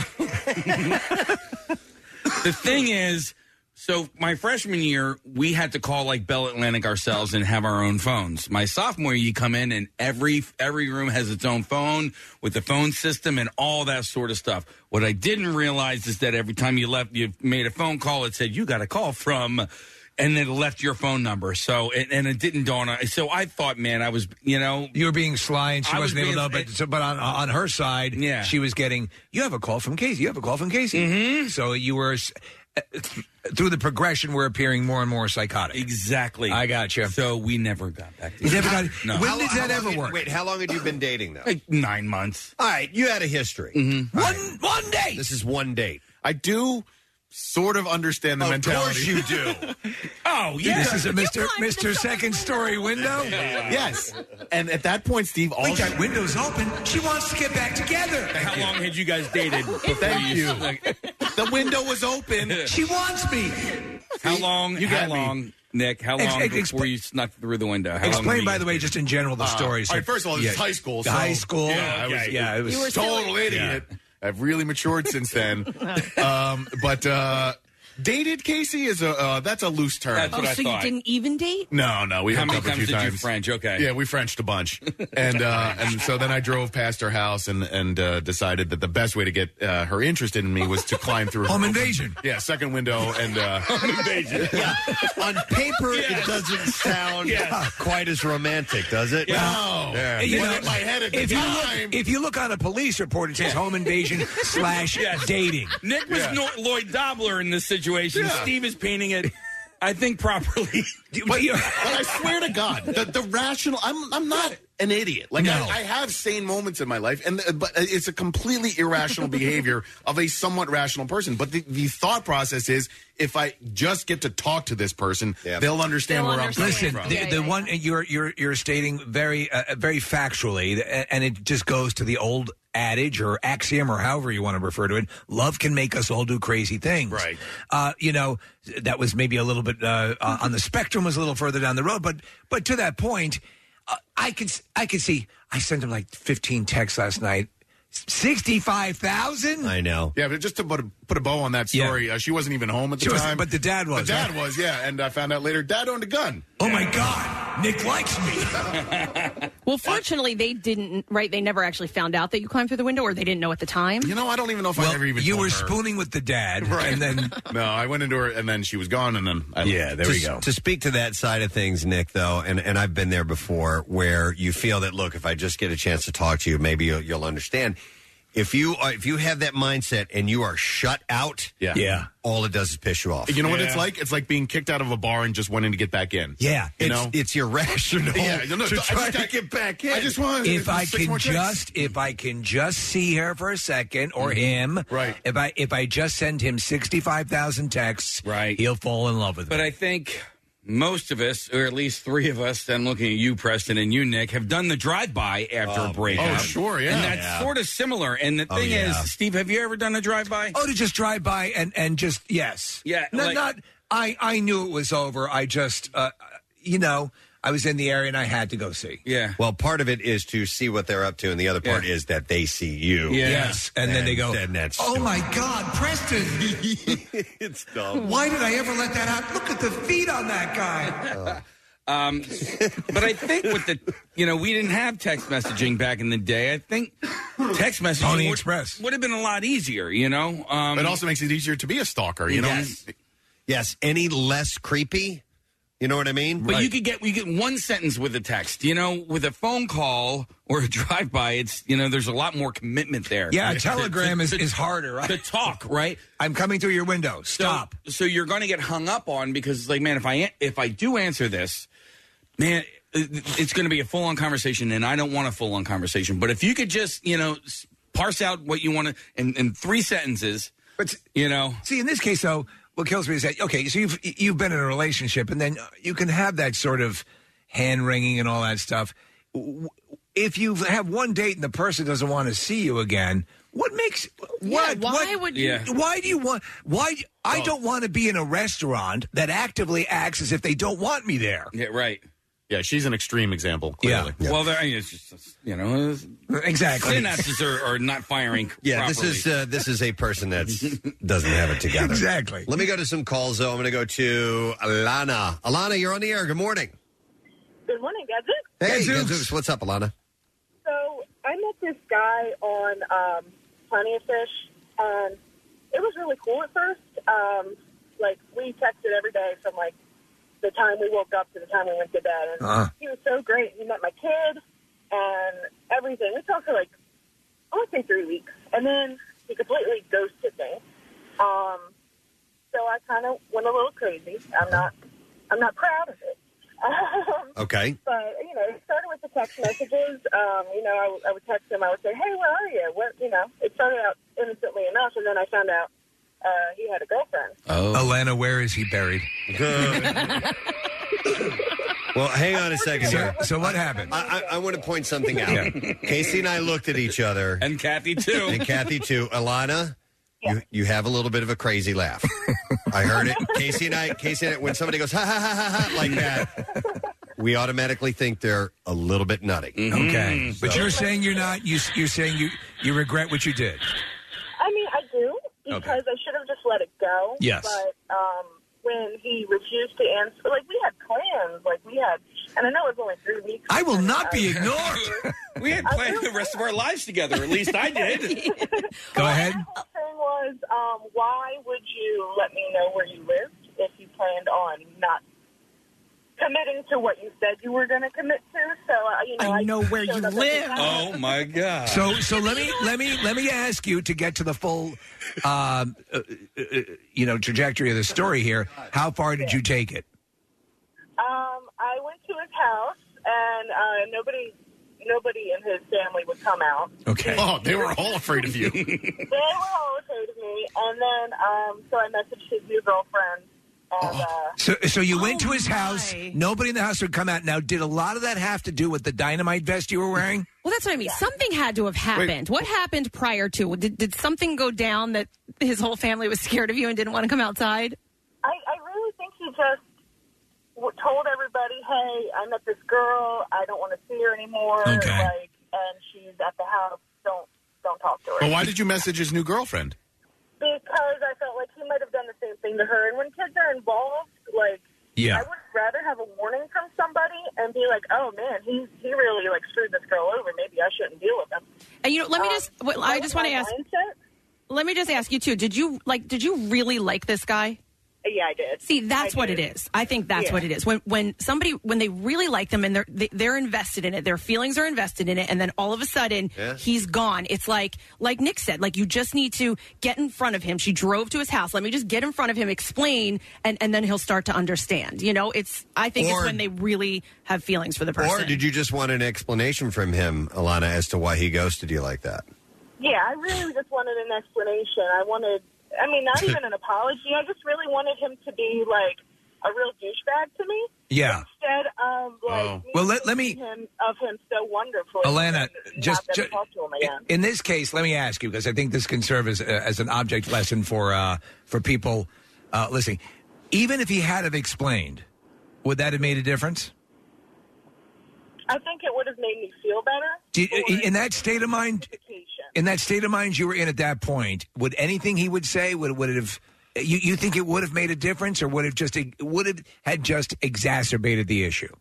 The thing is, so my freshman year, we had to call like Bell Atlantic ourselves and have our own phones. My sophomore year, you come in and every room has its own phone with the phone system and all that sort of stuff. What I didn't realize is that every time you made a phone call, it said you got a call from, and then it left your phone number. So and it didn't dawn on. So I thought, man, I was, you were being sly, and she wasn't able to know. But on her side, she was getting. You have a call from Casey. You have a call from Casey. Mm-hmm. So you were. Through the progression, we're appearing more and more psychotic. Exactly. I got you. So we never got back together. No. When did that ever work? Wait, how long had you been dating, though? Like 9 months. All right, you had a history. Mm-hmm. One date. This is one date. I do sort of understand the mentality. Of course you do. Oh, yeah. This is a Mr. Second Story window? Yes. And at that point, Steve, we got windows open. She wants to get back together. How long had you guys dated before Thank you. The window was open. She wants me. How long, Nick, how long before you snuck through the window? Explain, by the way, just in general, the story. All right, first of all, this is high school. High school. Yeah, I was it was total idiot. I've really matured since then. But dated, Casey, is that's a loose term. That's what I so thought. you didn't even date? No, we How hooked many up a times few did times. you French? Okay. Yeah, we Frenched a bunch. And so then I drove past her house and decided that the best way to get her interested in me was to climb through Home her invasion. Yeah, second window and Home invasion. Yeah. On paper, it doesn't sound quite as romantic, does it? No. Yeah. You Well, know, in my head at the time. if you look on a police report, it says home invasion / dating. Nick was Lloyd Dobler in this situation. Steve is painting it, I think, properly. But I swear to God, the rational. I'm not an idiot. Like No. I have sane moments in my life, but it's a completely irrational behavior of a somewhat rational person. But the thought process is, if I just get to talk to this person, they'll understand where I'm coming Listen, from. the one you're stating very very factually, and it just goes to the old adage or axiom or however you want to refer to it. Love can make us all do crazy things. Right. That was maybe a little bit on the spectrum, was a little further down the road, but to that point, I could see. I sent him like 15 texts last night. 65,000? I know. Yeah, but just to put a bow on that story, she wasn't even home at the time. But the dad was. The dad was, yeah. And I found out later, Dad owned a gun. Oh, my God. Nick likes me. Well, fortunately, they didn't, right? They never actually found out that you climbed through the window, or they didn't know at the time? You know, I don't even know if I ever even you told were her. spooning with the dad, Right. and then... No, I went into her, and then she was gone, and then there we go. To speak to that side of things, Nick, though, and I've been there before, where you feel that, look, if I just get a chance to talk to you, maybe you'll understand. If you have that mindset and you are shut out, all it does is piss you off. You know what it's like? It's like being kicked out of a bar and just wanting to get back in. Yeah, you know, it's irrational. Yeah, to try to get back in. I just want. If I can just see her for a second, or him, right? If I just send him 65,000 texts, right, he'll fall in love with me. But I think most of us, or at least three of us, I'm looking at you, Preston, and you, Nick, have done the drive-by after a breakup. Oh, sure, yeah. And that's sort of similar. And the thing is, Steve, have you ever done a drive-by? Oh, to just drive by and just, yes. Yeah. I knew it was over. I just, I was in the area and I had to go see. Yeah. Well, part of it is to see what they're up to, and the other part is that they see you. Yeah. Yes. And then they go, that's oh, my God, Preston. It's dumb. Why did I ever let that out? Look at the feet on that guy. But I think with we didn't have text messaging back in the day. I think text messaging Pony Express would have been a lot easier, It also makes it easier to be a stalker, you know? Yes. Any less creepy? You know what I mean? But you get one sentence with a text. With a phone call or a drive-by, it's there's a lot more commitment there. Yeah, a telegram is harder, right? To talk, right? I'm coming through your window. Stop. So you're going to get hung up on because it's like, man, if I do answer this, man, it's going to be a full-on conversation, and I don't want a full-on conversation. But if you could just parse out what you want to in 3 sentences, but see, in this case though. What kills me is that, okay, so you've been in a relationship, and then you can have that sort of hand-wringing and all that stuff. If you have one date and the person doesn't want to see you again, what makes... why would you... Yeah. Why do you want... I don't want to be in a restaurant that actively acts as if they don't want me there. Yeah, right. Yeah, she's an extreme example, clearly. Yeah. Well, it's just, exactly. Synapses are not firing properly. This is a person that doesn't have it together. Exactly. Let me go to some calls, though. I'm going to go to Alana. Alana, you're on the air. Good morning. Good morning, Gadzooks. Hey, Gadzooks. What's up, Alana? So I met this guy on Plenty of Fish, and it was really cool at first. We texted every day from, the time we woke up to the time we went to bed. And he was so great. He met my kid and everything. We talked for I want to say 3 weeks. And then he completely ghosted me. So I kind of went a little crazy. I'm not proud of it. Okay. But, it started with the text messages. I would text him. I would say, hey, where are you? It started out innocently enough, and then I found out he had a girlfriend. Oh. Alana, where is he buried? Well, hang on a second here. So what happened? I want to point something out. Casey and I looked at each other. And Kathy, too. Alana, you have a little bit of a crazy laugh. I heard it. Casey and I, when somebody goes, ha, ha, ha, ha, ha, like that, we automatically think they're a little bit nutty. Okay. But you're saying you're not, you're saying you regret what you did. because I should have just let it go. Yes. But when he refused to answer, like, we had plans. Like, we had, and I know it was only 3 weeks. I will not be ignored. We had planned the rest of our lives together. At least I did. Go ahead. The whole thing was, why would you let me know where you lived if you planned on not committing to what you said you were going to commit to? So I know where you live. Oh my God! So let me ask you to get to the full, trajectory of the story here. How far did you take it? I went to his house, and nobody in his family would come out. Okay. Oh, they were all afraid of you. They were all afraid of me, and then so I messaged his new girlfriend. And, So you went to his house. Nobody in the house would come out. Now, did a lot of that have to do with the dynamite vest you were wearing? Well, that's what I mean. Something had to have happened. What happened prior to? Did something go down that his whole family was scared of you and didn't want to come outside? I really think he just told everybody, "Hey, I met this girl. I don't want to see her anymore. Okay. And she's at the house. Don't talk to her." But why did you message his new girlfriend? Because I felt like he might have done the same thing to her. And when kids are involved, I would rather have a warning from somebody and be like, "Oh man, he really screwed this girl over. Maybe I shouldn't deal with him." And let me I just want to ask. Let me just ask you too. Did you really like this guy? Yeah, I did. See, that's what it is. I think that's what it is. When they really like them and they're invested in it, their feelings are invested in it, and then all of a sudden he's gone. It's like Nick said, you just need to get in front of him. She drove to his house. Let me just get in front of him, explain, and then he'll start to understand. I think it's when they really have feelings for the person. Or did you just want an explanation from him, Alana, as to why he ghosted you like that? Yeah, I really just wanted an explanation. Not even an apology. I just really wanted him to be a real douchebag to me. Yeah. Instead of let me him so wonderful. Alana, just talk to him again. in this case, let me ask you, because I think this can serve as an object lesson for people listening. Even if he had have explained, would that have made a difference? I think it would have made me feel better. In that state of mind, you were in at that point, would anything he would say would it have? You think it would have made a difference, or would have just exacerbated the issue?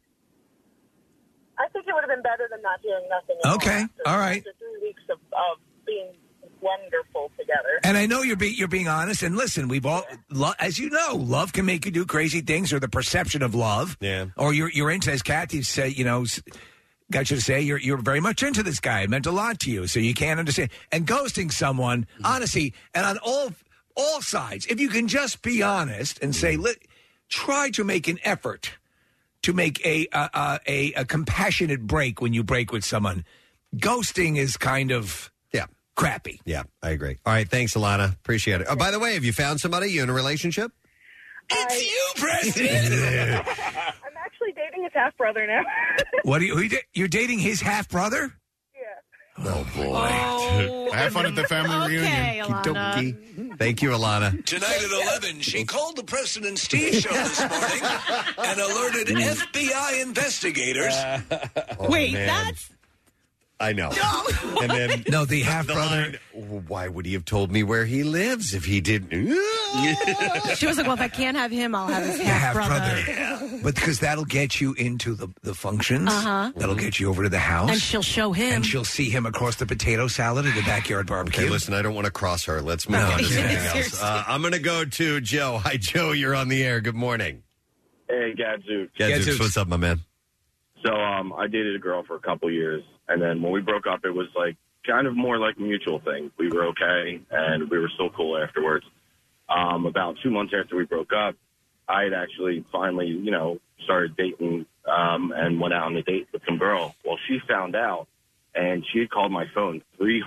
I think it would have been better than not hearing nothing. Okay, all right. After 3 weeks of being wonderful together. And I know you're being honest. And listen, we've all, as you know, love can make you do crazy things, or the perception of love. Yeah. Or you're into, as Kathy said, got you to say you're very much into this guy. It meant a lot to you, so you can't understand. And ghosting someone, honestly, and on all sides, if you can just be honest and say, try to make an effort to make a compassionate break when you break with someone. Ghosting is kind of crappy. Yeah, I agree. All right, thanks, Alana. Appreciate it. Oh, by the way, have you found somebody? You in a relationship? It's you, Preston. I'm actually dating his half brother now. What are you're dating his half brother? Oh, boy. Have fun at the family reunion. Alana. Thank you, Alana. Tonight at 11, she called the Preston and Steve show this morning and alerted FBI investigators. Wait, man. that's... I know. No. And then the half brother. Why would he have told me where he lives if he didn't? She was like, well, if I can't have him, I'll have his half brother. But because that'll get you into the functions. Uh-huh. That'll get you over to the house. And she'll show him. And she'll see him across the potato salad at the backyard barbecue. Okay, listen, I don't want to cross her. Let's move on to something else. I'm going to go to Joe. Hi, Joe. You're on the air. Good morning. Hey, Gadzooks. Gadzooks, what's up, my man? So I dated a girl for a couple years, and then when we broke up, it was kind of more like a mutual thing. We were okay, and we were still cool afterwards. About 2 months after we broke up, I had actually finally, started dating and went out on a date with some girl. Well, she found out, and she had called my phone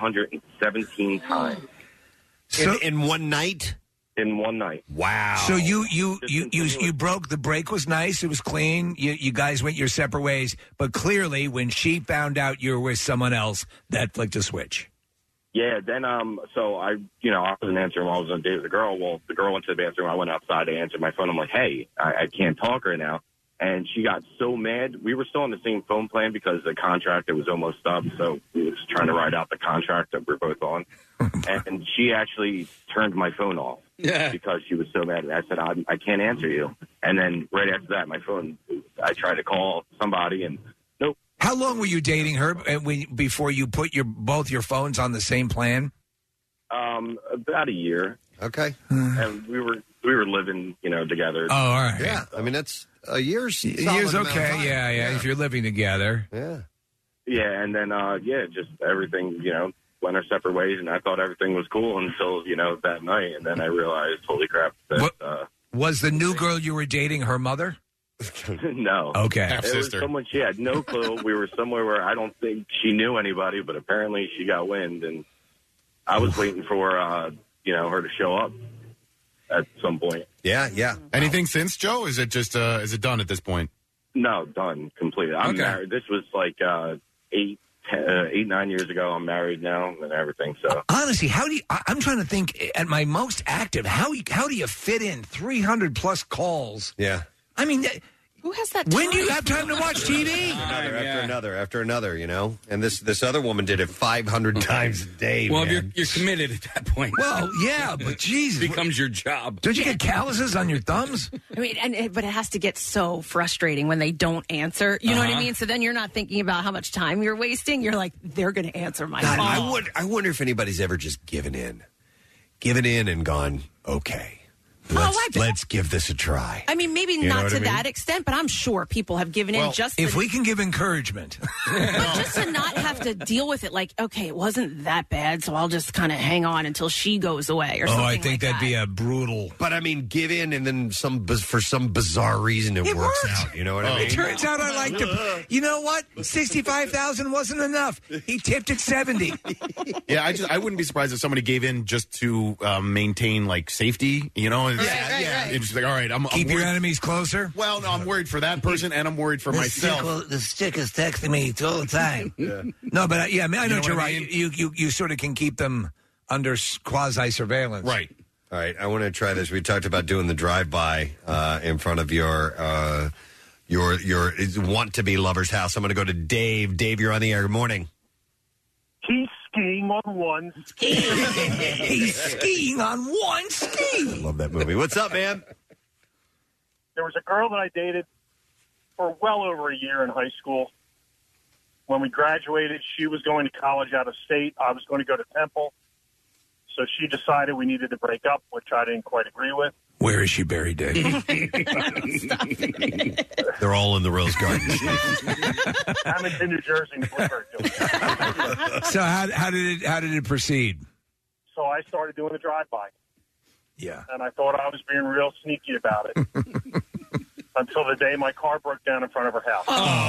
317 times. In one night? In one night. Wow. So you broke. The break was nice. It was clean. You guys went your separate ways. But clearly, when she found out you were with someone else, that flicked a switch. Yeah. Then so I wasn't answering while I was on a date with the girl. Well, the girl went to the bathroom. I went outside. I answered my phone. I'm like, hey, I can't talk right now. And she got so mad. We were still on the same phone plan because the contract, it was almost up. So we was trying to ride out the contract that we're both on. And she actually turned my phone off because she was so mad. And I said, I can't answer you. And then right after that, my phone, I tried to call somebody and nope. How long were you dating her before you put both your phones on the same plan? About a year. Okay. And we were living, together. Oh, all right. Yeah. I mean, that's a year's solid year's amount of okay. time. Yeah. If you're living together. Yeah. Yeah, and then, just everything, went our separate ways, and I thought everything was cool until, that night, and then I realized, holy crap. That, was the new girl you were dating her mother? No. Okay. It was someone she had no clue. We were somewhere where I don't think she knew anybody, but apparently she got wind, and I was waiting for, her to show up at some point. Yeah. Anything since, Joe? Is it just is it done at this point? No, done completely. I'm married. This was like 9 years ago. I'm married now and everything. So honestly, I'm trying to think at my most active. How do you fit in 300 plus calls? Yeah. I mean, who has that? When do you have time to watch TV? After another, And this other woman did it 500 times a day. Well, man. you're committed at that point. Well, yeah, but Jesus, it becomes your job. Don't you get calluses on your thumbs? I mean, but it has to get so frustrating when they don't answer. You know what I mean? So then you're not thinking about how much time you're wasting. You're like, they're going to answer my God, call. I wonder if anybody's ever just given in and gone, okay. Let's give this a try. I mean, maybe not to that extent, but I'm sure people have given in just if we can give encouragement. But just to not have to deal with it like, okay, it wasn't that bad, so I'll just kind of hang on until she goes away or something I think like that'd be a brutal. But I mean, give in and then for some bizarre reason it works out. You know what I mean? It turns out I like to. You know what? 65,000 wasn't enough. He tipped at 70. Yeah, I wouldn't be surprised if somebody gave in just to maintain like safety. Right. It's just like, all right, I'm keep your worried. enemies closer. Well, no, I'm worried for that person, and I'm worried for myself. The stick is texting me all the time. No, but I know what you're right. You sort of can keep them under quasi surveillance. Right. All right, I want to try this. We talked about doing the drive-by in front of your want-to-be lover's house. I'm going to go to Dave. Dave, you're on the air. Good morning. He's skiing on one ski. He's skiing on one ski. I love that movie. What's up, man? There was a girl that I dated for well over a year in high school. When we graduated, she was going to college out of state. I was going to go to Temple. So she decided we needed to break up, which I didn't quite agree with. Where is she buried, Dave? They're all in the Rose Garden. Hamilton, New Jersey. So how did it proceed? So I started doing the drive-by. Yeah. And I thought I was being real sneaky about it. Until the day my car broke down in front of her house.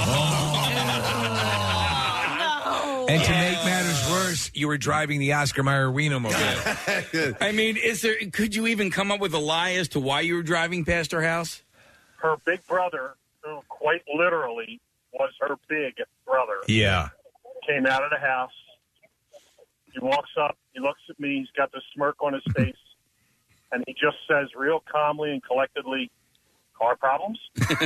And to make matters worse, you were driving the Oscar Mayer Wienermobile. I mean, could you even come up with a lie as to why you were driving past her house? Her big brother, who quite literally was her big brother, came out of the house. He walks up, he looks at me, he's got this smirk on his face, and he just says real calmly and collectedly, "Car problems?"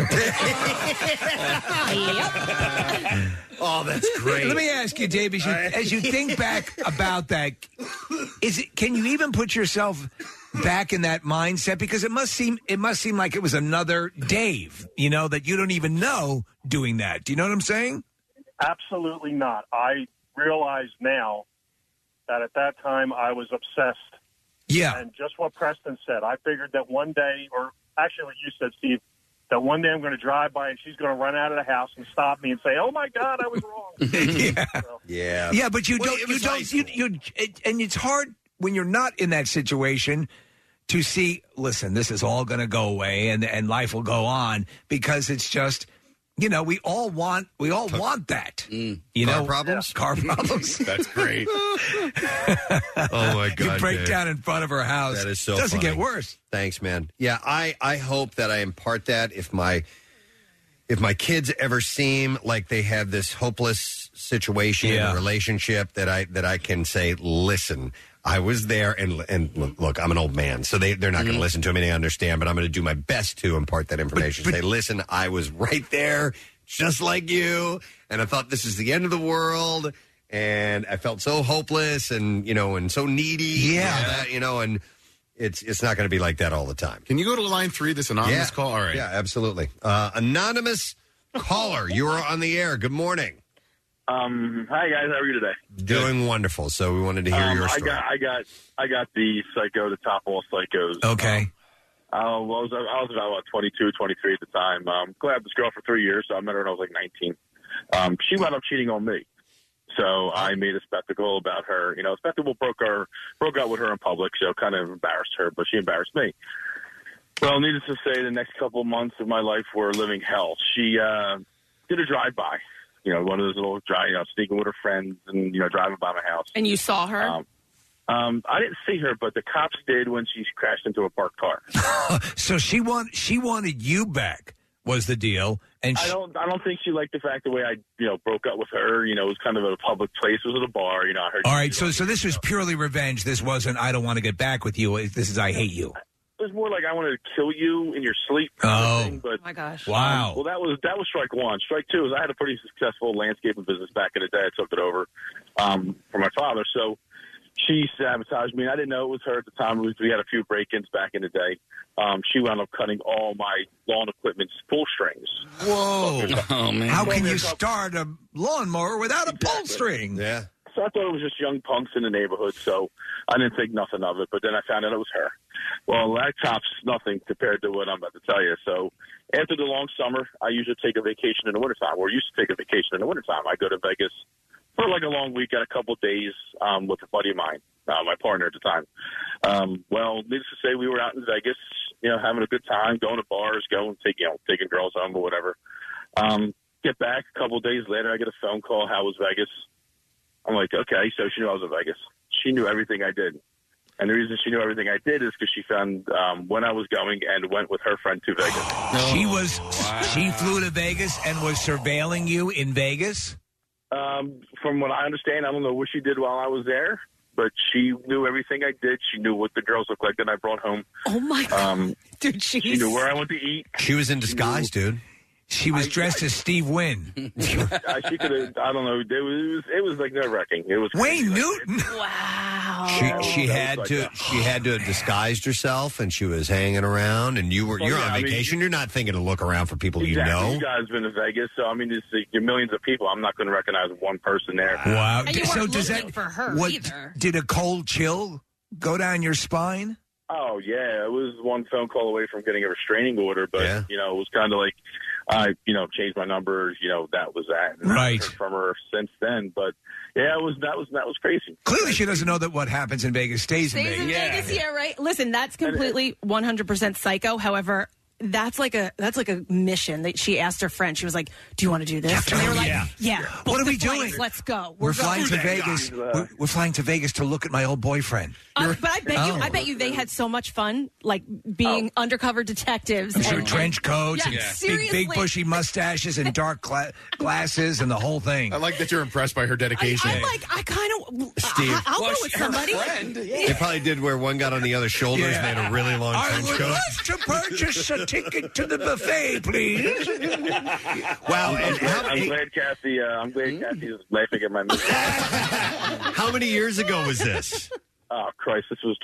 Oh, that's great. Let me ask you, Dave, as you think back about that, can you even put yourself back in that mindset? Because it must seem like it was another Dave, that you don't even know doing that. Do you know what I'm saying? Absolutely not. I realize now that at that time I was obsessed. Yeah. And just what Preston said, I figured that one day, or actually what you said, Steve, that one day I'm going to drive by and she's going to run out of the house and stop me and say, "Oh my God, I was wrong." Yeah, but and it's hard when you're not in that situation to see, listen, this is all going to go away and life will go on, because it's just, we all want that. Car problems? Car problems. That's great. Oh, my God. You break Dave. down in front of her house. That is so Doesn't funny. get worse. Thanks, man. Yeah, I hope that I impart that if my kids ever seem like they have this hopeless situation in a relationship, that I can say, listen, I was there, and look, I'm an old man, so they're not going to listen to me. They understand, but I'm going to do my best to impart that information. Say, listen, I was right there, just like you, and I thought this is the end of the world, and I felt so hopeless, and and so needy. And it's not going to be like that all the time. Can you go to line 3? This anonymous call. All right. Yeah, absolutely. Anonymous caller, you are on the air. Good morning. Hi guys, how are you today? Doing wonderful. So we wanted to hear your story. I got the psycho, the top of all psychos. Okay. I was about 22, 23 at the time. Glad I had this girl for 3 years. So I met her when I was like 19. She wound up cheating on me. So I made a spectacle about her. Spectacle broke out with her in public, so kind of embarrassed her, but she embarrassed me. Well, needless to say, the next couple of months of my life were living hell. She did a drive-by. One of those little sneaking with her friends and, driving by my house. And you saw her? I didn't see her, but the cops did when she crashed into a parked car. So she wanted you back, was the deal. And I don't think she liked the fact the way I, broke up with her. It was kind of at a public place. It was at a bar. I heard. All right, so this was purely revenge. This wasn't, I don't want to get back with you. This is, I hate you. It was more like I wanted to kill you in your sleep. Oh my gosh! Wow. Well, that was strike one. Strike two is I had a pretty successful landscaping business back in the day. I took it over for my father. So she sabotaged me. And I didn't know it was her at the time. We had a few break-ins back in the day. She wound up cutting all my lawn equipment's pull strings. Whoa! Oh man! How can you start a lawnmower without a pull string? Yeah. So I thought it was just young punks in the neighborhood, so I didn't think nothing of it. But then I found out it was her. Well, that tops nothing compared to what I'm about to tell you. So after the long summer, I usually take a vacation in the wintertime, or used to take a vacation in the wintertime. I go to Vegas for like a long weekend, a couple of days with a buddy of mine, my partner at the time. Well, needless to say, we were out in Vegas, having a good time, going to bars, taking girls home or whatever. Get back a couple of days later, I get a phone call. How was Vegas? I'm like, okay, so she knew I was in Vegas. She knew everything I did. And the reason she knew everything I did is because she found when I was going and went with her friend to Vegas. She flew to Vegas and was surveilling you in Vegas? From what I understand, I don't know what she did while I was there, but she knew everything I did. She knew what the girls looked like that I brought home. Oh, my God. Dude, she knew where I went to eat. She was in disguise, dude. She was dressed as Steve Wynn. She could have, I don't know. It was like nerve-wracking. It was Wayne Newton. Wow. She had to have disguised herself, and she was hanging around. And you're on vacation. You're not thinking to look around for people you know. You guys been to Vegas, so there's millions of people. I'm not going to recognize one person there. Wow. And you weren't looking for her either. Did a cold chill go down your spine? Oh yeah, it was one phone call away from getting a restraining order, but it was kind of like I changed my numbers. That was that. And right. I haven't heard from her since then, but yeah, that was crazy. Clearly, she doesn't know that what happens in Vegas stays in Vegas. Vegas, yeah, right. Listen, that's completely 100% psycho. However, that's like a mission that she asked her friend. She was like, "Do you want to do this?" And they were like, "Yeah." What are we doing? Let's go. We're flying to Vegas. We're flying to Vegas to look at my old boyfriend. But I bet you they had so much fun, like being undercover detectives. I'm sure trench coats and big bushy mustaches and dark glasses and the whole thing. I like that you're impressed by her dedication. I kind of Steve. I'll go with somebody. They probably did where one got on the other shoulders and they had a really long trench coat. I would love to purchase a ticket to the buffet, please. Wow. I'm glad Kathy is laughing at my mistake. How many years ago was this? Oh, Christ, this was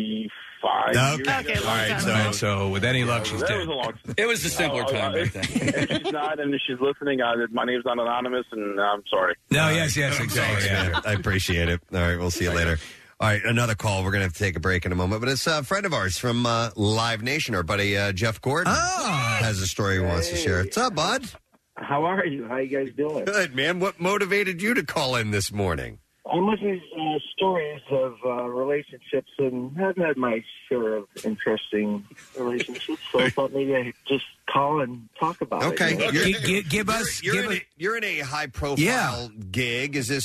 25 years ago. Okay, all right, so with any luck, she's dead. It was a simpler time back then. And she's not, and if she's listening, my name's not anonymous, and I'm sorry. No, yes, exactly. Yeah. I appreciate it. All right, we'll see you later. All right, another call. We're going to have to take a break in a moment, but it's a friend of ours from Live Nation. Our buddy Jeff Gordon has a story he wants to share. What's up, bud? How are you? How you guys doing? Good, man. What motivated you to call in this morning? I'm listening to stories of relationships, and I've had my share of interesting relationships, so I thought maybe I'd just call and talk about it. Okay. Give us... You're in a high-profile gig. Has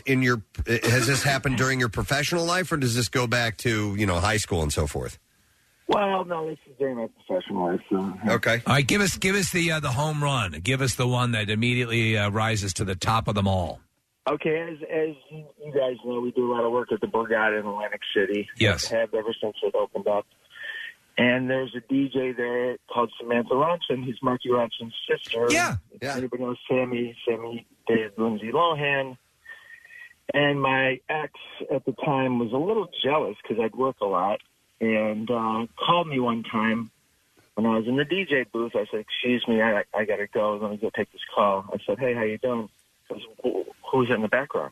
this happened during your professional life, or does this go back to, high school and so forth? Well, no, this is during my professional life. So. Okay. All right, give us the home run. Give us the one that immediately rises to the top of them all. Okay, as you guys know, we do a lot of work at the Borgata in Atlantic City. Yes. Have ever since it opened up. And there's a DJ there called Samantha Ronson, who's Marky Ronson's sister. Yeah. Everybody knows Sammy. Sammy dated Lindsay Lohan. And my ex at the time was a little jealous because I'd work a lot and called me one time when I was in the DJ booth. I said, excuse me, I got to go. Let me go take this call. I said, hey, how you doing? He goes, who's in the background?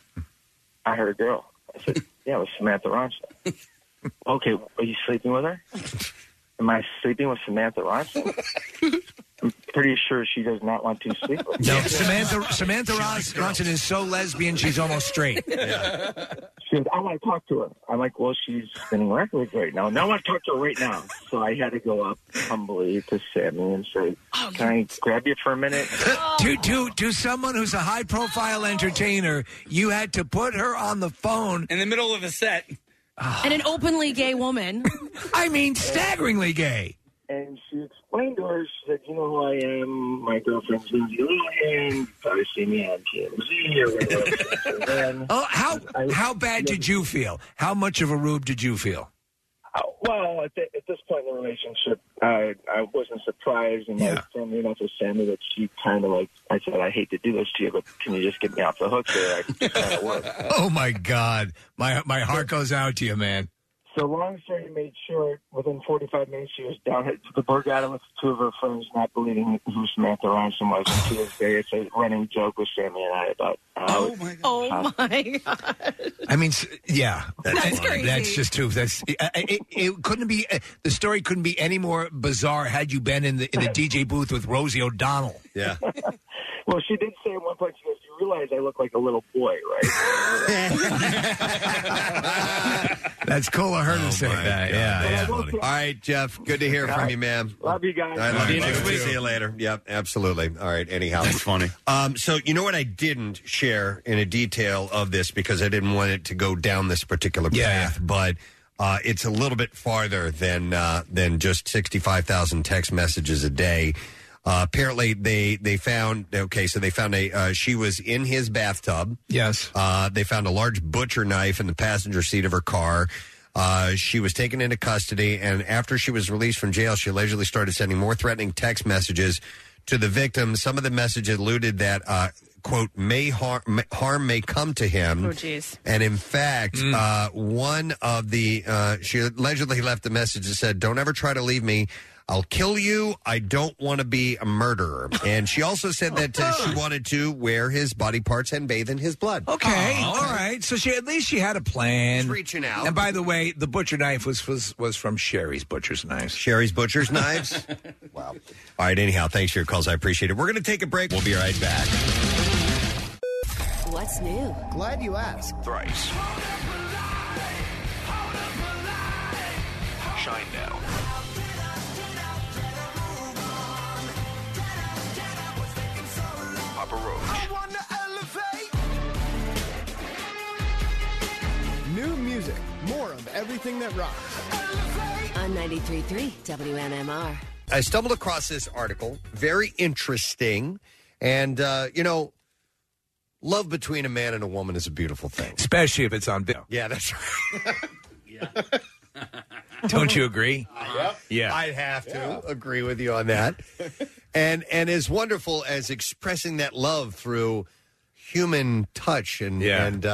I heard a girl. I said, yeah, it was Samantha Ronson. Okay, are you sleeping with her? Am I sleeping with Samantha Ronson? I'm pretty sure she does not want to sleep with me. No, Samantha Ronson is so lesbian, she's almost straight. She goes, I want to talk to her. I'm like, well, she's spinning records right now. Now I want to talk to her right now. So I had to go up humbly to Sammy and say, can I grab you for a minute? To someone who's a high-profile entertainer, you had to put her on the phone. In the middle of a set. And an openly gay woman. I mean, staggeringly gay. And she explained to her, she said, you know who I am? My girlfriend's Lindsay Lohan. You probably see me on TMZ or whatever. How bad did you feel? How much of a rube did you feel? Well, at this point in the relationship, I wasn't surprised, and I was friendly enough with Sammy that she kind of I said, I hate to do this to you, but can you just get me off the hook here? I can kind of work. Oh, my God. My heart goes out to you, man. So long story made short, within 45 minutes, she was down at the Borgata with two of her friends, not believing who Samantha Ronson was. And to this day, it's a running joke with Sammy and I about Oh, my God. I mean, yeah. That's crazy. That's just too. It couldn't be, the story couldn't be any more bizarre had you been in the DJ booth with Rosie O'Donnell. Yeah. Well, she did say at one point, she goes, you realize I look like a little boy, right? That's cool of her to say that. Yeah. All right, Jeff. Good to hear from you, man. Love you guys. I love you next week. See you later. Yep, absolutely. All right. Anyhow, that's funny. So you know what I didn't share in a detail of this because I didn't want it to go down this particular path, but it's a little bit farther than just 65,000 text messages a day. Apparently, they found she was in his bathtub. Yes. They found a large butcher knife in the passenger seat of her car. She was taken into custody, and after she was released from jail, she allegedly started sending more threatening text messages to the victim. Some of the messages alluded that, quote, harm may come to him. Oh, jeez. And in fact, one of the, she allegedly left a message that said, don't ever try to leave me. I'll kill you. I don't want to be a murderer. And she also said that she wanted to wear his body parts and bathe in his blood. Okay, all right. So at least she had a plan. She's reaching out. And by the way, the butcher knife was from Sherry's Butcher's Knives. Sherry's Butcher's Knives? Wow. All right, anyhow, thanks for your calls. I appreciate it. We're going to take a break. We'll be right back. What's new? Glad you asked. Thrice. Shine now. Papa Roach. New music, more of everything that rocks. On 93.3 WMMR. I stumbled across this article, very interesting, and, love between a man and a woman is a beautiful thing. Especially if it's on video. Yeah, that's right. Don't you agree? Yeah. I'd have to agree with you on that. And as wonderful as expressing that love through human touch and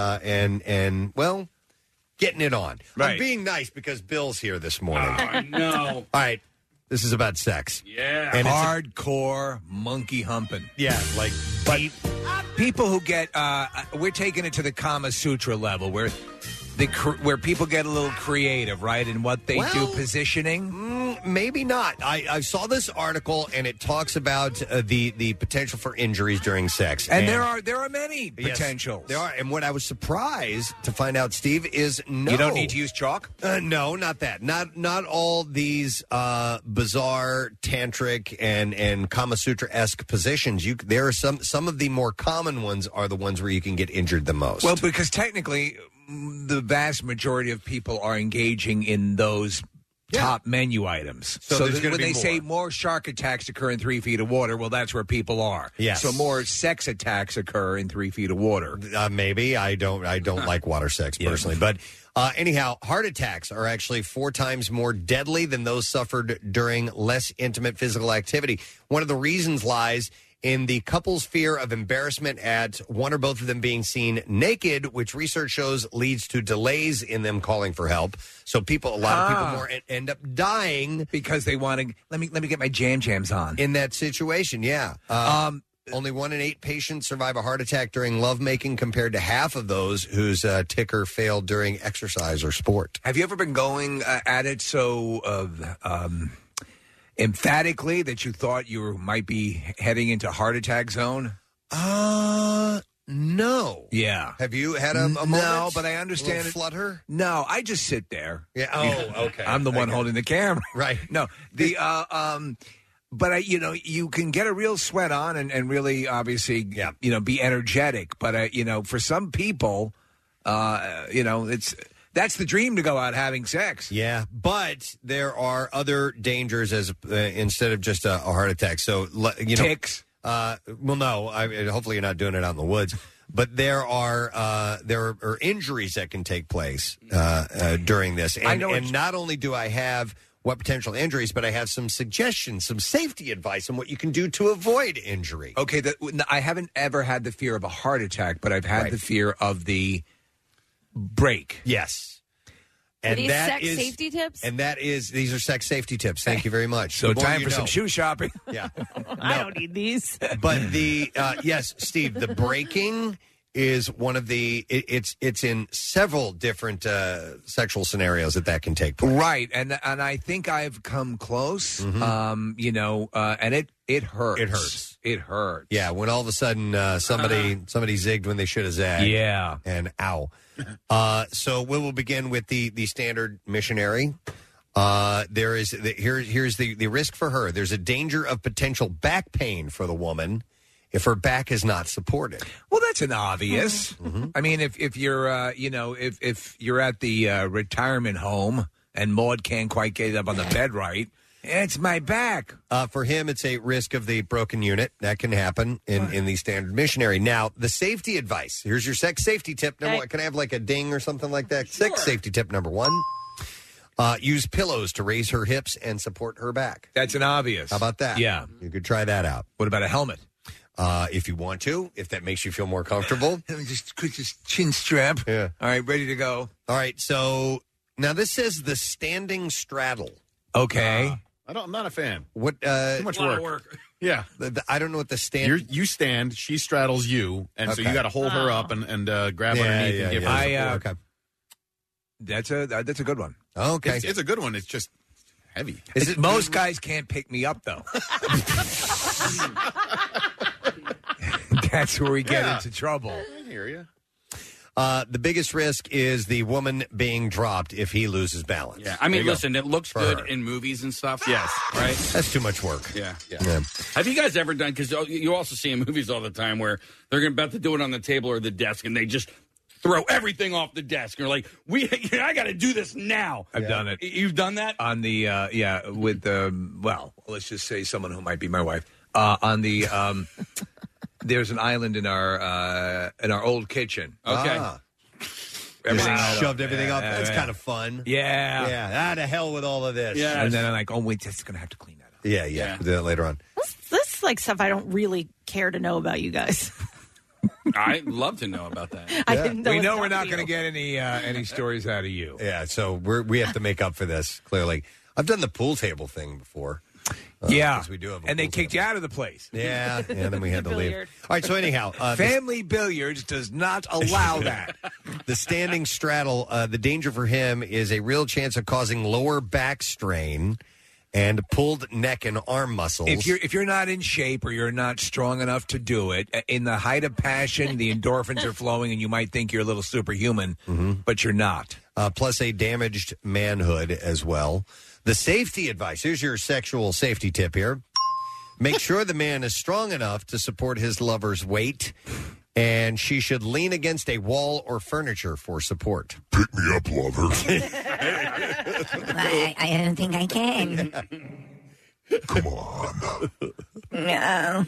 getting it on. Right. I'm being nice because Bill's here this morning. Oh, no. All right. This is about sex. Yeah. And hardcore monkey humping. Yeah, like people who get we're taking it to the Kama Sutra level where people get a little creative, right, in what they do positioning. Maybe not. I saw this article and it talks about the potential for injuries during sex, and there are many potentials. There are, and what I was surprised to find out, Steve, is no. You don't need to use chalk. No, not that. Not all these bizarre tantric and Kama Sutra-esque positions. There are some of the more common ones are the ones where you can get injured the most. Well, because technically, the vast majority of people are engaging in those top menu items. So there's gonna when be they more. say more shark attacks occur in 3 feet of water, well, that's where people are. Yes. So more sex attacks occur in 3 feet of water. Maybe I don't like water sex personally, but anyhow, heart attacks are actually 4 times more deadly than those suffered during less intimate physical activity. One of the reasons lies in the couple's fear of embarrassment at one or both of them being seen naked, which research shows leads to delays in them calling for help. So a lot of people more end up dying because they want to. Let me get my jams on in that situation. Yeah. Only 1 in 8 patients survive a heart attack during lovemaking, compared to half of those whose ticker failed during exercise or sport. Have you ever been going at it so emphatically that you thought you might be heading into heart attack zone? No. Yeah. Have you had a moment? No, but I understand A little it. flutter? No, I just sit there. Yeah. Oh, okay. I'm the one Okay. holding the camera. Right. No. The but you can get a real sweat on and really obviously be energetic. But for some people, that's the dream to go out having sex. Yeah, but there are other dangers as instead of just a heart attack. So ticks. Well, no. Hopefully, you're not doing it out in the woods. But there are injuries that can take place during this, and not only do I have what potential injuries, but I have some suggestions, some safety advice on what you can do to avoid injury. Okay, I haven't ever had the fear of a heart attack, but I've had the fear of the break. Yes. Are these sex safety tips? And these are sex safety tips. Thank you very much. So The more time you for some know. shoe shopping. Yeah. I don't need these. But yes, Steve, the breaking is one of the it's in several different sexual scenarios that can take place. Right, and I think I've come close. And it hurts. It hurts. It hurts. Yeah, when all of a sudden somebody zigged when they should have zagged. Yeah. And ow. So we will begin with the standard missionary. Here's the risk for her. There's a danger of potential back pain for the woman if her back is not supported. Well, that's an obvious. Mm-hmm. I mean, if you're if you're at the retirement home and Maud can't quite get up on the bed right, it's my back. For him, it's a risk of the broken unit. That can happen in the standard missionary. Now, the safety advice. Here's your sex safety tip number one. Can I have like a ding or something like that? Sure. Sex safety tip number 1. Use pillows to raise her hips and support her back. That's an obvious. How about that? Yeah. You could try that out. What about a helmet? If you want to, if that makes you feel more comfortable. just chin strap. Yeah. All right, ready to go. All right, so now this says the standing straddle. Okay. I'm not a fan. What? Too much work. Yeah. I don't know what the stand... You stand, she straddles you, and so you got to hold her up and grab underneath and give her support. Okay. That's a good one. Okay. It's a good one. It's just heavy. Most guys can't pick me up, though. That's where we get into trouble. I hear you. The biggest risk is the woman being dropped if he loses balance. Yeah, I mean, There you listen, go. it looks For good her. in movies and stuff. Yes, right. That's too much work. Yeah. Yeah. Have you guys ever done? Because you also see in movies all the time where they're about to do it on the table or the desk, and they just throw everything off the desk. You're like, I got to do this now. I've done it. You've done that on the with let's just say someone who might be my wife on the there's an island in our old kitchen. Okay. Everything Just out. shoved everything up. Yeah, That's yeah. kind of fun. Yeah. Yeah. To hell with all of this. Yeah. And then I'm like, oh wait, that's gonna have to clean that up. Yeah. We'll do that later on. This is like stuff I don't really care to know about you guys. I'd love to know about that. I didn't know We it's know not we're not you. going to get any stories out of you. Yeah. So we have to make up for this. Clearly, I've done the pool table thing before. Yeah, 'cause we do have a and they pool kicked you out of the place. Yeah. Then we had to leave. All right. So anyhow, Family billiards does not allow that. the standing straddle. The danger for him is a real chance of causing lower back strain and pulled neck and arm muscles. If you're not in shape or you're not strong enough to do it, in the height of passion, the endorphins are flowing, and you might think you're a little superhuman, but you're not. Plus a damaged manhood as well. The safety advice. Here's your sexual safety tip here. Make sure the man is strong enough to support his lover's weight and she should lean against a wall or furniture for support. Pick me up, lover. I don't think I can. Come on. No.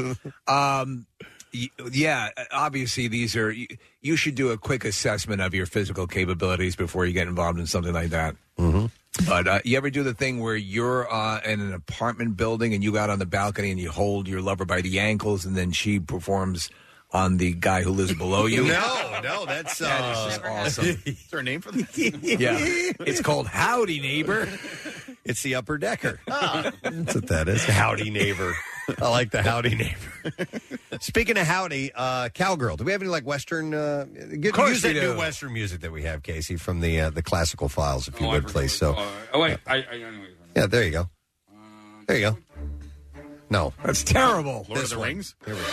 Yeah, obviously these are. You should do a quick assessment of your physical capabilities before you get involved in something like that. Mm-hmm. But you ever do the thing where you're in an apartment building and you go out on the balcony and you hold your lover by the ankles and then she performs on the guy who lives below you? No, that's that is just awesome. Is there a name for that? Yeah, it's called Howdy Neighbor. It's the upper decker. That's what that is. Howdy Neighbor. I like the Howdy Neighbor. Speaking of howdy, cowgirl. Do we have any like Western? Use that new Western music that we have, Casey, from the classical files, if you would, please. So, wait, yeah, there you go. There you go. No, that's terrible. Lord of the Rings. Here we go.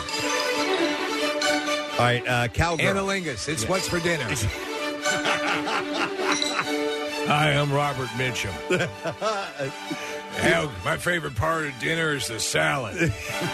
All right, cowgirl. Analingus. It's what's for dinner. Hi, I'm Robert Mitchum. My favorite part of dinner is the salad.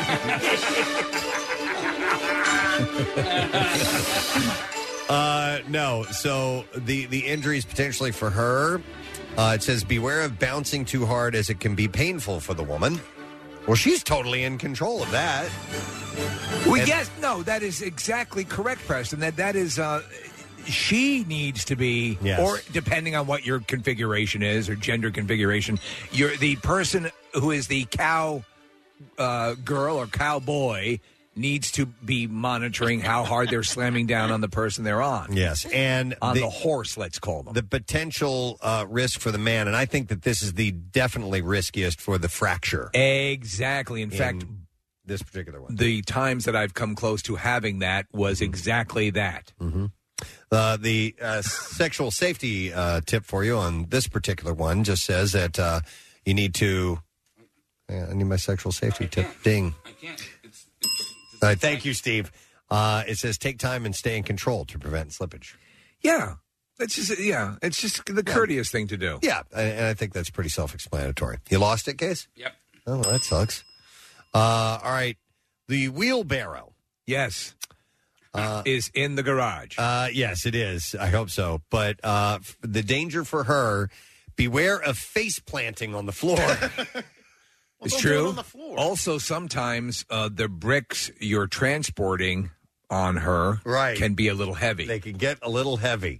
No. So the injuries potentially for her. It says beware of bouncing too hard as it can be painful for the woman. Well, she's totally in control of that. Well, yes, no, that is exactly correct, Preston. That is. She needs to be, or depending on what your configuration is or gender configuration, you're the person who is the cow girl or cowboy needs to be monitoring how hard they're slamming down on the person they're on. Yes, and on the horse, let's call them. The potential risk for the man, and I think that this is the definitely riskiest for the fracture. Exactly. In fact, this particular one, the times that I've come close to having that was exactly that. Mm-hmm. The sexual safety tip for you on this particular one just says that you need to. I need my sexual safety tip. Ding. I can't. Thank you, Steve. It says take time and stay in control to prevent slippage. Yeah, it's just the courteous thing to do. Yeah, and I think that's pretty self-explanatory. You lost it, Case? Yep. Oh, that sucks. All right, the wheelbarrow. Yes. Is in the garage. Yes, it is. I hope so. But the danger for her, beware of face planting on the floor. It's true. Also, sometimes the bricks you're transporting on her can be a little heavy. They can get a little heavy.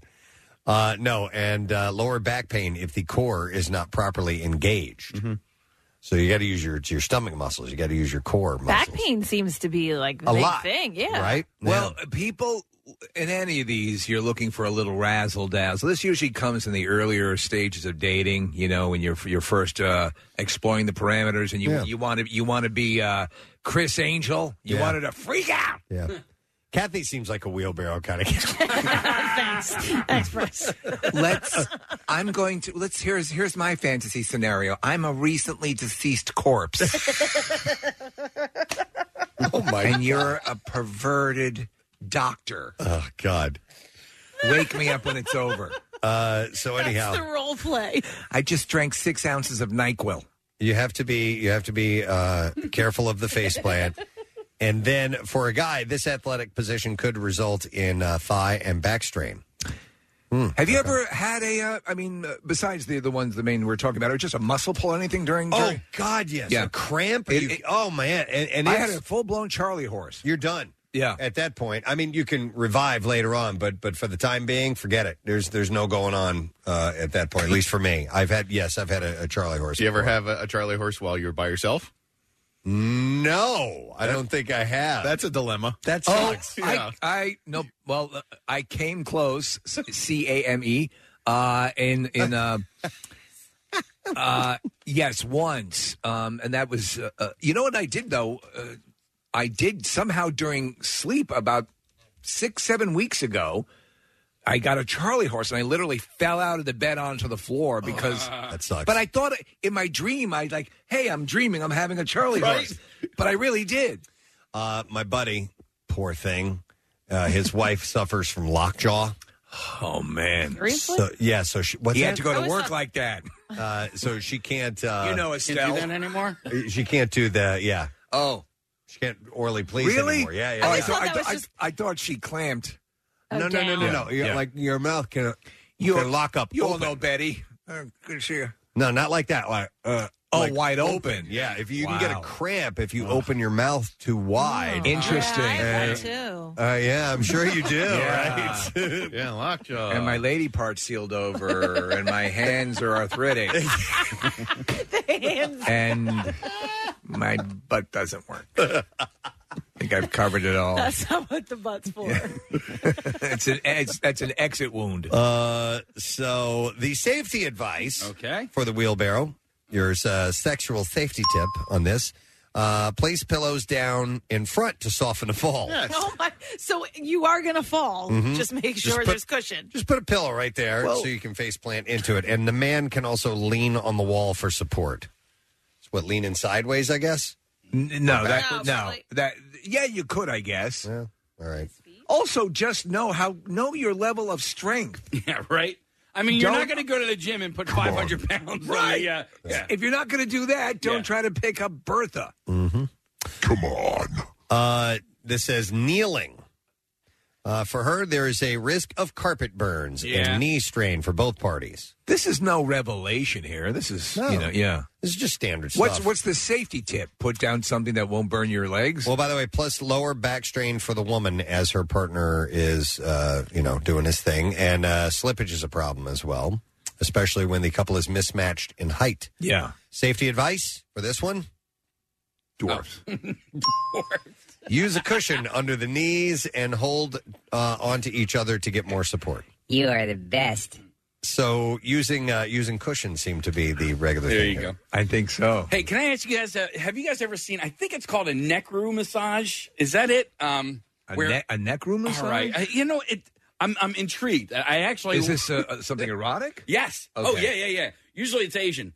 No, and lower back pain if the core is not properly engaged. Mm-hmm. So you got to use your stomach muscles. You got to use your core muscles. Back pain seems to be like the A big lot, thing. Yeah. Right? Well, people in any of these, you're looking for a little razzle dazzle. This usually comes in the earlier stages of dating. You know, when you're first exploring the parameters, and you want to be Chris Angel. You wanted to freak out. Yeah. Kathy seems like a wheelbarrow kind of Thanks, Bryce. Here's my fantasy scenario. I'm a recently deceased corpse. Oh my! And you're a perverted doctor. Oh God! Wake me up when it's over. So anyhow, That's the role play. I just drank 6 ounces of NyQuil. You have to be careful of the faceplant. And then for a guy, this athletic position could result in thigh and back strain. Have you ever had besides the ones, the main we're talking about, or just a muscle pull or anything during? Oh, God, yes. Yeah. A cramp? Oh, man. And I had a full-blown Charlie horse. You're done. Yeah. At that point. I mean, you can revive later on, but for the time being, forget it. There's no going on at that point, at least for me. I've had a Charlie horse. Do you ever have a Charlie horse while you're by yourself? No, I don't think I have. That's a dilemma. That sucks. I came close. CAME. Yes, once. And that was. You know what I did though? I did somehow during sleep about 6-7 weeks ago. I got a Charlie horse, and I literally fell out of the bed onto the floor because that sucks. But I thought in my dream, hey, I'm dreaming, I'm having a Charlie horse. But I really did. My buddy, poor thing, his wife suffers from lockjaw. Oh man! Seriously? So she had to go to work like that. So she can't. Estelle. Can't do that anymore. She can't do the. Yeah. Oh. She can't orally please anymore. Yeah. Oh, yeah. I thought she clamped. No. Like your mouth can lock up. You all open. know Betty. Good to see you. No, not like that. Like wide open. Yeah, if you can get a cramp if you open your mouth too wide. Interesting. Yeah, I have that too. Yeah, I'm sure you do. Yeah. Right? Yeah, lockjaw. And my lady part's sealed over, and my hands are arthritic. And my butt doesn't work. I think I've covered it all. That's not what the butt's for. That's an exit wound. So the safety advice for the wheelbarrow, your sexual safety tip on this, place pillows down in front to soften the fall. Yes. Oh my! So you are going to fall. Just make sure there's cushion. Just put a pillow right there so you can face plant into it. And the man can also lean on the wall for support. It's what, leaning sideways, I guess? Yeah, you could, I guess. Yeah. All right. Also, just know your level of strength. Yeah, right. I mean, you're not going to go to the gym and put 500 pounds. Right. Yeah. If you're not going to do that, don't try to pick up Bertha. Mm-hmm. Come on. This says kneeling. For her, there is a risk of carpet burns and knee strain for both parties. This is no revelation here. This is, This is just standard stuff. What's the safety tip? Put down something that won't burn your legs? Well, by the way, plus lower back strain for the woman as her partner is, doing his thing. And slippage is a problem as well, especially when the couple is mismatched in height. Yeah. Safety advice for this one? Dwarfs. Use a cushion under the knees and hold onto each other to get more support. You are the best. So using cushions seem to be the regular thing. There you go. I think so. Hey, can I ask you guys, have you guys ever seen, I think it's called a neck room massage. Is that it? A neck room massage? All right. I'm intrigued. I actually... Is this something erotic? Yes. Okay. Oh, yeah. Usually it's Asian.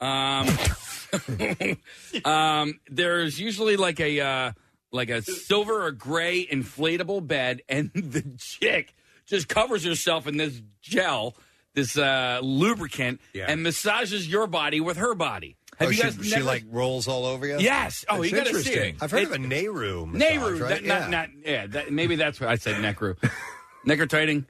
There's usually like a silver or gray inflatable bed, and the chick just covers herself in this gel, this lubricant, and massages your body with her body. Have you guys she like rolls all over you? Yes. Oh, you got to see it. I've heard of a Nehru massage, right? Maybe that's what I said. Necro. Necrotiting.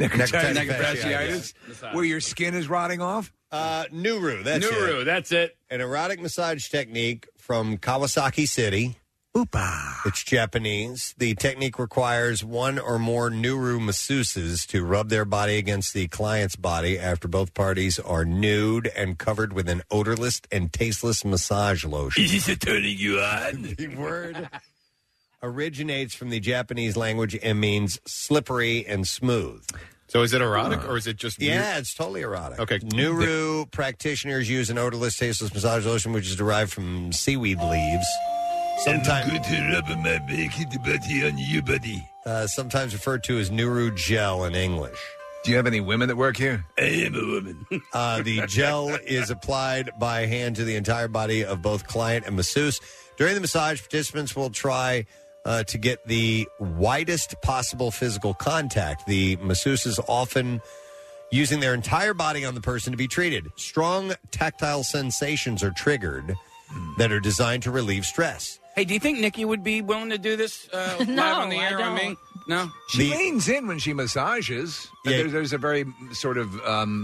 Fasciitis. Where your skin is rotting off? Nehru. That's it. An erotic massage technique from Kawasaki City. Oopa. It's Japanese. The technique requires one or more Nehru masseuses to rub their body against the client's body after both parties are nude and covered with an odorless and tasteless massage lotion. Is this turning you on? The word originates from the Japanese language and means slippery and smooth. So is it erotic or is it just weird? Yeah, it's totally erotic. Okay. Nehru practitioners use an odorless, tasteless massage lotion, which is derived from seaweed leaves. Sometimes I'm going to rub my body on your body. Sometimes referred to as Nehru gel in English. Do you have any women that work here? I am a woman. The gel is applied by hand to the entire body of both client and masseuse. During the massage, participants will try to get the widest possible physical contact. The masseuses often using their entire body on the person to be treated. Strong tactile sensations are triggered that are designed to relieve stress. Hey, do you think Nikki would be willing to do this live on the air on me? No? She leans in when she massages. Yeah. There's a very sort of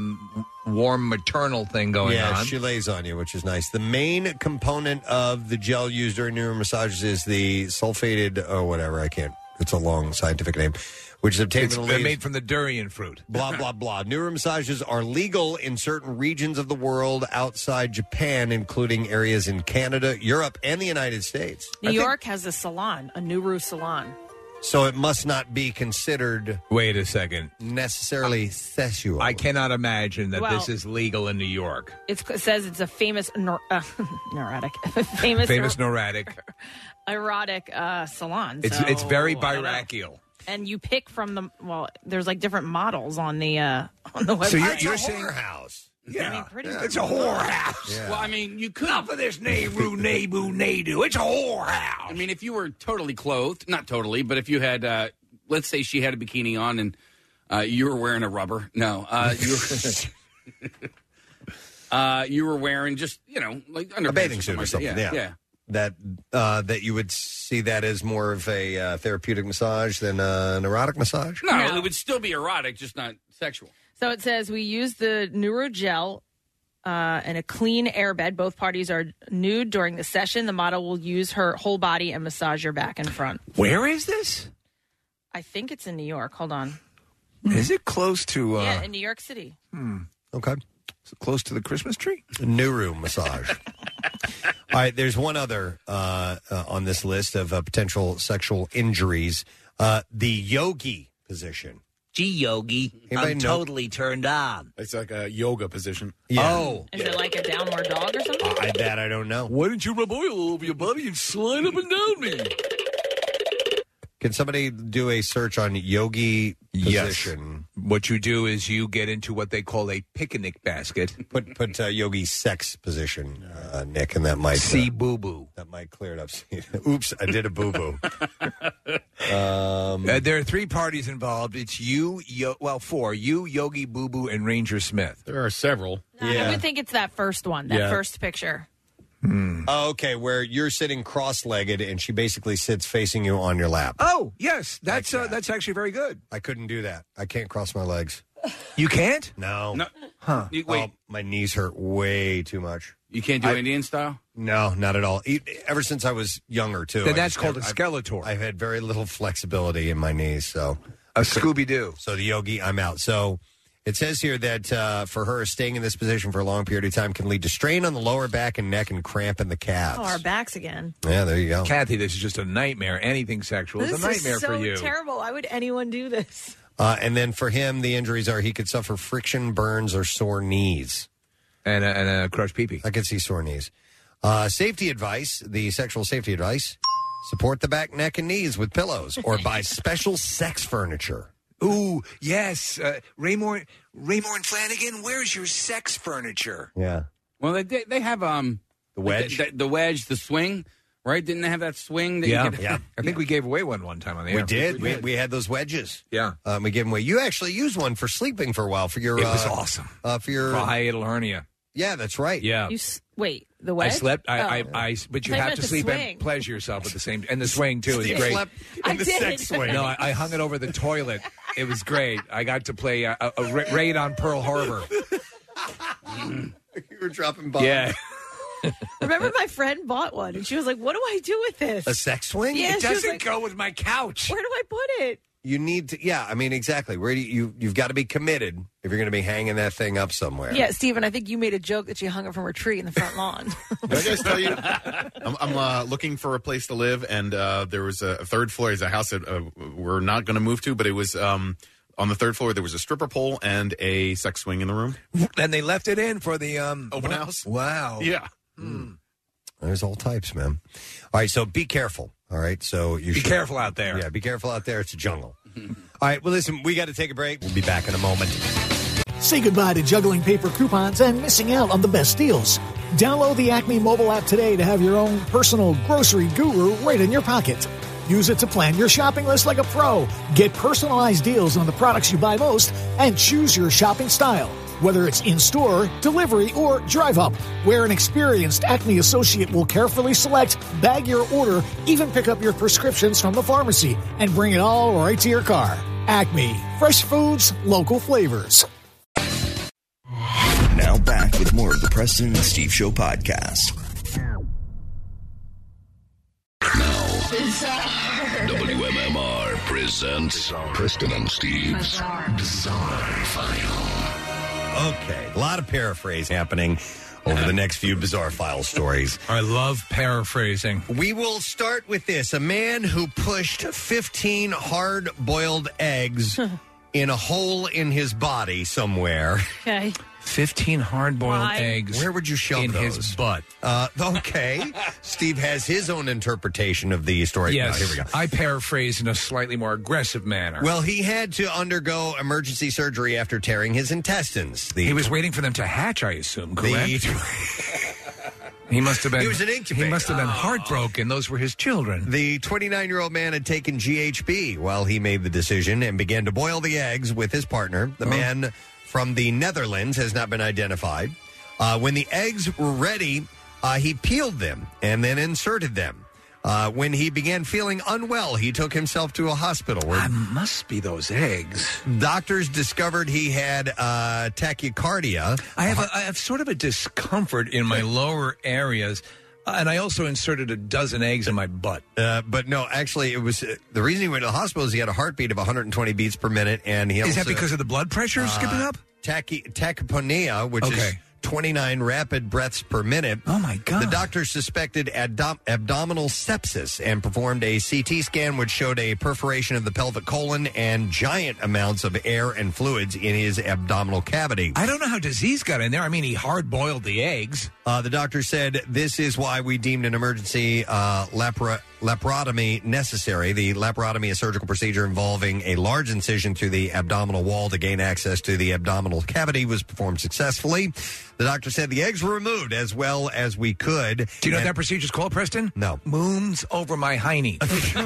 warm maternal thing going on. Yeah, she lays on you, which is nice. The main component of the gel used during Nehru massages is the sulfated, it's a long scientific name, which is obtained from the leaves. Made from the durian fruit. Blah, blah, blah. Nehru massages are legal in certain regions of the world outside Japan, including areas in Canada, Europe, and the United States. New York has a salon, a Nehru salon. So it must not be considered... Wait a second. ...necessarily sexual. I cannot imagine that this is legal in New York. It says it's a famous neurotic. neurotic. Erotic salon. It's very birachial. And you pick from the there's like different models on the website. So you're saying whorehouse. Yeah, I mean, pretty it's a whorehouse. Yeah. Well, I mean, you could. Enough of this Nehru, Nebu, Nadu. It's a whorehouse. I mean, if you were totally clothed, not totally, but if you had, let's say she had a bikini on and you were wearing a rubber. No, you were wearing just, like under a bathing suit or something. Yeah. that you would see that as more of a therapeutic massage than an erotic massage? No, it would still be erotic, just not sexual. So it says we use the Neurogel and a clean airbed. Both parties are nude during the session. The model will use her whole body and massage your back and front. Where is this? I think it's in New York. Hold on. Is it close to... yeah, in New York City. Okay. Is it close to the Christmas tree? Neuro massage. All right, there's one other on this list of potential sexual injuries. The yogi position. Gee, Yogi, Anybody I'm know- totally turned on. It's like a yoga position. Yeah. Oh. Is it like a downward dog or something? That I don't know. Why don't you rub oil all over your body and slide up and down me? Can somebody do a search on yogi position? Yes. What you do is you get into what they call a picnic basket. Put yogi sex position, Nick, and that might see boo boo. That might clear it up. Oops, I did a boo boo. There are three parties involved. It's you, four. You, Yogi, Boo Boo, and Ranger Smith. There are several. I would think it's that first one, that Yeah. first picture. Oh, okay, where you're sitting cross-legged and she basically sits facing you on your lap. Oh, yes. That's actually very good. I couldn't do that. I can't cross my legs. You can't? No. Huh. Wait. Oh, my knees hurt way too much. You can't do Indian style? No, not at all. Ever since I was younger, too. Then that's called a Skeletor. I've had very little flexibility in my knees, so... A Scooby-Doo. So the yogi, I'm out. So it says here that for her, staying in this position for a long period of time can lead to strain on the lower back and neck and cramp in the calves. Oh, our backs again. Yeah, there you go. Kathy, this is just a nightmare. Anything sexual is a nightmare is so for you. terrible. Why would anyone do this? And then for him, the injuries are he could suffer friction, burns, or sore knees. And a crushed pee-pee. I could see sore knees. Safety advice, the sexual safety advice, support the back, neck, and knees with pillows or buy special sex furniture. Ooh, yes. Raymore and Flanagan, where's your sex furniture? Yeah. Well, they have the wedge, the wedge, the swing, right? Didn't they have that swing? That you could, I think we gave away one time on the air. We did. We had those wedges. Yeah. We gave them away. You actually used one for sleeping for a while for your. It was awesome. For your For hiatal hernia. Yeah, that's right. Yeah. Wait, the wedge? I slept. Oh. But you I have meant to the sleep swing. and pleasure yourself at the same. And the swing too is Steve great. slept in the sex swing. No, I hung it over the toilet. It was great. I got to play a raid on Pearl Harbor. You were dropping bombs. Yeah. Remember, my friend bought one, and she was like, "What do I do with this?" A sex swing? Yeah, It she was doesn't like, go with my couch. Where do I put it? You need to. Yeah, I mean, exactly. Where do you've got to be committed if you're going to be hanging that thing up somewhere. Yeah, Stephen, I think you made a joke that you hung it from a tree in the front lawn. Did I guys tell you? I'm looking for a place to live, and there was a third floor. There's a house that we're not going to move to, but it was on the third floor. There was a stripper pole and a sex swing in the room. And they left it in for the open house. Wow. Yeah. There's all types, man. All right, so be careful. All right, so you Be should- careful out there. Yeah, be careful out there. It's a jungle. All right, well, listen, we got to take a break. We'll be back in a moment. Say goodbye to juggling paper coupons and missing out on the best deals. Download the Acme mobile app today to have your own personal grocery guru right in your pocket. Use it to plan your shopping list like a pro. Get personalized deals on the products you buy most and choose your shopping style. Whether it's in-store, delivery, or drive-up, where an experienced Acme associate will carefully select, bag your order, even pick up your prescriptions from the pharmacy, and bring it all right to your car. Acme. Fresh foods, local flavors. Now back with more of the Preston and Steve Show podcast. WMMR presents Preston and Steve's Bizarre File. Okay, a lot of paraphrase happening over the next few Bizarre File stories. I love paraphrasing. We will start with this. A man who pushed 15 hard-boiled eggs in a hole in his body somewhere. Okay. 15 hard-boiled Why? eggs. Where would you shove in those? his butt? Okay. Steve has his own interpretation of the story. Yes. Now, here we go. I paraphrase in a slightly more aggressive manner. Well, he had to undergo emergency surgery after tearing his intestines. He was waiting for them to hatch, I assume, correct? He must have been. He was an incubator. He must have been heartbroken. Those were his children. The 29-year-old man had taken GHB while he made the decision and began to boil the eggs with his partner. The man from the Netherlands has not been identified. When the eggs were ready, He peeled them and then inserted them. When he began feeling unwell, he took himself to a hospital. Where must be those eggs. Doctors discovered he had tachycardia. I have sort of a discomfort in my lower areas, and I also inserted a dozen eggs in my butt. But no, actually, it was the reason he went to the hospital is he had a heartbeat of 120 beats per minute, and he is also, that because of the blood pressure skipping up? Tachypnea, which is 29 rapid breaths per minute. Oh, my God. The doctor suspected abdominal sepsis and performed a CT scan which showed a perforation of the pelvic colon and giant amounts of air and fluids in his abdominal cavity. I don't know how disease got in there. I mean, he hard-boiled the eggs. The doctor said, this is why we deemed an emergency laparotomy necessary. The laparotomy is a surgical procedure involving a large incision through the abdominal wall to gain access to the abdominal cavity was performed successfully. The doctor said the eggs were removed as well as we could. Do you know what that procedure's called, Preston? No. Moons over my hiney.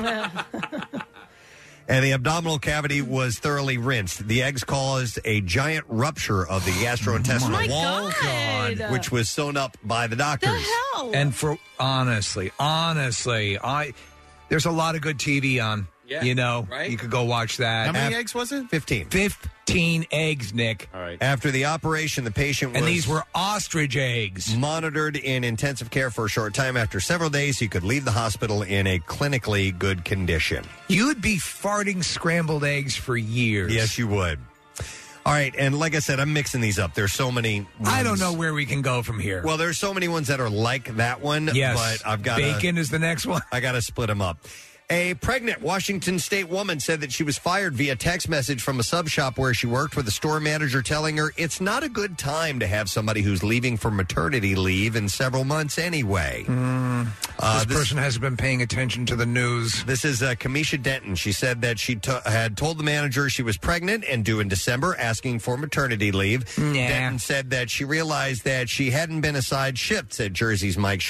And the abdominal cavity was thoroughly rinsed. The eggs caused a giant rupture of the gastrointestinal wall, which was sewn up by the doctors. The hell? And for honestly, there's a lot of good TV on. Yeah, you know, right? You could go watch that. How many eggs was it? 15. 15 eggs, Nick. All right. After the operation, the patient was... And these were ostrich eggs. Monitored in intensive care for a short time. After several days, he could leave the hospital in a clinically good condition. You'd be farting scrambled eggs for years. Yes, you would. All right, and like I said, I'm mixing these up. There's so many ones. I don't know where we can go from here. Well, there's so many ones that are like that one. Yes. But I've got Bacon is the next one. I got to split them up. A pregnant Washington State woman said that she was fired via text message from a sub shop where she worked, with a store manager telling her it's not a good time to have somebody who's leaving for maternity leave in several months anyway. This person hasn't been paying attention to the news. This is Kamisha Denton. She said that she had told the manager she was pregnant and due in December, asking for maternity leave. Nah. Denton said that she realized that she hadn't been assigned shifts at Jersey Mike's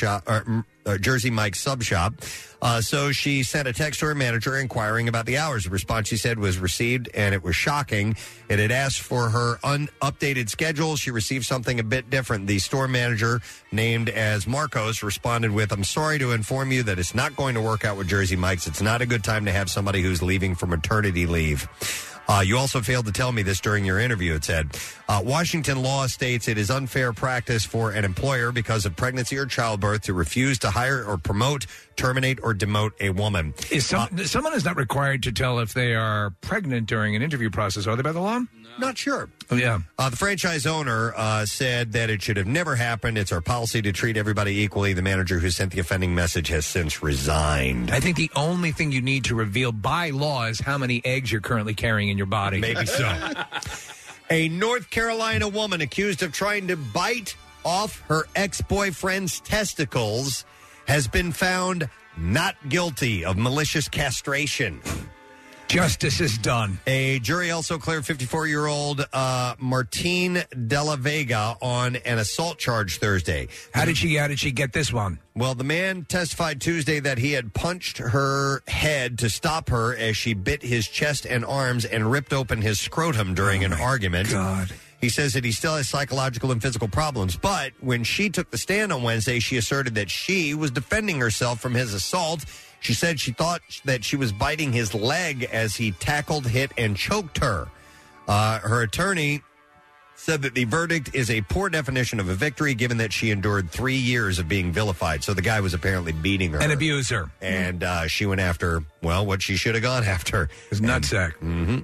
sub shop. So she sent a text to her manager inquiring about the hours. The response, she said, was received, and it was shocking. It had asked for her unupdated schedule. She received something a bit different. The store manager, named as Marcos, responded with, "I'm sorry to inform you that it's not going to work out with Jersey Mike's. It's not a good time to have somebody who's leaving for maternity leave." You also failed to tell me this during your interview, it said. Washington law states it is unfair practice for an employer because of pregnancy or childbirth to refuse to hire or promote, terminate, or demote a woman. Someone is not required to tell if they are pregnant during an interview process, are they, by the law? Not sure. Oh, yeah. The franchise owner said that it should have never happened. It's our policy to treat everybody equally. The manager who sent the offending message has since resigned. I think the only thing you need to reveal by law is how many eggs you're currently carrying in your body. Maybe so. A North Carolina woman accused of trying to bite off her ex-boyfriend's testicles has been found not guilty of malicious castration. Justice is done. A jury also cleared 54-year-old Martine Della Vega on an assault charge Thursday. How did she get this one? Well, the man testified Tuesday that he had punched her head to stop her as she bit his chest and arms and ripped open his scrotum during an argument. God. He says that he still has psychological and physical problems. But when she took the stand on Wednesday, she asserted that she was defending herself from his assault. She said she thought that she was biting his leg as he tackled, hit, and choked her. Her attorney said that the verdict is a poor definition of a victory, given that she endured 3 years of being vilified. So the guy was apparently beating her. An abuser. And she went after, well, what she should have gone after. His nutsack.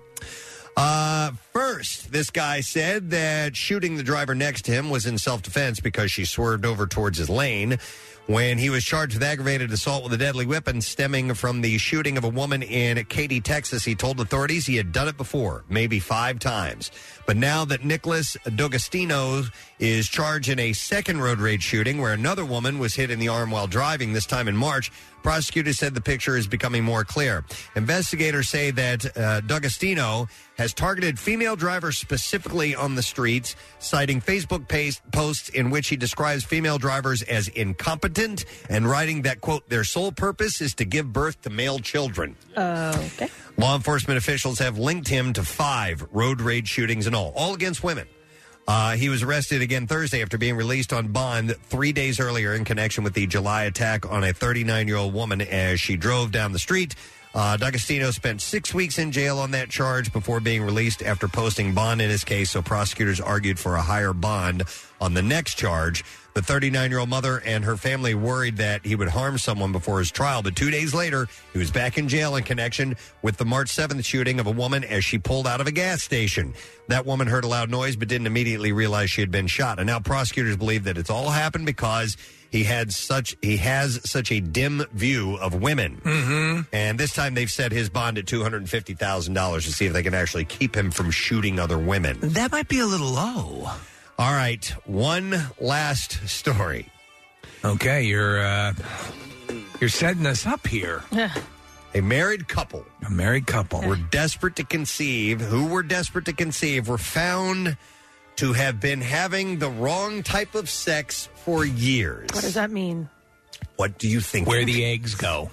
First, this guy said that shooting the driver next to him was in self-defense because she swerved over towards his lane. When he was charged with aggravated assault with a deadly weapon stemming from the shooting of a woman in Katy, Texas, he told authorities he had done it before, maybe 5 times. But now that Nicholas D'Agostino is charged in a second road rage shooting where another woman was hit in the arm while driving, this time in March, prosecutors said the picture is becoming more clear. Investigators say that D'Agostino has targeted female drivers specifically on the streets, citing Facebook posts in which he describes female drivers as incompetent and writing that, quote, their sole purpose is to give birth to male children. Okay. Law enforcement officials have linked him to 5 road rage shootings in all against women. He was arrested again Thursday after being released on bond 3 days earlier in connection with the July attack on a 39-year-old woman as she drove down the street. D'Agostino spent 6 weeks in jail on that charge before being released after posting bond in his case, so prosecutors argued for a higher bond on the next charge. The 39-year-old mother and her family worried that he would harm someone before his trial, but 2 days later, he was back in jail in connection with the March 7th shooting of a woman as she pulled out of a gas station. That woman heard a loud noise but didn't immediately realize she had been shot. And now prosecutors believe that it's all happened because he has such a dim view of women. Mm-hmm. And this time they've set his bond at $250,000 to see if they can actually keep him from shooting other women. That might be a little low. All right, one last story. Okay, you're setting us up here. A married couple. Were desperate to conceive. Who were desperate to conceive were found to have been having the wrong type of sex for years. What does that mean? What do you think? Where the eggs go.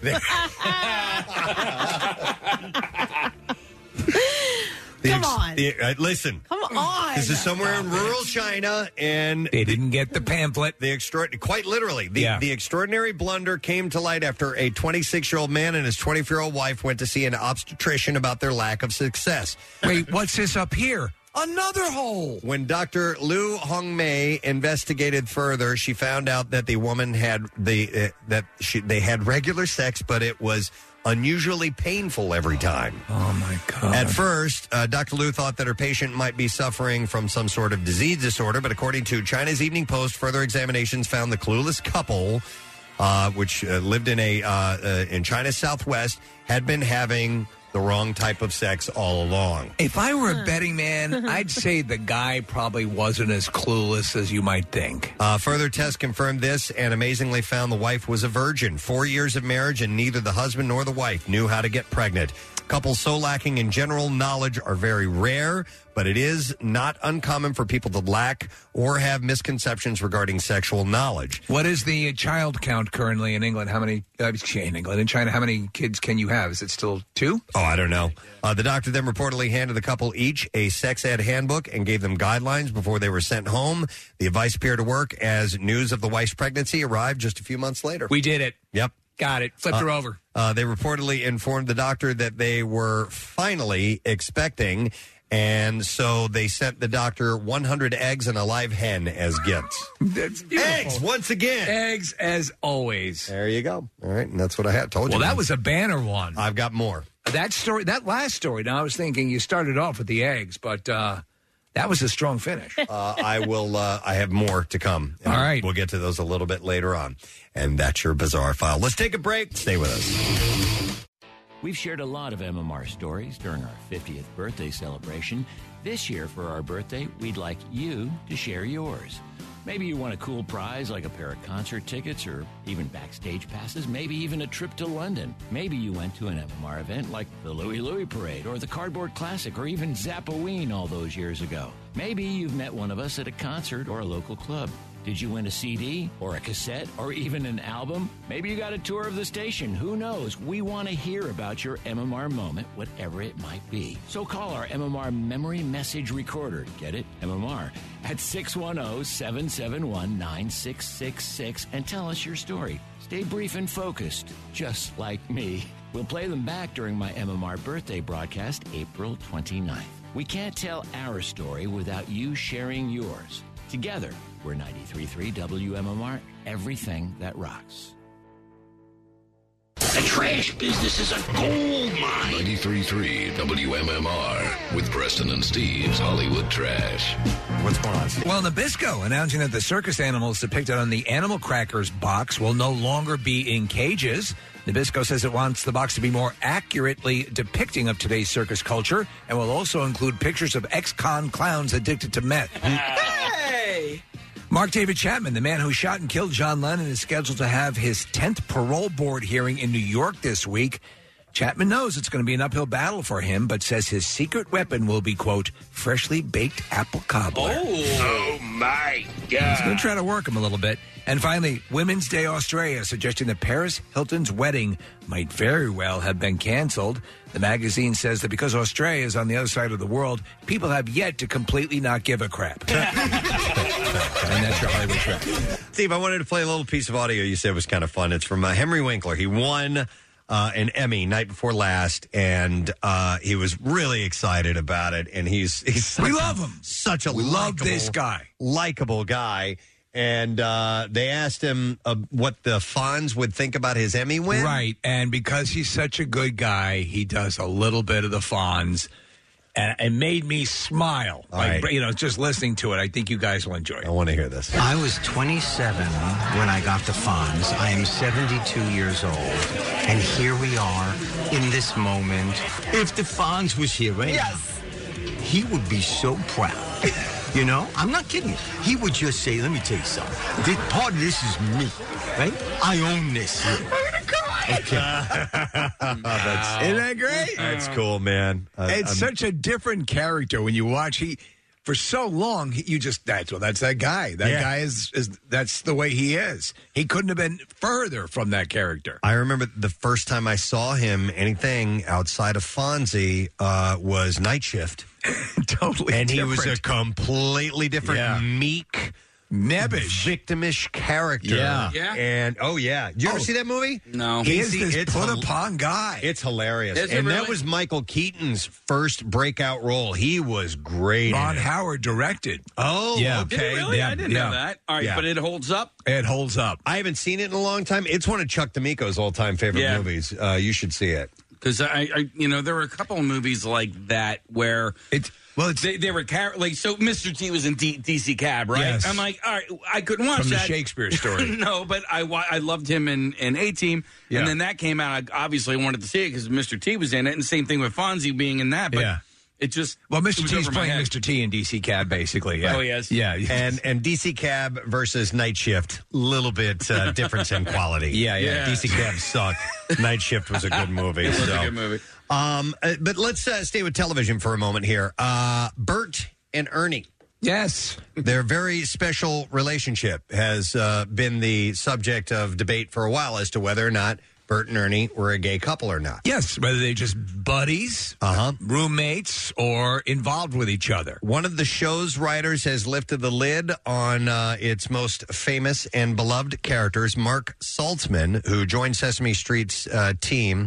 Come on. Listen. Come on. This is somewhere in rural China, and they didn't get the pamphlet. Quite literally, the extraordinary blunder came to light after a 26-year-old man and his 24-year-old wife went to see an obstetrician about their lack of success. Wait, what's this up here? Another hole. When Dr. Liu Hongmei investigated further, she found out that the woman had they had regular sex, but it was unusually painful every time. Oh, my God. At first, Dr. Liu thought that her patient might be suffering from some sort of disease disorder, but according to China's Evening Post, further examinations found the clueless couple, which lived in China's southwest, had been having the wrong type of sex all along. If I were a betting man, I'd say the guy probably wasn't as clueless as you might think. Further tests confirmed this and amazingly found the wife was a virgin. 4 years of marriage and neither the husband nor the wife knew how to get pregnant. Couples so lacking in general knowledge are very rare, but it is not uncommon for people to lack or have misconceptions regarding sexual knowledge. What is the child count currently in England? How many, in China, how many kids can you have? Is it still 2? Oh, I don't know. The doctor then reportedly handed the couple each a sex ed handbook and gave them guidelines before they were sent home. The advice appeared to work as news of the wife's pregnancy arrived just a few months later. We did it. Yep. Got it. Flipped her over. They reportedly informed the doctor that they were finally expecting, and so they sent the doctor 100 eggs and a live hen as gifts. That's beautiful. Eggs, once again. Eggs, as always. There you go. All right, and that's what I had told you. Well, that was a banner one. I've got more. That last story, now I was thinking you started off with the eggs, but that was a strong finish. I have more to come. All right. We'll get to those a little bit later on. And that's your Bizarre File. Let's take a break. Stay with us. We've shared a lot of MMR stories during our 50th birthday celebration. This year, for our birthday, we'd like you to share yours. Maybe you won a cool prize like a pair of concert tickets or even backstage passes, maybe even a trip to London. Maybe you went to an MMR event like the Louie Louie Parade or the Cardboard Classic or even Zappoween all those years ago. Maybe you've met one of us at a concert or a local club. Did you win a CD or a cassette or even an album? Maybe you got a tour of the station. Who knows? We want to hear about your MMR moment, whatever it might be. So call our MMR Memory Message Recorder. Get it? MMR. At 610-771-9666 and tell us your story. Stay brief and focused, just like me. We'll play them back during my MMR birthday broadcast, April 29th. We can't tell our story without you sharing yours. Together, we're 93.3 WMMR, everything that rocks. The trash business is a gold mine. 93.3 WMMR with Preston and Steve's Hollywood Trash. What's going on, Steve? Well, Nabisco announcing that the circus animals depicted on the Animal Crackers box will no longer be in cages. Nabisco says it wants the box to be more accurately depicting of today's circus culture and will also include pictures of ex-con clowns addicted to meth. Hey! Mark David Chapman, the man who shot and killed John Lennon, is scheduled to have his 10th parole board hearing in New York this week. Chapman knows it's going to be an uphill battle for him, but says his secret weapon will be, quote, freshly baked apple cobbler. Oh, my He's going God. to try to work him a little bit. And finally, Women's Day Australia suggesting that Paris Hilton's wedding might very well have been canceled. The magazine says that because Australia is on the other side of the world, people have yet to completely not give a crap. And that's your Hollywood Track. Steve, I wanted to play a little piece of audio you said was kind of fun. It's from Henry Winkler. He won an Emmy night before last, and he was really excited about it. And he's we love him. Such a we love this guy, likable guy. And they asked him what the Fonz would think about his Emmy win. Right, and because he's such a good guy, he does a little bit of the Fonz, and it made me smile. Just listening to it, I think you guys will enjoy it. I want to hear this. I was 27 when I got the Fonz. I am 72 years old, and here we are in this moment. If the Fonz was here right now, he would be so proud. You know, I'm not kidding you. He would just say, let me tell you something. This part of this is me, right? I own this here. Okay. Isn't that great? That's cool, man. It's such a different character when you watch. For so long, that's that guy. That guy is that's the way he is. He couldn't have been further from that character. I remember the first time I saw him, anything outside of Fonzie, was Night Shift. Totally and different. He was a completely different, meek, nebbish, victimish character. Yeah. And did you ever see that movie? No. He is this put-upon guy. It's hilarious. Is it and really? that was Michael Keaton's first breakout role. He was great. Ron in it. Howard directed. Oh, yeah. Did it really? I didn't know that. All right, but it holds up? It holds up. I haven't seen it in a long time. It's one of Chuck D'Amico's all-time favorite movies. You should see it. Because there were a couple of movies like that where they were so Mr. T was in DC Cab, right? Yes. I'm like, all right, I couldn't watch From that the Shakespeare story. No, but I loved him in A-Team, and then that came out. I obviously wanted to see it because Mr. T was in it, and same thing with Fonzie being in that. But it just Mr. it T's was over my playing head. Mr. T in DC Cab, basically. Yeah. Oh, yes. Yeah. And DC Cab versus Night Shift, little bit difference in quality. Yeah. DC Cab sucked. Night Shift was a good movie. It was a good movie. But let's stay with television for a moment here. Bert and Ernie. Yes. Their very special relationship has been the subject of debate for a while as to whether or not Bert and Ernie were a gay couple or not. Yes, whether they're just buddies, roommates, or involved with each other. One of the show's writers has lifted the lid on its most famous and beloved characters, Mark Saltzman, who joined Sesame Street's team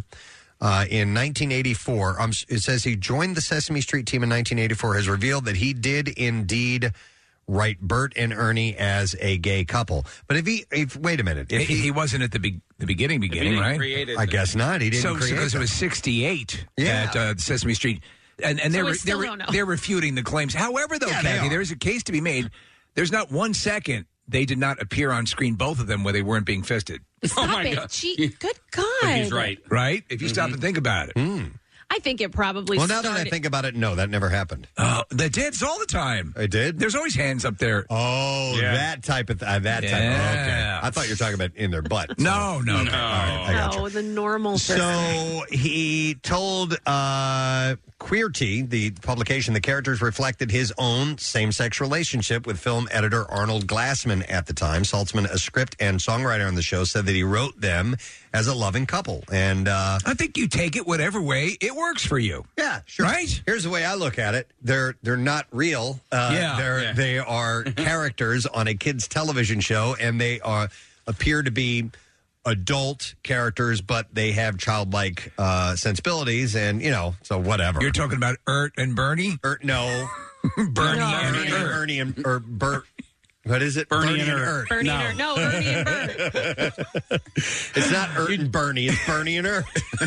in 1984. It says he joined the Sesame Street team in 1984, has revealed that he did indeed write Bert and Ernie as a gay couple. But if wait a minute. If he wasn't at the beginning, right? I guess not. He didn't create because them. it was 68 at Sesame Street. And they're refuting the claims. However, though, Kathy, there is a case to be made. There's not 1 second they did not appear on screen, both of them, where they weren't being fisted. Stop it. Good God. He's right. Right? If you stop and think about it. I think it probably Well, now started. that I think about it, no, that never happened. That did. It's all the time. It did? There's always hands up there. Oh, that type of type. Okay. I thought you were talking about in their butt. No. All right, I got you. No, the normal. So he told Queerty, the publication, the characters reflected his own same-sex relationship with film editor Arnold Glassman at the time. Saltzman, a script and songwriter on the show, said that he wrote them as a loving couple. And I think you take it whatever way it works for you. Yeah, sure. Right? Here's the way I look at it. They're not real. They are characters on a kids' television show, and they appear to be adult characters, but they have childlike sensibilities, and so whatever. You're talking about Ert and Bernie? No, Bernie and Ernie and Bert. What is it? Bernie and Ert. Bernie and Ert. No, Bernie and Bert. It's not Ert and Bernie. It's Bernie and Ert.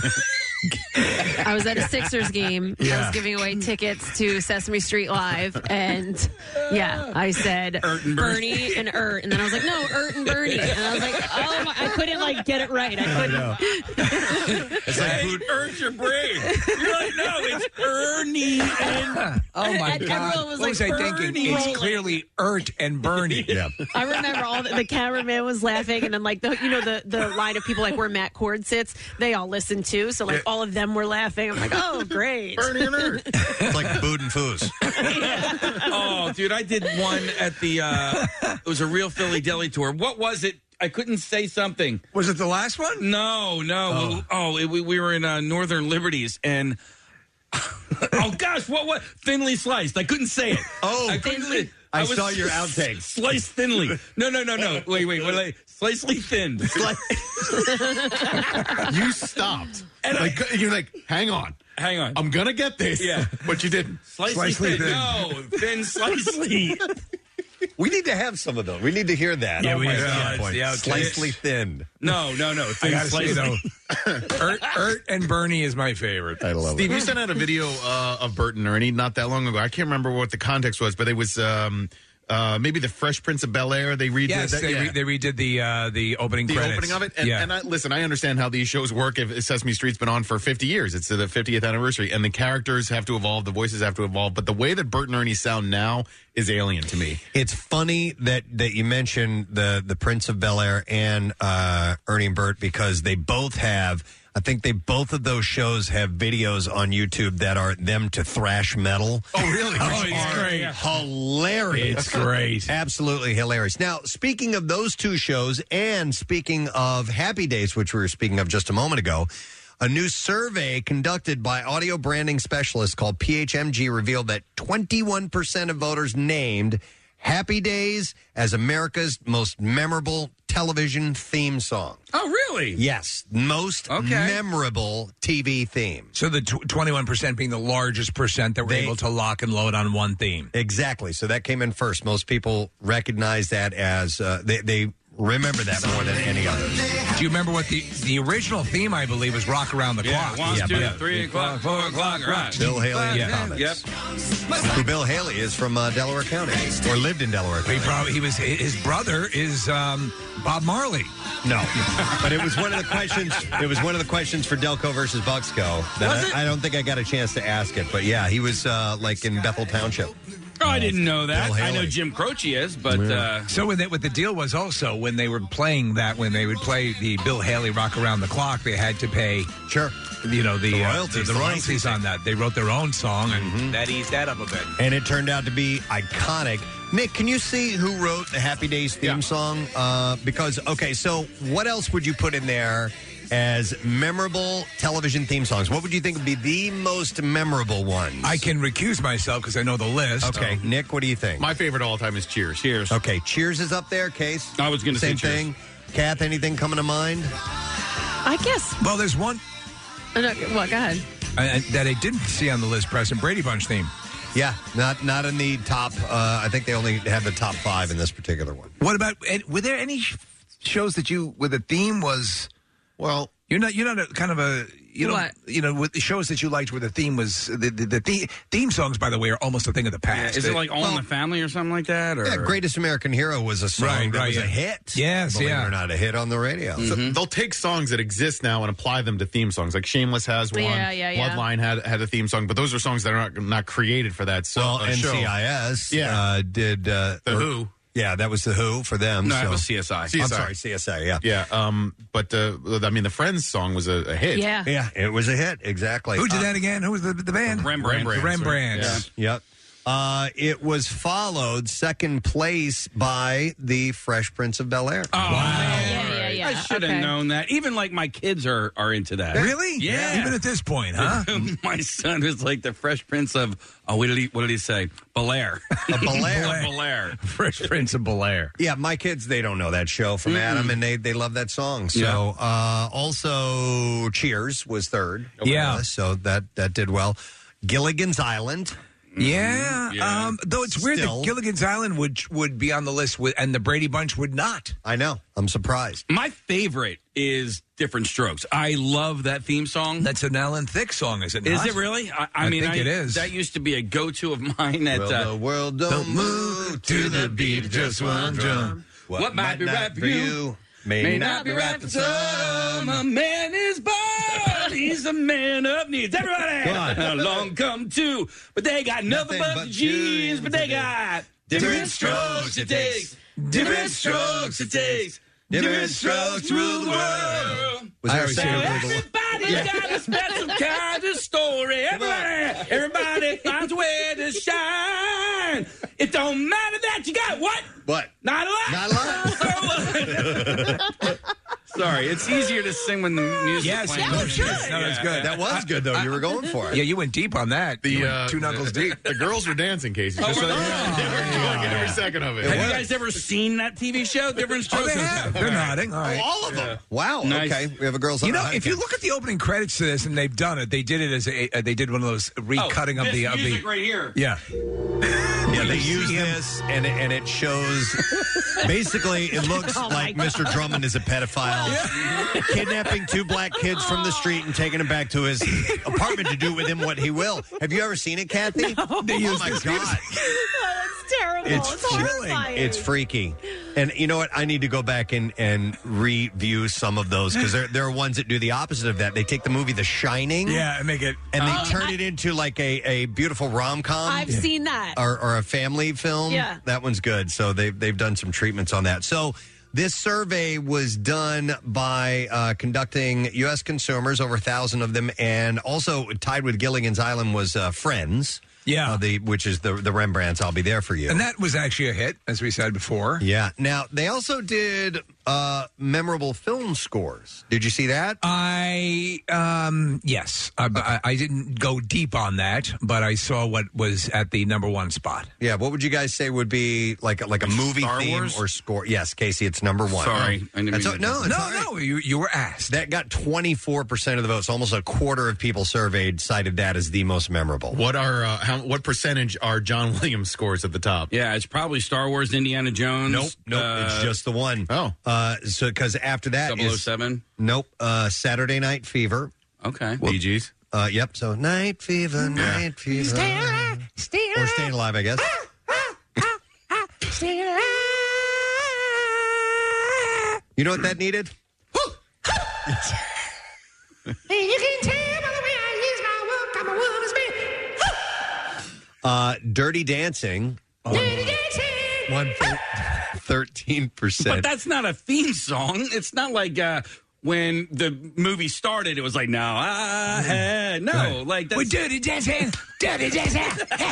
I was at a Sixers game. I was giving away tickets to Sesame Street Live, and I said Bernie and Ert, and then I was like, no, Ert and Bernie, and I was like, oh my, I couldn't get it right. I couldn't. It's like, Ert your brain. You're like, no, it's Ernie and. Oh my and God! everyone was What was like, I thinking? Bernie. It's clearly Ert and Bernie. I remember all the cameraman was laughing, and then the line of people where Matt Cord sits, they all listened too. So all of them them were laughing. I'm like, oh, great. Bernie and Ert. It's like Bood and Foos. Oh, dude, I did one at the, it was a Real Philly Deli tour. What was it? I couldn't say something. Was it the last one? No. We were in Northern Liberties, and oh gosh, what? Thinly sliced. I couldn't say it. Oh, I saw your outtakes. Sliced thinly. No. Wait. Slightly thinned. You stopped. And you're like, hang on. I'm going to get this. Yeah. But you didn't. Slicely thin. No, thin slicely. We need to have some of those. We need to hear that. Yeah, we need Slicely thin. No. I gotta say, though, Ert and Bernie is my favorite. I love Steve, it. you sent out a video of Bert and Ernie not that long ago. I can't remember what the context was, but it was maybe the Fresh Prince of Bel-Air. They redid Yes, that. they redid the opening credits. Opening of it. And listen, I understand how these shows work. If Sesame Street's been on for 50 years, it's the 50th anniversary, and the characters have to evolve, the voices have to evolve. But the way that Bert and Ernie sound now is alien to me. It's funny that you mentioned the Prince of Bel-Air and Ernie and Bert, because they both have. I think both of those shows have videos on YouTube that are them to thrash metal. Oh, really? It's great. Hilarious. It's great. Absolutely hilarious. Now, speaking of those two shows and speaking of Happy Days, which we were speaking of just a moment ago, a new survey conducted by audio branding specialists called PHMG revealed that 21% of voters named Happy Days as America's most memorable television theme song. Oh, really? Yes. Most memorable TV theme. So the 21% being the largest percent that were able to lock and load on one theme. Exactly. So that came in first. Most people recognize that as they remember that more than any other. Do you remember what the original theme, I believe, was Rock Around the Clock? 1, 2, 3 o'clock, 4 o'clock, rock. Bill Haley and comments. Yep. Who Bill Haley is from Delaware County, or lived in Delaware County. His brother is Bob Marley. No, but it was one of the questions. It was one of the questions for Delco versus Bucksco. That I don't think I got a chance to ask it, but yeah, he was like in Bethel Township. Oh, I didn't know that. Bill I know Haley. Jim Croce is, but... So what the deal was also, when they were playing that, when they would play the Bill Haley Rock Around the Clock, they had to pay... Sure. You know, the royalties. The royalties on that. They wrote their own song, and that eased that up a bit. And it turned out to be iconic. Nick, can you see who wrote the Happy Days theme song? Because, okay, so what else would you put in there as memorable television theme songs? What would you think would be the most memorable ones? I can recuse myself because I know the list. Okay, Nick, what do you think? My favorite all time is Cheers. Cheers. Okay, Cheers is up there, Case? I was going to say Same Cheers. thing. Kath, anything coming to mind? I guess. Well, there's one No, well, go ahead. that I didn't see on the list, Preston. Brady Bunch theme. Yeah, not in the top. I think they only have the top 5 in this particular one. What about, were there any shows that where the theme was, well, you're not a kind of a, What? With the shows that you liked where the theme was, the theme songs, by the way, are almost a thing of the past. Is it like All in the Family or something like that? Or? Yeah, Greatest American Hero was a song that was a hit. Yes, believe it or not, a hit on the radio. So they'll take songs that exist now and apply them to theme songs. Like Shameless has one. Yeah. Bloodline had a theme song, but those are songs that are not created for that. So NCIS did The Who. Yeah, that was The Who for them. No, so. that was CSI. I'm sorry, CSI, yeah. Yeah, but the Friends song was a hit. Yeah. Yeah, it was a hit, exactly. Who did that again? Who was the band? Rembrandt. The Rembrandts. Yep. It was followed second place by the Fresh Prince of Bel-Air. Oh, wow. Yeah. I should have known that. Even like my kids are into that. Really? Yeah. Even at this point, huh? My son is like the Fresh Prince of, what did he say? Bel-Air. Bel-Air. Bel-Air. Fresh Prince of Bel-Air. Yeah, my kids, they don't know that show from Adam, and they love that song. So, also, Cheers was third. Yeah. So that did well. Gilligan's Island. Yeah. Though it's weird that Gilligan's Island would be on the list and the Brady Bunch would not. I know. I'm surprised. My favorite is Different Strokes. I love that theme song. That's an Alan Thicke song, is it not? Is it really? I mean, think it is. That used to be a go-to of mine. At the world don't move to the beat of just one drum. What might be right for you may not be right for some. A man is born. He's a man of needs. Everybody, along come two, but they got nothing but jeans. But they got different strokes it takes. Different strokes it takes. Different strokes rule the world. Was there a Everybody Everybody's got a special kind of story. Everybody finds a way to shine. It don't matter that you got what? What? Not a lot. Not a lot. Sorry, it's easier to sing when the music is playing. No, that's good. That was good, though. You were going for it. Yeah, you went deep on that. You went two knuckles deep. The girls were dancing, Casey. Just so they were enjoying every second of it. Have you guys ever seen that TV show, Different Strokes? They have. They're nodding. All right. All of them. Wow. Nice. Okay. We have a girls' You know, if you look at the opening credits to this, and they've done it, they did it as they did one of those recutting of the music right here. Yeah. Yeah, they use this, and it shows. Basically, it looks like Mr. Drummond is a pedophile, kidnapping two black kids from the street and taking them back to his apartment to do with him what he will. Have you ever seen it, Kathy? No. Oh my God! That's terrible. It's horrifying. It's freaky. And you know what? I need to go back and review some of those because there are ones that do the opposite of that. They take the movie The Shining, and make it, and they turn it into like a beautiful rom-com. I've seen that. Or a family film. Yeah. That one's good. So they've done some treatments on that. So this survey was done by conducting U.S. consumers, over 1,000 of them, and also tied with Gilligan's Island was Friends. Yeah. Which is the Rembrandts, I'll Be There For You. And that was actually a hit, as we said before. Yeah. Now, they also did memorable film scores. Did you see that? Yes. I didn't go deep on that, but I saw what was at the number one spot. Yeah. What would you guys say would be like a movie Star theme Wars? or score? Yes, Casey, it's number one. Sorry. I didn't mean to- No, you were asked. That got 24% of the votes. Almost a quarter of people surveyed cited that as the most memorable. What percentage are John Williams scores at the top? Yeah, it's probably Star Wars, Indiana Jones. Nope. It's just the one. Oh. So because after that 007? Nope. Saturday Night Fever. Okay. Bee Gees. Yep. So Night Fever, Night Fever. Stay alive, stay alive. Or Staying Alive, I guess. Stay alive. You know what that needed? And you can tell by the way I use my work, I'm a woman's man. Dirty Dancing. Dirty dancing. 13%. But that's not a theme song. It's not like when the movie started, it was like, no, like that's... We're dirty dancing, dirty dancing.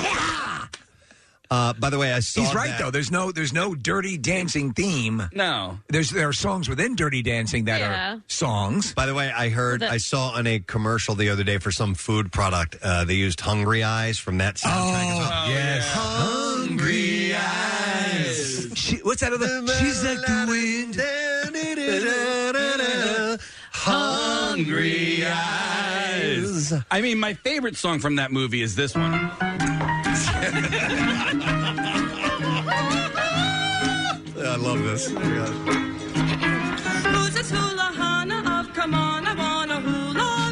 By the way, I saw He's right, that- though. There's no dirty dancing theme. No. There are songs within Dirty Dancing that are songs. By the way, I saw on a commercial the other day for some food product, they used Hungry Eyes from that soundtrack as well. Yes. Hungry Eyes. What's that other? She's like the wind. Hungry Eyes. I mean, my favorite song from that movie is this one. I love this. Who's this hula hana of come on, I wanna hula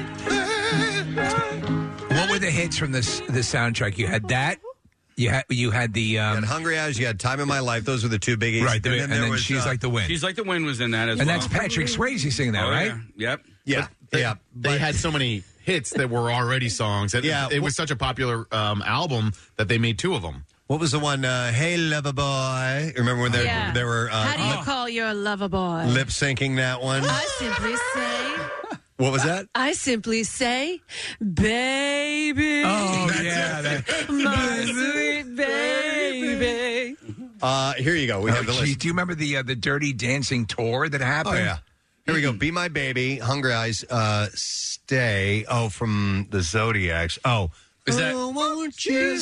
back. What were the hits from the soundtrack? You had that. You had the You had Hungry Eyes. You had Time in My Life. Those were the two biggies. right, And and there then was, She's Like the Wind. She's Like the Wind was in that as well. And that's Patrick Swayze singing that, Oh, right? Yeah. Yep. Yeah. They had so many hits that were already songs. It was such a popular album that they made two of them. What was the one? Hey, lover boy. Remember when they were How do you call your lover boy? lip syncing that one? I simply say. What was that? I simply say, baby. Oh, yeah. My sweet baby. Here you go. We have the list. Do you remember the Dirty Dancing tour that happened? Oh, yeah. Here we go. Be My Baby, Hungry Eyes, Stay. Oh, from the Zodiacs. Oh. Is that... Oh, won't you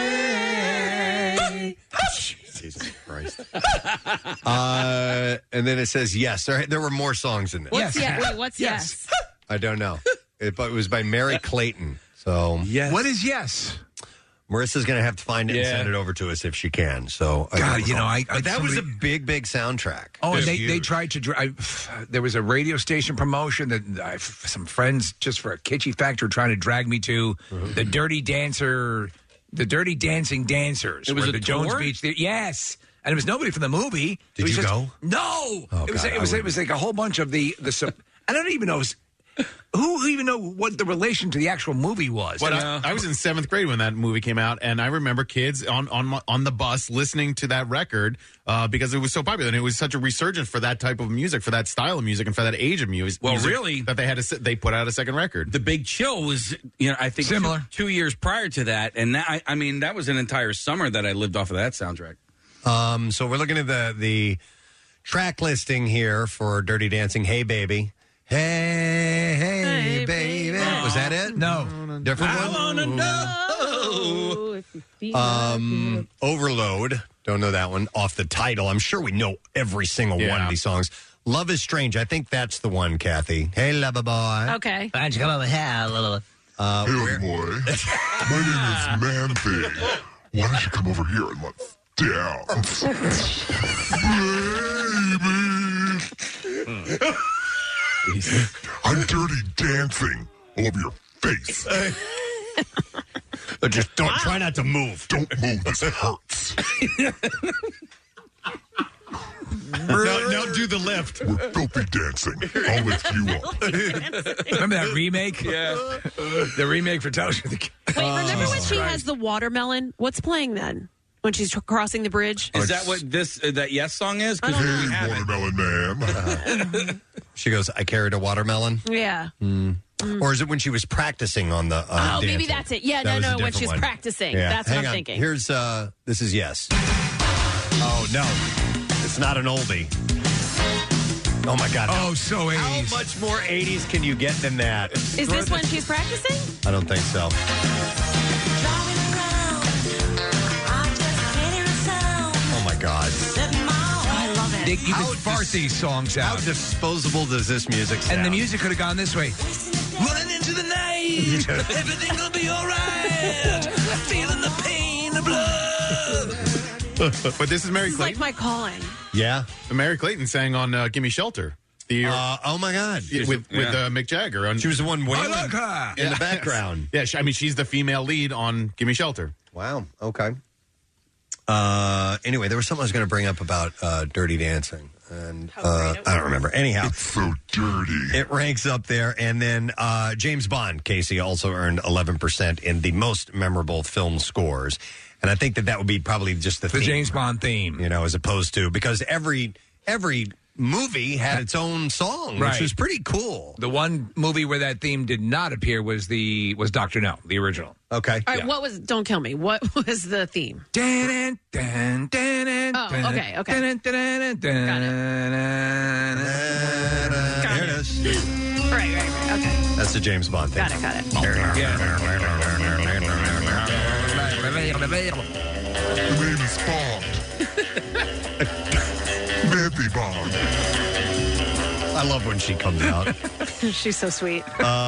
stay? Jesus Christ. And then it says yes. There were more songs in this. What's yes? What's yes? I don't know. But it was by Mary Clayton. So yes. What is yes? Marissa's going to have to find it and send it over to us if she can. So, God, but that was a big soundtrack. Oh, and they tried to there was a radio station promotion that some friends, just for a kitschy factor, trying to drag me to the Dirty Dancing Dancers. It was a the tour? Jones Beach. And it was nobody from the movie. Did you go? No. Oh, it was like a whole bunch of the I don't even know. Who even know what the relation to the actual movie was? But I was in 7th grade when that movie came out, and I remember kids on the bus listening to that record because it was so popular, and it was such a resurgence for that type of music, for that style of music, and for that age of music. Well, really, that they put out a second record. The Big Chill was, I think similar 2 years prior to that, and that, I mean, that was an entire summer that I lived off of that soundtrack. So we're looking at the track listing here for Dirty Dancing. Hey, baby. Hey, baby. Was that it? No. Different one? I wanna know if you feel Overload. Don't know that one. Off the title. I'm sure we know every single one of these songs. Love is Strange. I think that's the one, Kathy. Hey, lover boy. Okay. Why don't you come over here, little... Hey, boy. My name is Man Thing. Why don't you come over here and let's dance? Baby. I'm dirty dancing all over your face. Just try not to move. Don't move. This hurts. Now do the lift. We're filthy dancing. I'll lift you up. Remember that remake? Yeah. The remake for Toast. Wait, remember when she has the watermelon? What's playing then? When she's crossing the bridge? Is that what that Yes song is? Hey, Watermelon Man. She goes, I carried a watermelon. Yeah. Or is it when she was practicing on the maybe that's it. Yeah, That was a when different she's one. practicing. Yeah. That's Hang what I'm on. thinking. Here's, this is Yes. Oh, no. It's not an oldie. Oh, my God. Oh, so 80s. How much more 80s can you get than that? Is this when she's practicing? I don't think so. Oh, my God. I love it. You could fart these songs out. How disposable does this music sound? And the music could have gone this way. Running into the night, everything will be all right. Feeling the pain, the blood. But this is Mary This is like Clayton. my calling. Yeah. Mary Clayton sang on "Gimme Shelter." Oh my God! With Mick Jagger. She was the one wailing I like her. in the background. Yeah, she's the female lead on "Gimme Shelter." Wow. Okay. Anyway, there was something I was going to bring up about Dirty Dancing, and I don't remember. Anyhow, it's so dirty. It ranks up there, and then James Bond, Casey, also earned 11% in the most memorable film scores, and I think that would be probably just the theme, James Bond theme, as opposed to because every movie had its own song, which was pretty cool. The one movie where that theme did not appear was Dr. No, the original. Okay. All right, what was, don't kill me, what was the theme? Oh, okay. There it is. Right, okay. That's the James Bond thing. Got it. The name is Bond. Nancy Bond. I love when she comes out. She's so sweet.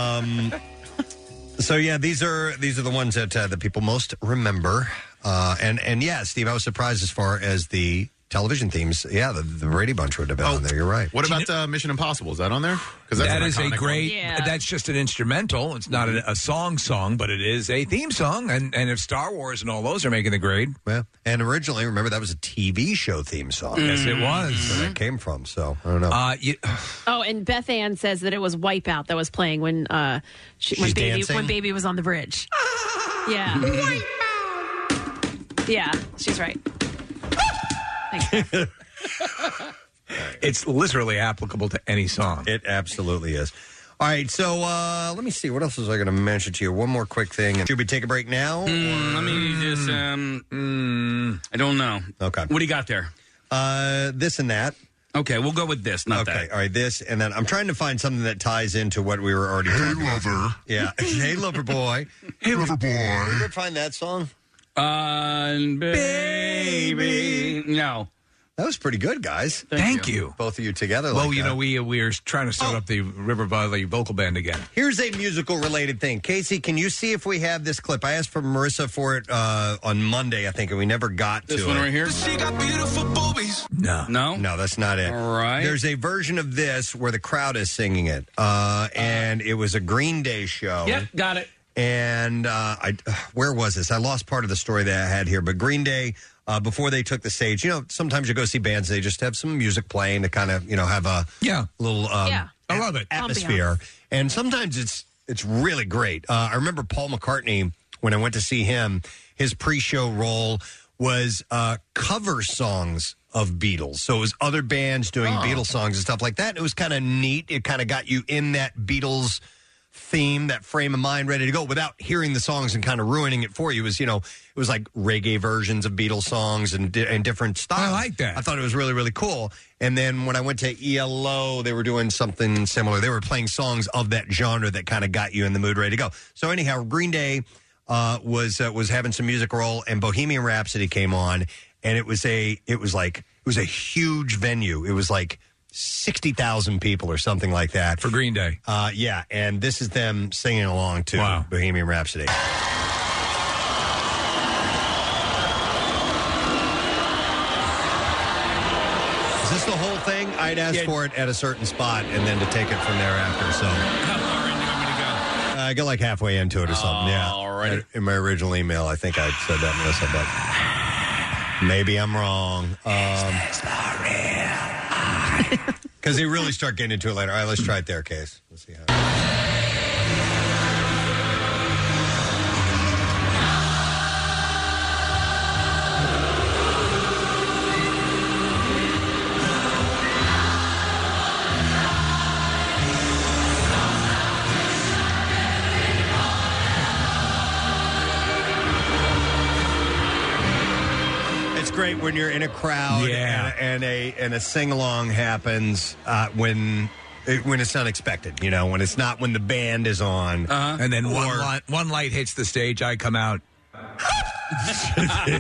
So yeah, these are the ones that the people most remember. And yeah, Steve, I was surprised as far as the television themes. Yeah, the Brady Bunch would have been on there. You're right. What about Mission Impossible? Is that on there? Because that is a great. Yeah. That's just an instrumental. It's not a song, but it is a theme song. And if Star Wars and all those are making the grade, yeah. And originally, remember that was a TV show theme song. Yes, it was. That's where that came from. So I don't know. Oh, and Beth Ann says that it was Wipeout that was playing when Baby was on the bridge. Yeah. Yeah, she's right. Thanks. It's literally applicable to any song. It absolutely is. All right, so let me see. What else was I going to mention to you? One more quick thing. Should we take a break now? Let me just. I don't know. Okay. What do you got there? This and that. Okay, we'll go with this, not that. Okay, all right, this, and then I'm trying to find something that ties into what we were already talking about. Hey, lover. Yeah. Hey, lover boy. Hey, lover boy. You ever find that song? Baby. No. That was pretty good, guys. Thank you. Both of you together. Well, like that. we are trying to start up the River Valley vocal band again. Here's a musical-related thing. Casey, can you see if we have this clip? I asked for Marissa for it on Monday, I think, and we never got to it. This one right here? She got beautiful boobies. No. No, that's not it. All right. There's a version of this where the crowd is singing it, and it was a Green Day show. Yep, got it. And where was this? I lost part of the story that I had here, but Green Day, before they took the stage, sometimes you go see bands, they just have some music playing to kind of, have a little I love it. atmosphere. And sometimes it's really great. I remember Paul McCartney, when I went to see him, his pre-show role was cover songs of Beatles. So it was other bands doing Beatles songs and stuff like that. It was kind of neat. It kind of got you in that Beatles theme, that frame of mind, ready to go without hearing the songs and kind of ruining it for you. It was, it was like reggae versions of Beatles songs and different styles. I like that. I thought it was really, really cool. And then when I went to ELO, they were doing something similar. They were playing songs of that genre that kind of got you in the mood, ready to go. So anyhow, Green Day was having some music roll, and Bohemian Rhapsody came on, and it was a huge venue. It was like 60,000 people or something like that. For Green Day. Yeah, and this is them singing along to Bohemian Rhapsody. Is this the whole thing? I'd ask for it at a certain spot and then to take it from there after. So How far in do you want me to go? I get like halfway into it or something. Yeah. All right. In my original email, I think I said that, Melissa, but maybe I'm wrong. Because they really start getting into it later. All right, let's try it there, Case. Let's see how. Great when you're in a crowd and a sing-along happens when it's unexpected, when it's not when the band is on. And then one light hits the stage, I come out. And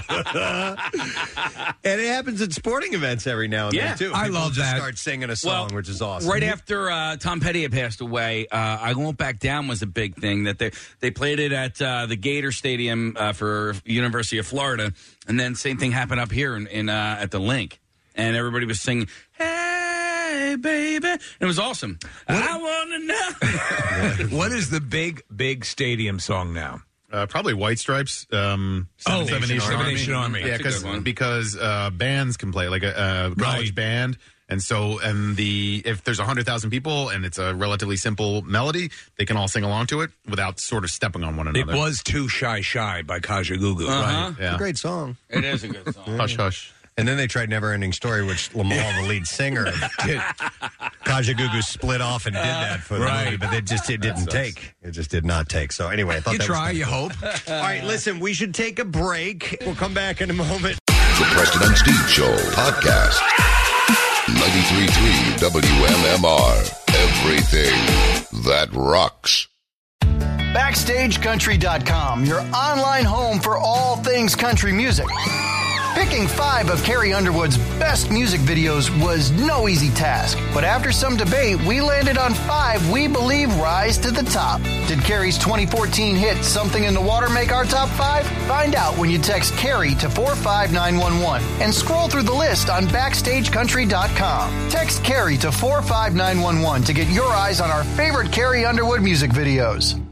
it happens at sporting events every now and then, too. I People love just that. start singing a song, which is awesome. Right after Tom Petty had passed away, I Won't Back Down was a big thing. That they played it at the Gator Stadium for University of Florida, and then same thing happened up here in at the Link, and everybody was singing, "Hey, baby," and it was awesome. I want to know. What is the big stadium song now? Probably White Stripes. Seven Nation Army. Yeah, because bands can play, like a college band. And so, if there's 100,000 people and it's a relatively simple melody, they can all sing along to it without sort of stepping on one another. It was Too Shy Shy by Kaja Gugu, right? Yeah. It's a great song. It is a good song. Hush, hush. And then they tried Neverending Story, which Lamal, the lead singer, did. Kaja Gugu split off and did that for the movie, but it didn't take. It just did not take. So anyway, I thought you that try, was you hope. All right, listen, we should take a break. We'll come back in a moment. The Preston and Steve Show podcast. 93.3 WMMR. Everything that rocks. BackstageCountry.com, your online home for all things country music. Picking 5 of Carrie Underwood's best music videos was no easy task, but after some debate, we landed on 5 we believe rise to the top. Did Carrie's 2014 hit Something in the Water make our top 5? Find out when you text Carrie to 45911 and scroll through the list on BackstageCountry.com. Text Carrie to 45911 to get your eyes on our favorite Carrie Underwood music videos.